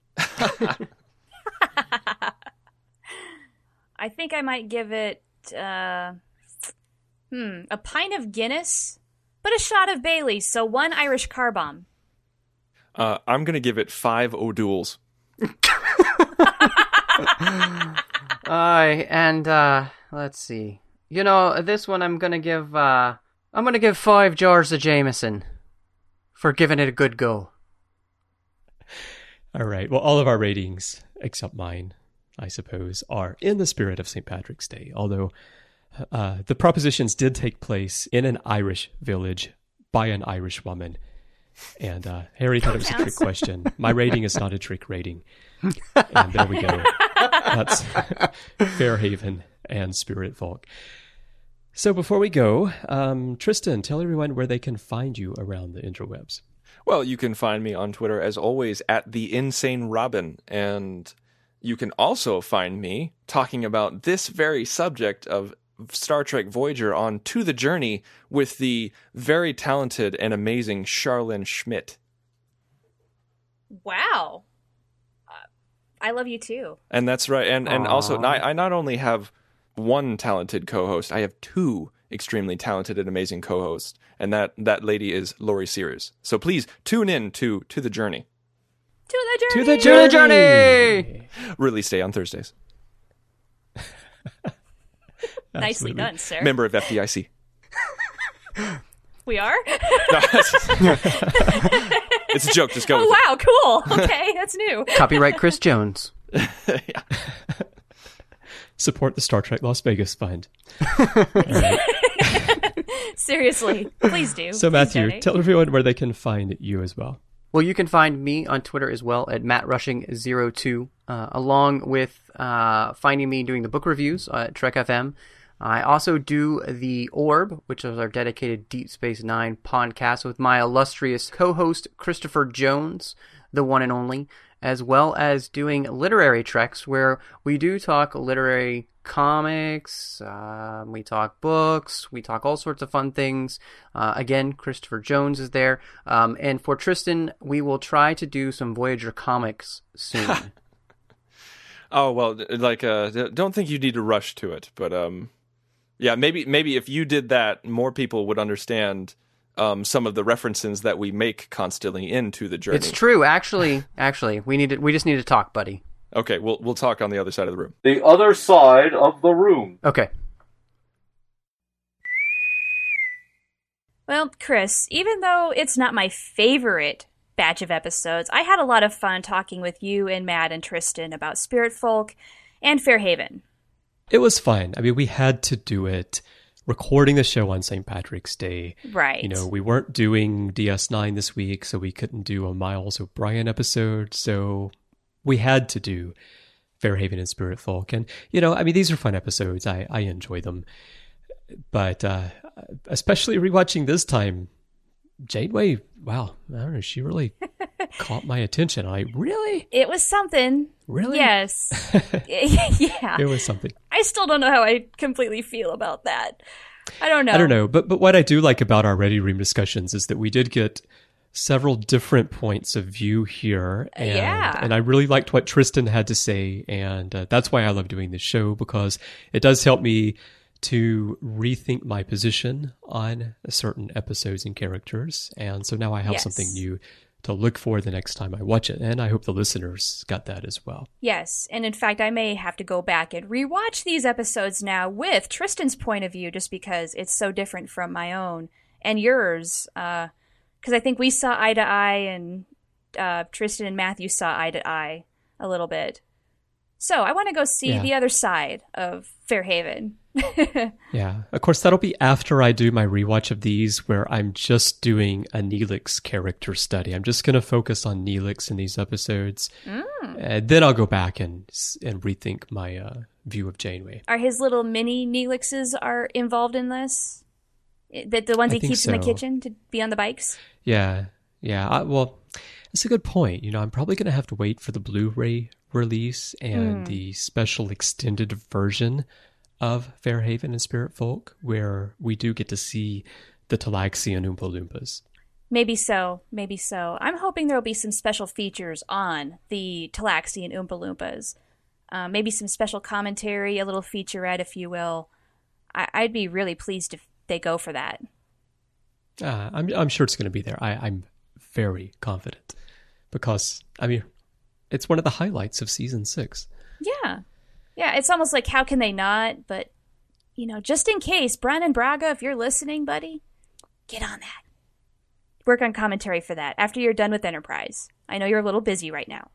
I think I might give it a pint of Guinness, but a shot of Bailey's, so 1 Irish car bomb. I'm going to give it 5 O'Douls. Let's see. This one I'm gonna give 5 jars of Jameson for giving it a good go. All right. Well, all of our ratings, except mine, I suppose, are in the spirit of St. Patrick's Day. Although the propositions did take place in an Irish village by an Irish woman. And Harry thought it was a trick question. My rating is not a trick rating. And there we go. That's Fairhaven and Spirit Folk. So before we go, Tristan, tell everyone where they can find you around the interwebs. Well, you can find me on Twitter, as always, at The Insane Robin. And you can also find me talking about this very subject of Star Trek Voyager on To the Journey with the very talented and amazing Charlene Schmidt. Wow. I love you too. And that's right. And also, I not only have one talented co-host, I have 2 extremely talented and amazing co-hosts. And that lady is Lori Sears. So please tune in to The Journey. To the Journey! To the To the Journey! Release day on Thursdays. Nicely done, sir. Member of FDIC. We are? No, it's a joke. Just go with wow, cool. Okay, that's new. Copyright Chris Jones. Yeah. Support the Star Trek Las Vegas Fund. Seriously, please do. So Please Matthew, donate. tell everyone where they can find you as well. Well, you can find me on Twitter as well at MattRushing02, along with finding me doing the book reviews at Trek FM. I also do the Orb, which is our dedicated Deep Space Nine podcast with my illustrious co-host Christopher Jones, the one and only, as well as doing literary treks where we do talk literary comics, we talk books, we talk all sorts of fun things. Again, Christopher Jones is there. And for Tristan, we will try to do some Voyager comics soon. Oh, well, don't think you need to rush to it, but yeah, maybe if you did that, more people would understand some of the references that we make constantly into The Journey. It's true, actually, we just need to talk, buddy. Okay, we'll talk on the other side of the room. The other side of the room. Okay. Well, Chris, even though it's not my favorite batch of episodes, I had a lot of fun talking with you and Matt and Tristan about Spirit Folk and Fairhaven. It was fun. I mean, we had to do it. Recording the show on St. Patrick's Day. Right. You know, we weren't doing DS9 this week, so we couldn't do a Miles O'Brien episode. So we had to do Fairhaven and Spirit Folk. And, you know, I mean, these are fun episodes. I enjoy them. But especially rewatching this time, Janeway, wow, I don't know, she really caught my attention. Really? It was something. Really? Yes. Yeah. It was something. I still don't know how I completely feel about that. I don't know. But what I do like about our Ready Room discussions is that we did get several different points of view here. And I really liked what Tristan had to say. And that's why I love doing this show, because it does help me to rethink my position on certain episodes and characters. And so now I have something new to look for the next time I watch it. And I hope the listeners got that as well. Yes, and in fact, I may have to go back and rewatch these episodes now with Tristan's point of view, just because it's so different from my own and yours. Because I think we saw eye to eye, and Tristan and Matthew saw eye to eye a little bit. So I want to go see the other side of Fairhaven. Yeah. Of course, that'll be after I do my rewatch of these, where I'm just doing a Neelix character study. I'm just going to focus on Neelix in these episodes. And then I'll go back and rethink my view of Janeway. Are his little mini Neelixes are involved in this? The ones he keeps in the kitchen to be on the bikes? Yeah. Well, that's a good point. I'm probably going to have to wait for the Blu-ray release and the special extended version of Fairhaven and Spirit Folk, where we do get to see the Talaxian Oompa Loompas. Maybe so. I'm hoping there will be some special features on the Talaxian Oompa Loompas. Maybe some special commentary, a little featurette, if you will. I'd be really pleased if they go for that. I'm sure it's going to be there. I'm very confident because, it's one of the highlights of season 6. Yeah, it's almost like, how can they not? But, just in case, Brannon Braga, if you're listening, buddy, get on that. Work on commentary for that after you're done with Enterprise. I know you're a little busy right now.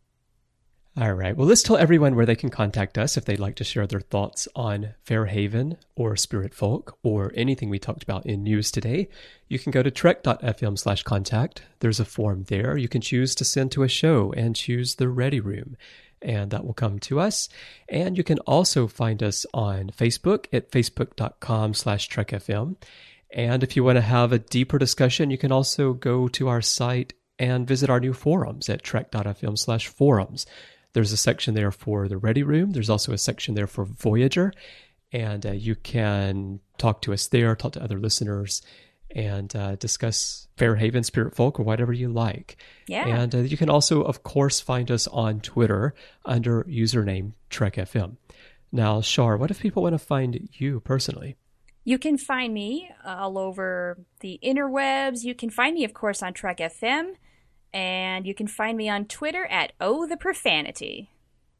All right. Well, let's tell everyone where they can contact us if they'd like to share their thoughts on Fairhaven or Spirit Folk or anything we talked about in news today. You can go to trek.fm/contact. There's a form there. You can choose to send to a show and choose the Ready Room, and that will come to us. And you can also find us on Facebook at facebook.com/trekfm. And if you want to have a deeper discussion, you can also go to our site and visit our new forums at trek.fm/forums. There's a section there for the Ready Room. There's also a section there for Voyager. And you can talk to us there, talk to other listeners, and discuss Fairhaven, Spirit Folk, or whatever you like. Yeah. And you can also, of course, find us on Twitter under username TrekFM. Now, Shar, what if people want to find you personally? You can find me all over the interwebs. You can find me, of course, on Trek FM. And you can find me on Twitter at @OhTheProfanity.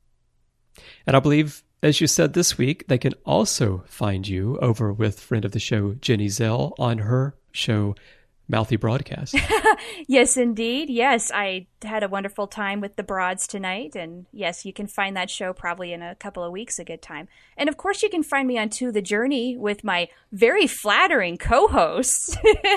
And I believe, as you said this week, they can also find you over with friend of the show, Jenny Zell, on her show, Mouthy Broadcast. Yes, indeed. Yes, I had a wonderful time with the Broads tonight. And yes, you can find that show probably in a couple of weeks, a good time. And of course, you can find me on To the Journey with my very flattering co-hosts.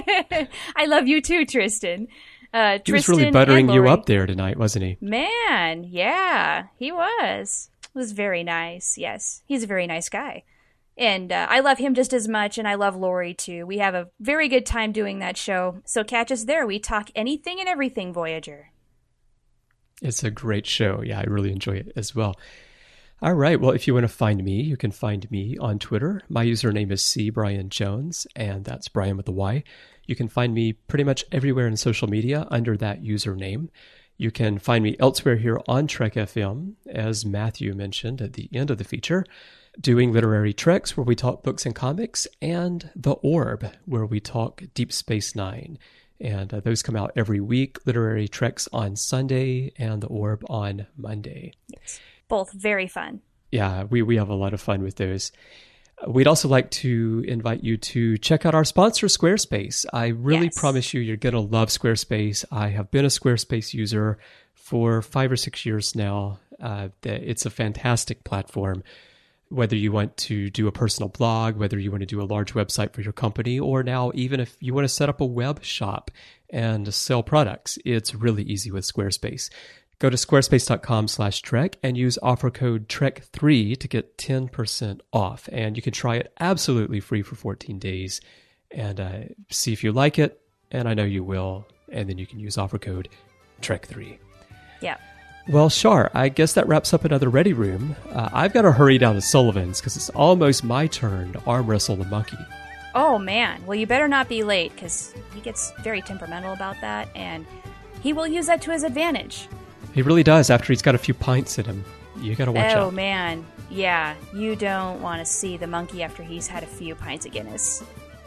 I love you too, Tristan. He was really buttering you up there tonight, wasn't he? Man, yeah, he was. It was very nice, yes. He's a very nice guy. And I love him just as much, and I love Lori, too. We have a very good time doing that show. So catch us there. We talk anything and everything, Voyager. It's a great show. Yeah, I really enjoy it as well. All right. Well, if you want to find me, you can find me on Twitter. My username is CBrianJones, and that's Brian with a Y. You can find me pretty much everywhere in social media under that username. You can find me elsewhere here on Trek FM, as Matthew mentioned at the end of the feature, doing Literary Treks, where we talk books and comics, and The Orb, where we talk Deep Space Nine. And those come out every week. Literary Treks on Sunday and The Orb on Monday. Yes. Both very fun. Yeah, we have a lot of fun with those. We'd also like to invite you to check out our sponsor, Squarespace. I really promise you're going to love Squarespace. I have been a Squarespace user for 5 or 6 years now. It's a fantastic platform. Whether you want to do a personal blog, whether you want to do a large website for your company, or now even if you want to set up a web shop and sell products, it's really easy with Squarespace. Go to squarespace.com/Trek and use offer code TREK3 to get 10% off. And you can try it absolutely free for 14 days and see if you like it. And I know you will. And then you can use offer code TREK3. Yeah. Well, Shar, I guess that wraps up another Ready Room. I've got to hurry down to Sullivan's because it's almost my turn to arm wrestle the monkey. Oh, man. Well, you better not be late because he gets very temperamental about that. And he will use that to his advantage. He really does after he's got a few pints in him. You got to watch out. Oh, man. Yeah, you don't want to see the monkey after he's had a few pints of Guinness.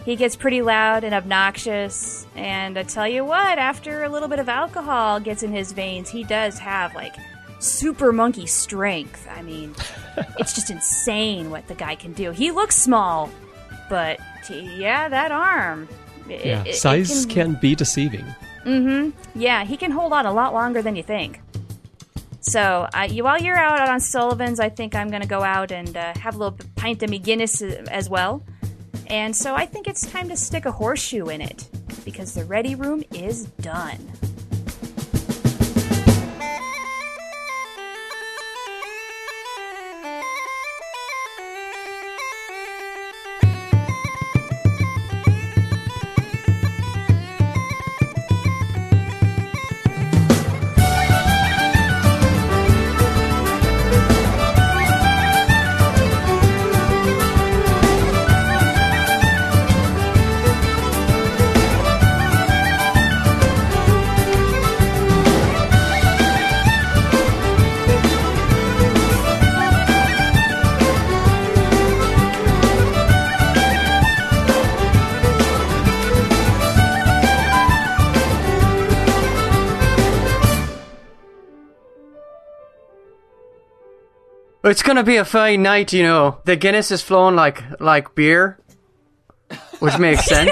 He gets pretty loud and obnoxious, and I tell you what, after a little bit of alcohol gets in his veins, he does have, like, super monkey strength. I mean, it's just insane what the guy can do. He looks small, but, yeah, that arm. Size can be deceiving. Mm-hmm. Yeah, he can hold on a lot longer than you think. So, while you're out on Sullivan's, I think I'm going to go out and have a little pint of me Guinness as well. And so I think it's time to stick a horseshoe in it, because the ready room is done. It's gonna be a fine night, you know. The Guinness is flowing like beer, which makes sense.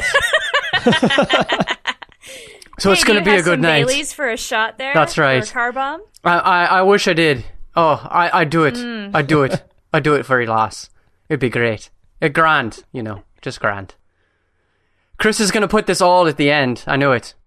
So it's gonna be a good night. Baileys for a shot there. That's right. For a car bomb. I wish I did. Oh, I do it. I do it. I do it for your loss. It'd be great. Grand, you know, just grand. Chris is gonna put this all at the end. I know it.